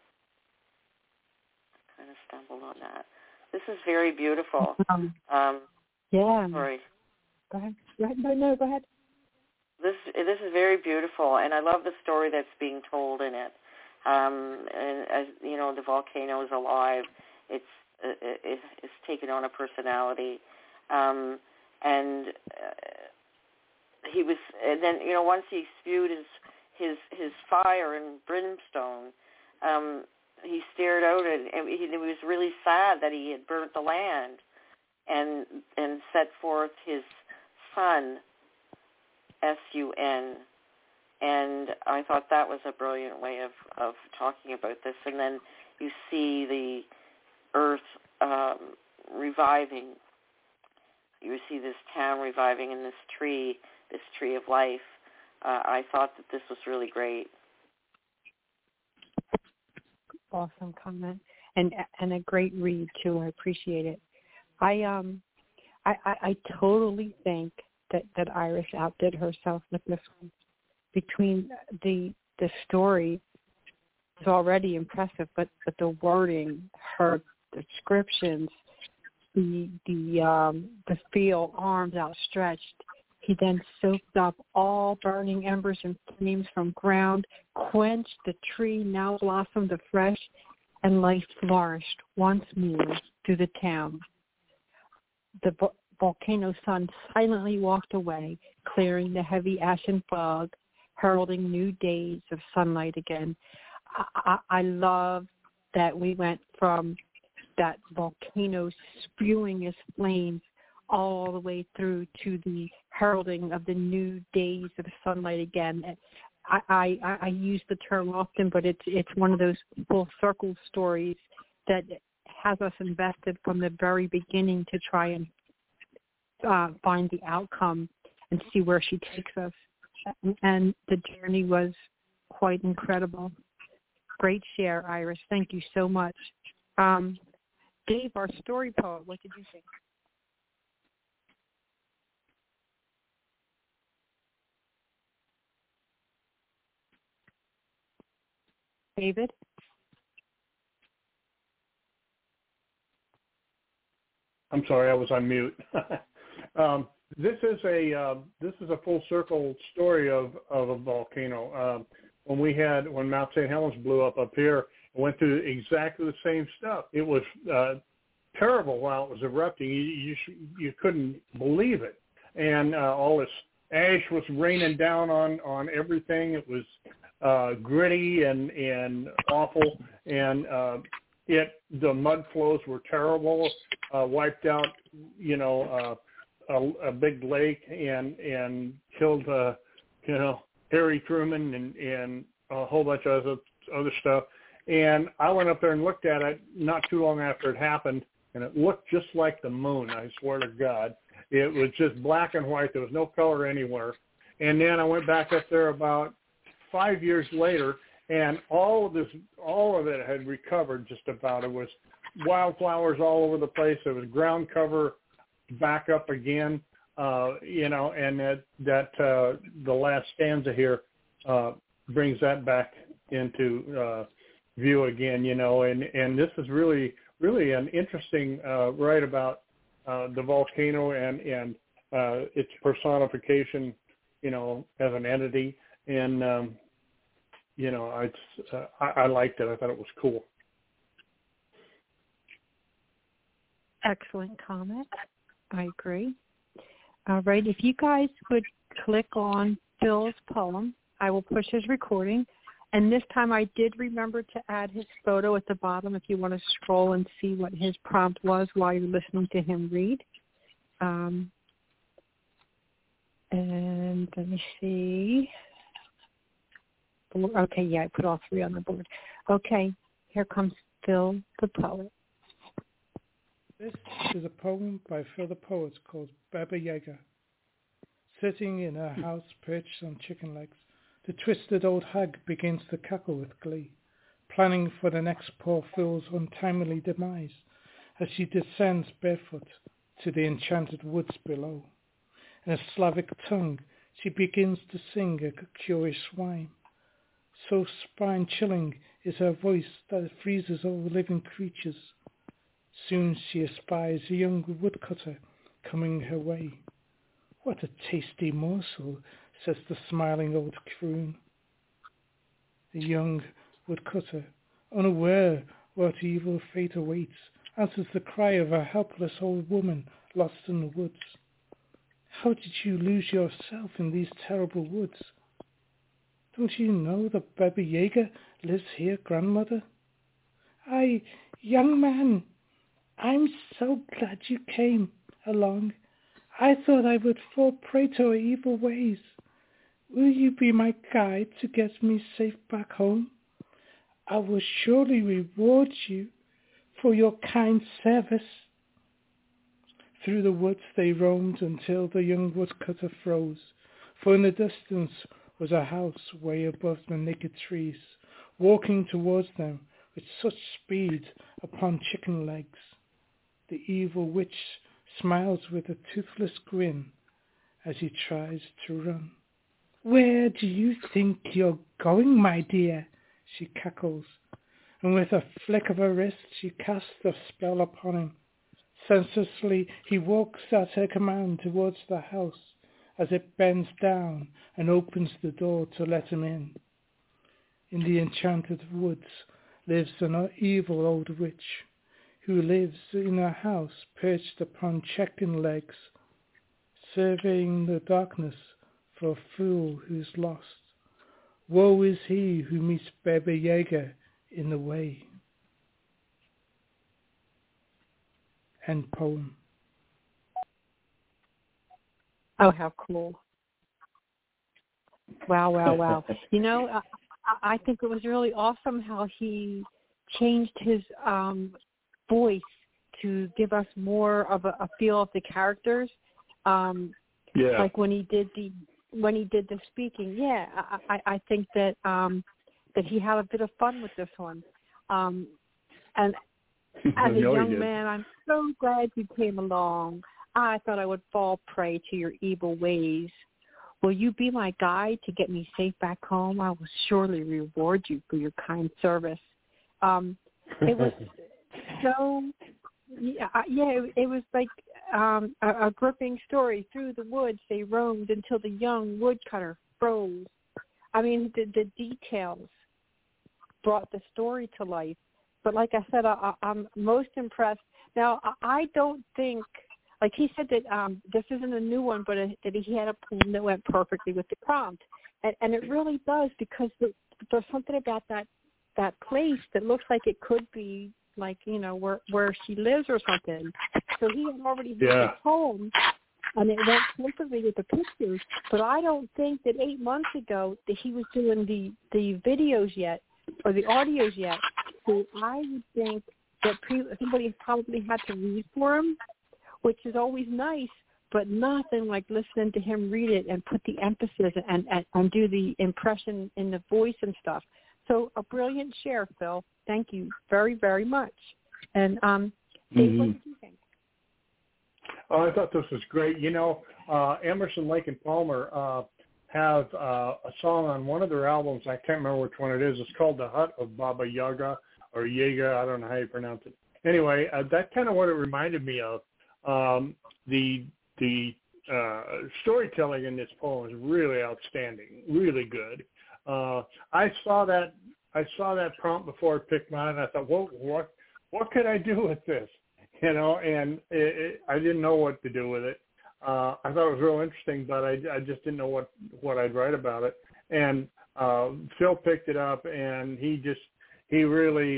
I kind of stumbled on that. This is very beautiful. Yeah. Sorry. Go ahead. No, go ahead. This is very beautiful, and I love the story that's being told in it. And as you know, the volcano is alive. It's taken on a personality, and he was. And then once he spewed his fire and brimstone, he stared out and he was really sad that he had burnt the land, and set forth his sun. S-U-N, and I thought that was a brilliant way of talking about this. And then you see the earth reviving. You see this town reviving in this tree of life. I thought that this was really great. Awesome comment, and a great read too. I appreciate it. I totally think that Iris outdid herself with this one. Between the story is already impressive, but the wording, her descriptions, the feel, arms outstretched. He then soaked up all burning embers and flames from ground, quenched the tree, now blossomed afresh, and life flourished once more through the town. The volcano sun silently walked away, clearing the heavy ashen fog, heralding new days of sunlight again. I love that we went from that volcano spewing its flames all the way through to the heralding of the new days of sunlight again. I use the term often, but it's one of those full circle stories that has us invested from the very beginning to try and find the outcome and see where she takes us. And the journey was quite incredible. Great share, Iris. Thank you so much. Dave, our story poet, what did you think? David? I'm sorry, I was on mute. This is a full circle story of a volcano. When Mount St. Helens blew up here, it went through exactly the same stuff. It was terrible while it was erupting. You couldn't believe it, and all this ash was raining down on everything. It was gritty and awful, and the mud flows were terrible. Wiped out, a big lake and killed, Harry Truman and a whole bunch of other stuff. And I went up there and looked at it not too long after it happened, and it looked just like the moon, I swear to God. It was just black and white. There was no color anywhere. And then I went back up there about 5 years later, and all of it had recovered just about. It was wildflowers all over the place. There was ground cover back up again, and that the last stanza here brings that back into view again, and this is really an interesting write about the volcano and its personification, as an entity, and I liked it. I thought it was cool. Excellent comment. I agree. All right. If you guys would click on Phil's poem, I will push his recording. And this time I did remember to add his photo at the bottom if you want to scroll and see what his prompt was while you're listening to him read. And let me see. Okay, yeah, I put all three on the board. Okay, here comes Phil the poet. This is a poem by Phil the poet called Baba Yaga. Sitting in her house perched on chicken legs, the twisted old hag begins to cackle with glee, planning for the next poor fool's untimely demise as she descends barefoot to the enchanted woods below. In a Slavic tongue she begins to sing a curious rhyme. So spine-chilling is her voice that it freezes all living creatures. Soon she espies a young woodcutter coming her way. What a tasty morsel, says the smiling old croon. The young woodcutter, unaware what evil fate awaits, answers the cry of a helpless old woman lost in the woods. How did you lose yourself in these terrible woods? Don't you know that Baba Yaga lives here, grandmother? Aye, young man, I'm so glad you came along. I thought I would fall prey to her evil ways. Will you be my guide to get me safe back home? I will surely reward you for your kind service. Through the woods they roamed until the young woodcutter froze, for in the distance was a house way above the naked trees, walking towards them with such speed upon chicken legs. The evil witch smiles with a toothless grin as he tries to run. Where do you think you're going, my dear? She cackles, and with a flick of her wrist she casts a spell upon him. Senselessly he walks at her command towards the house as it bends down and opens the door to let him in. In the enchanted woods lives an evil old witch, who lives in a house perched upon chicken legs, surveying the darkness for a fool who's lost. Woe is he who meets Baba Yaga in the way. End poem. Oh, how cool. Wow, wow, wow. You know, I think it was really awesome how he changed his voice to give us more of a feel of the characters. Like when he did the speaking. Yeah, I think that that he had a bit of fun with this one. And as a young man, I'm so glad you came along. I thought I would fall prey to your evil ways. Will you be my guide to get me safe back home? I will surely reward you for your kind service. It was so, it was like a gripping story. Through the woods they roamed until the young woodcutter froze. I mean, the details brought the story to life. But like I said, I'm most impressed. Now, I don't think, like he said that this isn't a new one, but that he had a poem that went perfectly with the prompt. And it really does, because there's something about that place that looks like it could be like, you know, where she lives or something. So he had already had the poem, and it went perfectly with the pictures. But I don't think that 8 months ago that he was doing the videos yet, or the audios yet. So I would think that somebody probably had to read for him, which is always nice, but nothing like listening to him read it and put the emphasis and do the impression in the voice and stuff. So a brilliant share, Phil. Thank you very, very much. And Dave, what did you think? Oh, I thought this was great. You know, Emerson, Lake and Palmer have a song on one of their albums. I can't remember which one it is. It's called The Hut of Baba Yaga, or Yaga. I don't know how you pronounce it. Anyway, that's kind of what it reminded me of. The storytelling in this poem is really outstanding, really good. I saw that prompt before I picked mine, and I thought, what could I do with this? and I didn't know what to do with it. I thought it was real interesting, but I just didn't know what I'd write about it. And Phil picked it up, and he really,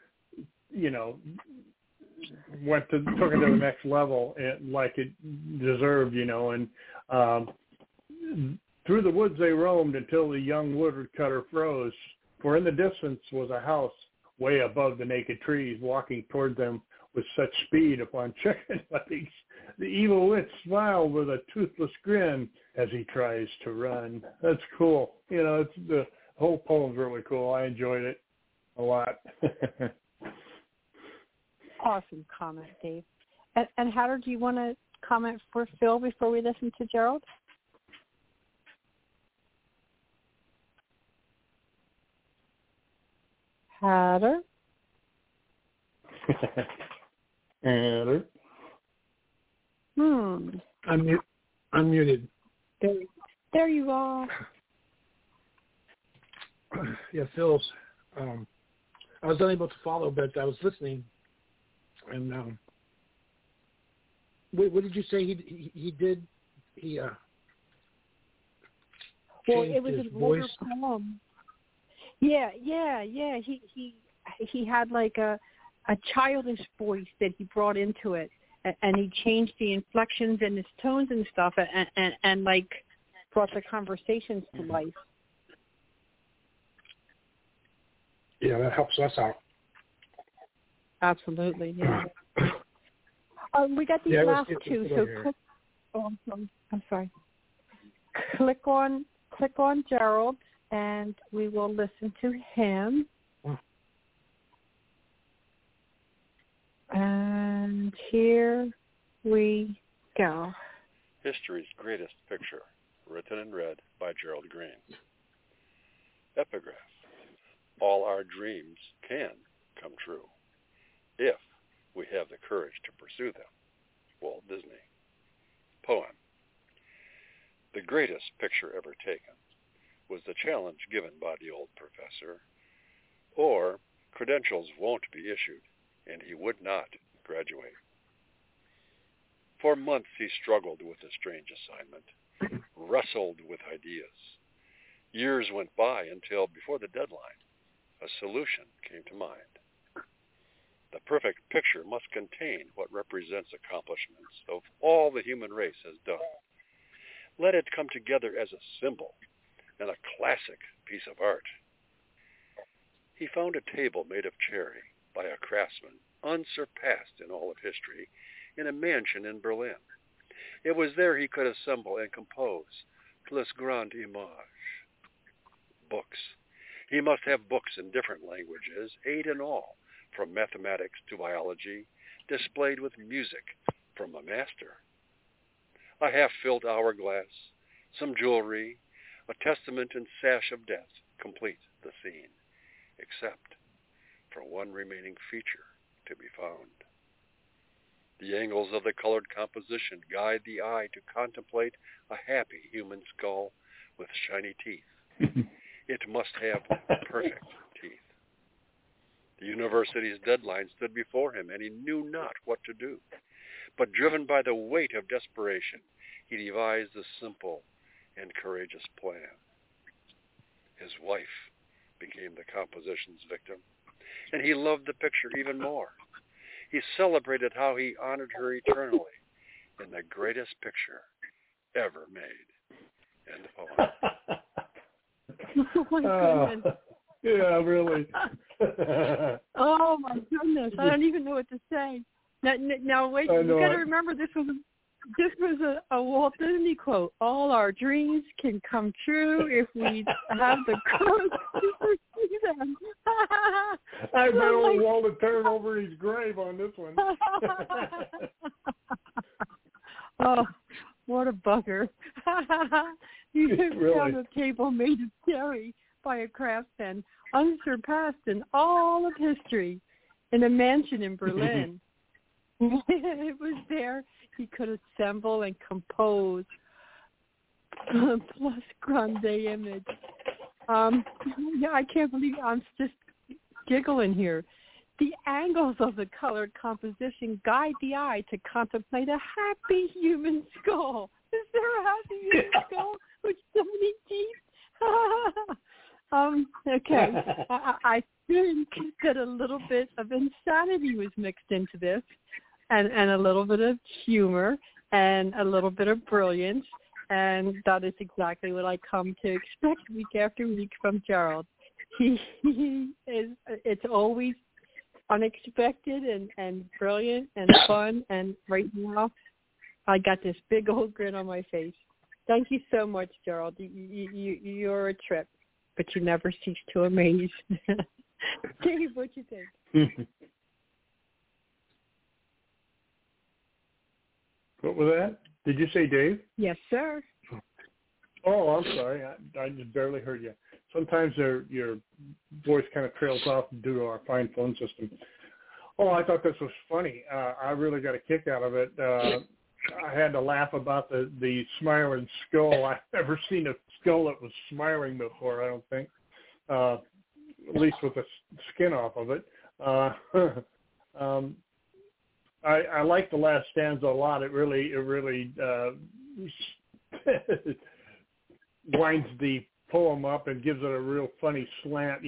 took it to the next level, like it deserved, and through the woods they roamed until the young woodcutter froze, for in the distance was a house way above the naked trees, walking toward them with such speed upon chicken legs. The evil witch smiled with a toothless grin as he tries to run. That's cool. It's the whole poem's really cool. I enjoyed it a lot. Awesome comment, Dave. And Hatter, do you want to comment for Phil before we listen to Gerald? Hatter? Hatter? Unmuted. There you are. Yeah, Phil's. I was unable to follow, but I was listening. And what did you say he did? Well, it was an older voice. poem. Yeah. He had like a childish voice that he brought into it, and he changed the inflections and his tones and stuff, and like brought the conversations to life. Yeah, that helps us out. Absolutely, yeah. We got these last two, so click. Oh, I'm sorry. Click on Gerald, and we will listen to him. And here we go. History's Greatest Picture, written and read by Gerald Green. Epigraph. All our dreams can come true, if we have the courage to pursue them. Walt Disney. Poem. The greatest picture ever taken was the challenge given by the old professor, or credentials won't be issued, and he would not graduate. For months he struggled with the strange assignment, wrestled with ideas. Years went by until, before the deadline, a solution came to mind. The perfect picture must contain what represents accomplishments of all the human race has done. Let it come together as a symbol and a classic piece of art. He found a table made of cherry by a craftsman unsurpassed in all of history in a mansion in Berlin. It was there he could assemble and compose plus grande image. Books. He must have books in different languages, 8 in all, from mathematics to biology, displayed with music from a master. A half-filled hourglass, some jewelry, a testament and sash of death complete the scene, except for one remaining feature to be found. The angles of the colored composition guide the eye to contemplate a happy human skull with shiny teeth. It must have perfect teeth. The university's deadline stood before him, and he knew not what to do. But driven by the weight of desperation, he devised a simple and courageous plan. His wife became the composition's victim, and he loved the picture even more. He celebrated how he honored her eternally in the greatest picture ever made. End poem. Oh, my goodness. Yeah, really. Oh, my goodness. I don't even know what to say. Now wait, you got to remember this was a Walt Disney quote. All our dreams can come true if we have the courage to pursue them. I bet old Walt would turn over his grave on this one. Oh, what a bugger. You really found a table made of cherry by a craftsman unsurpassed in all of history in a mansion in Berlin. It was there he could assemble and compose plus grande image. Yeah, I can't believe I'm just giggling here. The angles of the colored composition guide the eye to contemplate a happy human skull. Is there a happy human skull with so many teeth? Okay. I think that a little bit of insanity was mixed into this, and a little bit of humor, and a little bit of brilliance, and that is exactly what I come to expect week after week from Gerald. He is. It's always unexpected and brilliant and fun, and right now I got this big old grin on my face. Thank you so much, Gerald. You're a trip, but you never cease to amaze. Dave, what you think? What was that? Did you say Dave? Yes, sir. Oh, I'm sorry. I just barely heard you. Sometimes your voice kind of trails off due to our fine phone system. Oh, I thought this was funny. I really got a kick out of it. I had to laugh about the smiling skull. I've never seen a skull that was smiling before, I don't think, at least with the skin off of it. I like the last stanza a lot. It really winds the poem up and gives it a real funny slant,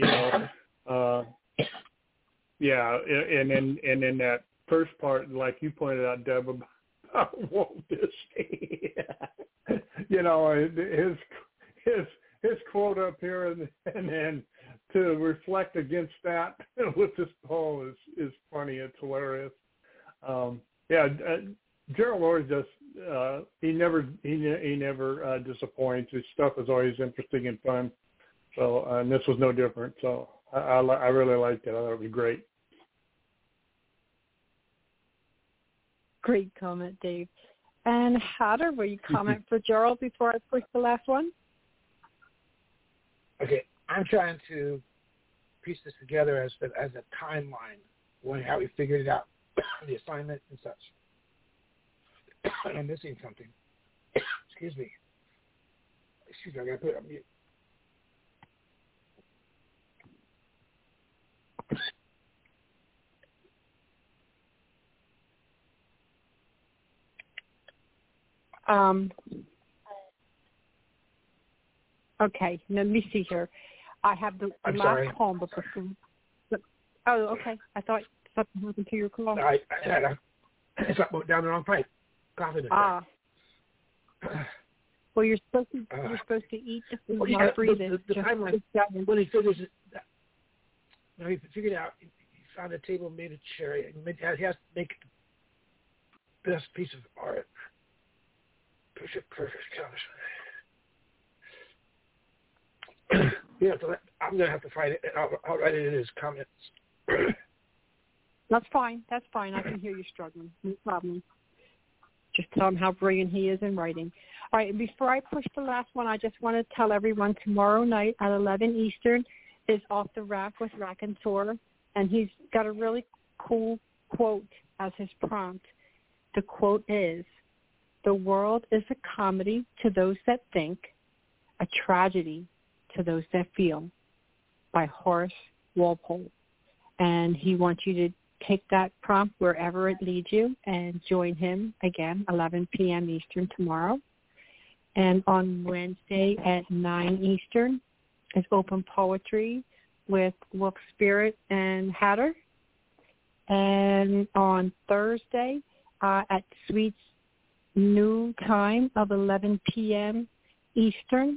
yeah, and in that first part, like you pointed out, Deb, about Walt Disney, his quote up here, and then to reflect against that with this poem is funny. It's hilarious. Gerald always just he never disappoints. His stuff is always interesting and fun. So and this was no different. So I really liked it. I thought it was great. Great comment, Dave. And Hatter, will you comment for Gerald before I push the last one? Okay, I'm trying to piece this together as a timeline, how we figured it out, the assignment and such. I'm missing something. Excuse me, I gotta put it on mute. Okay, let me see here. I have the last poem, but oh, okay. I thought something happened to your call. It's up down the wrong pipe. Well, you're supposed to eat the food, not breathe it. The timeline. When he figures it, he figured out. He found a table, made a chair, and he has to make the best piece of art. Perfect colors. I'm gonna have to find it. I'll write it in his comments. That's fine. I can hear you struggling. No problem. Just tell him how brilliant he is in writing. All right, before I push the last one, I just want to tell everyone tomorrow night at 11 Eastern is Off the Rack with Raconteur, and he's got a really cool quote as his prompt. The quote is, "The world is a comedy to those that think, a tragedy to those that feel," by Horace Walpole. And he wants you to take that prompt wherever it leads you and join him again, 11 p.m. Eastern tomorrow. And on Wednesday at 9 Eastern is Open Poetry with Wolf Spirit and Hatter. And on Thursday at Sweet's new time of 11 p.m. Eastern,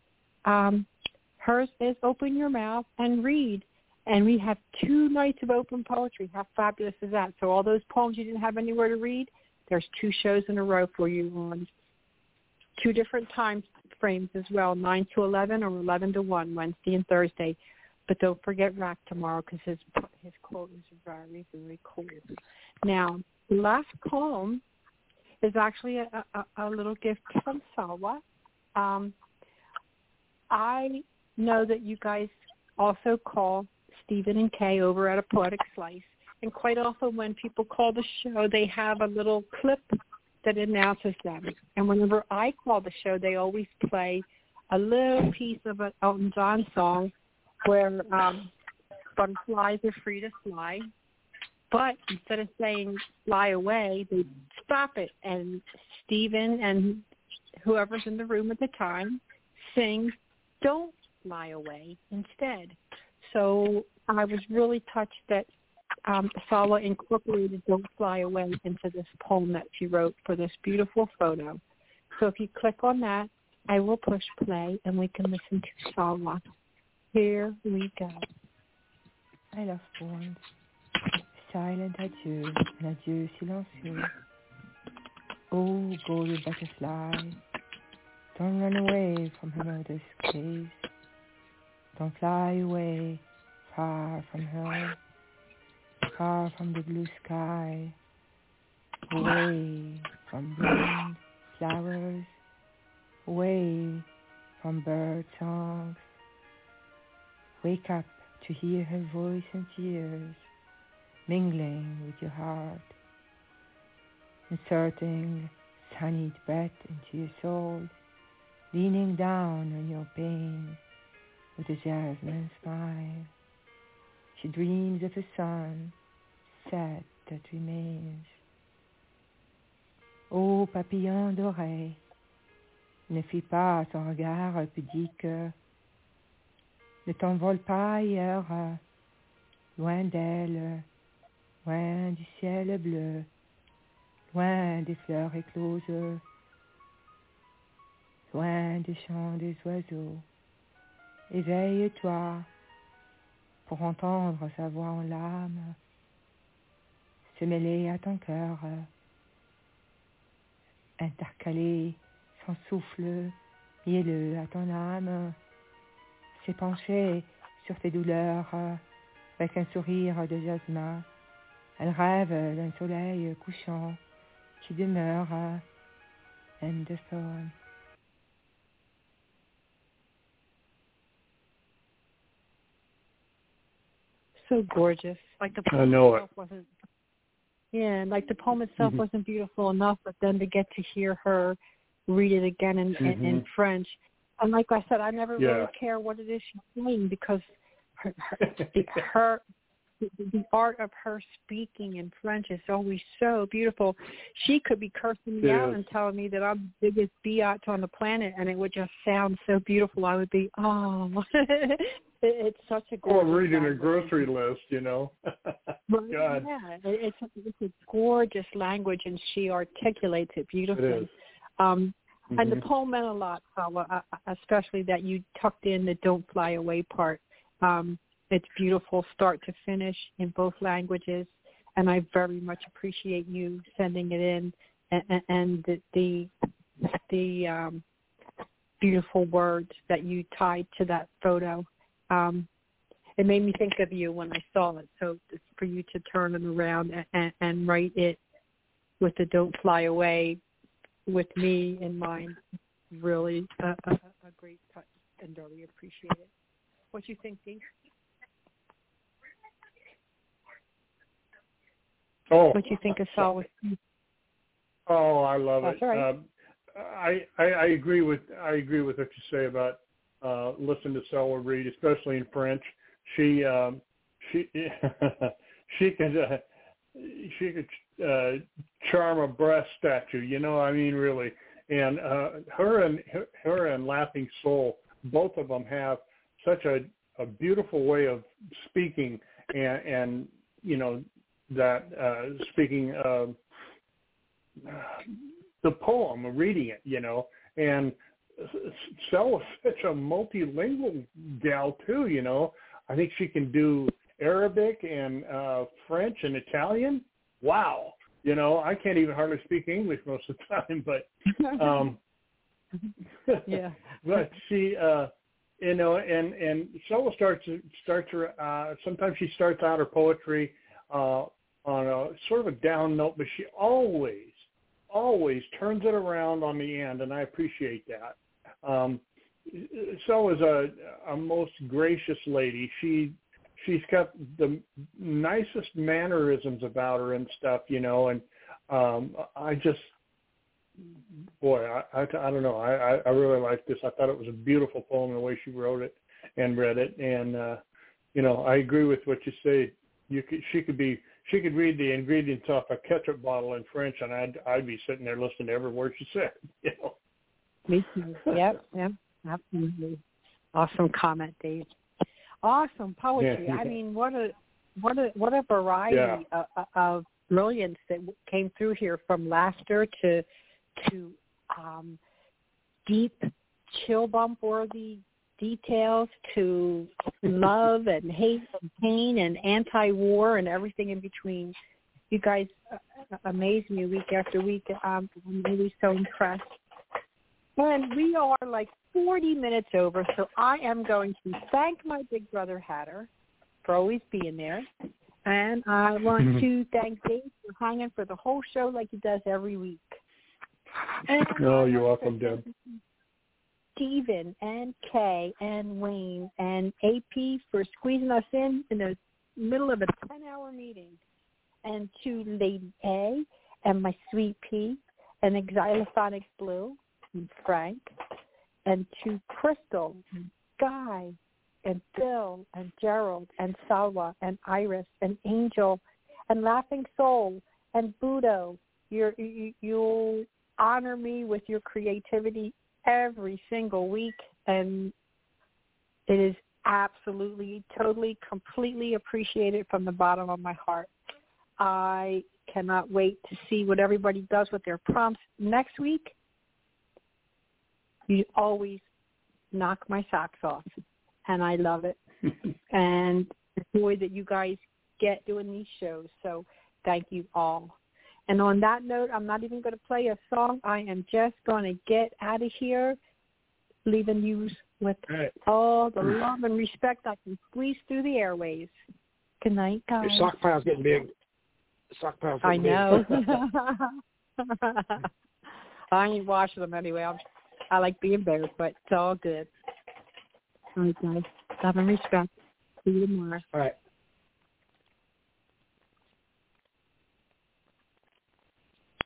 hers is Open Your Mouth and Read. And we have 2 nights of open poetry. How fabulous is that? So all those poems you didn't have anywhere to read, there's 2 shows in a row for you on 2 different time frames as well, 9 to 11 or 11 to 1, Wednesday and Thursday. But don't forget Rack tomorrow because his quote is very, very cool. Now, the last poem is actually a little gift from Salwa. I know that you guys also call Stephen and Kay over at A Poetic Slice. And quite often when people call the show, they have a little clip that announces them. And whenever I call the show, they always play a little piece of an Elton John song where butterflies are free to fly. But instead of saying fly away, they stop it. And Stephen and whoever's in the room at the time sings don't fly away instead. So I was really touched that Salwa incorporated Don't Fly Away into this poem that she wrote for this beautiful photo. So if you click on that, I will push play and we can listen to Salwa. Here we go. I love poems. Silent adieu, un adieu silencieux. Oh, golden butterfly, don't run away from her mother's gaze. Don't fly away, far from her, far from the blue sky, away from blooming flowers, away from bird songs. Wake up to hear her voice and tears, mingling with your heart, inserting honeyed breath into your soul, leaning down on your pain with a jasmine smile. She dreams of a sun set that remains. Ô papillon d'oreille, ne fuis pas ton regard pudique, ne t'envole pas ailleurs, loin d'elle, loin du ciel bleu, loin des fleurs écloses, loin des chants des oiseaux. Éveille-toi pour entendre sa voix en larmes, se mêler à ton cœur, intercaler son souffle mielleux à ton âme, s'épancher sur tes douleurs avec un sourire de jasmin. Elle rêve d'un soleil couchant qui demeure. End of poem. So gorgeous. Like the poem I know itself wasn't. Yeah, like the poem itself wasn't beautiful enough, but then to get to hear her read it again in French. And like I said, I never really care what it is she's saying because the art of her speaking in French is always so beautiful. She could be cursing me out and telling me that I'm the biggest biatch on the planet, and it would just sound so beautiful. I would be, it's such a gorgeous Or reading language. a grocery list, you know. Right, God. yeah, it's a gorgeous language, and she articulates it beautifully. It is. And the poem meant a lot, Salwa, especially that you tucked in the Don't Fly Away part. It's beautiful start to finish in both languages, and I very much appreciate you sending it in and the beautiful words that you tied to that photo. It made me think of you when I saw it, so for you to turn it around and write it with the Don't Fly Away with me in mind, really a great touch, and really appreciate it. What you think, Dee? What you think of Salwa? Oh, I love That's it. right. I agree with what you say about listening to Salwa read, especially in French. She could charm a brass statue, you know. I mean, really. And her and Laughing Soul, both of them have such a beautiful way of speaking, and you know that speaking the poem, reading it, you know. And Salwa's such a multilingual gal too, you know. I think she can do Arabic and French and Italian. Wow. You know, I can't even hardly speak English most of the time, but yeah. But she you know, and Salwa starts her sometimes she starts out her poetry on a sort of a down note, but she always turns it around on the end, and I appreciate that. Salwa's a most gracious lady. She's got the nicest mannerisms about her and stuff, you know, and I just, boy, I don't know. I really like this. I thought it was a beautiful poem, the way she wrote it and read it. And, you know, I agree with what you say. She could be she could read the ingredients off a ketchup bottle in French, and I'd be sitting there listening to every word she said. You know. Me too. Yep, absolutely. Awesome comment, Dave. Awesome poetry. Yeah. I mean, what a variety of brilliance that came through here, from laughter to deep, chill bump worthy details, to love and hate and pain and anti-war and everything in between. You guys amaze me week after week. I'm really so impressed. And we are like 40 minutes over, so I am going to thank my big brother Hatter for always being there. And I want to thank Dave for hanging for the whole show like he does every week. And you're welcome, Deb. Stephen and Kay and Wayne and AP for squeezing us in the middle of a 10-hour meeting. And to Lady A and my sweet P and Xylophonic Blue and Frank, and to Crystal and Guy and Bill and Gerald and Salwa and Iris and Angel and Laughing Soul and Budo. You'll honor me with your creativity every single week, and it is absolutely, totally, completely appreciated from the bottom of my heart. I cannot wait to see what everybody does with their prompts next week. You always knock my socks off, and I love it. And the joy that you guys get doing these shows. So thank you all. And on that note, I'm not even going to play a song. I am just going to get out of here, leaving you with all the love and respect I can squeeze through the airways. Good night, guys. Your sock pile's getting big. Sock pile's getting big. I know. big. I ain't washing them anyway. I like being bears, but it's all good. All right, guys. Love and respect. See you tomorrow. All right.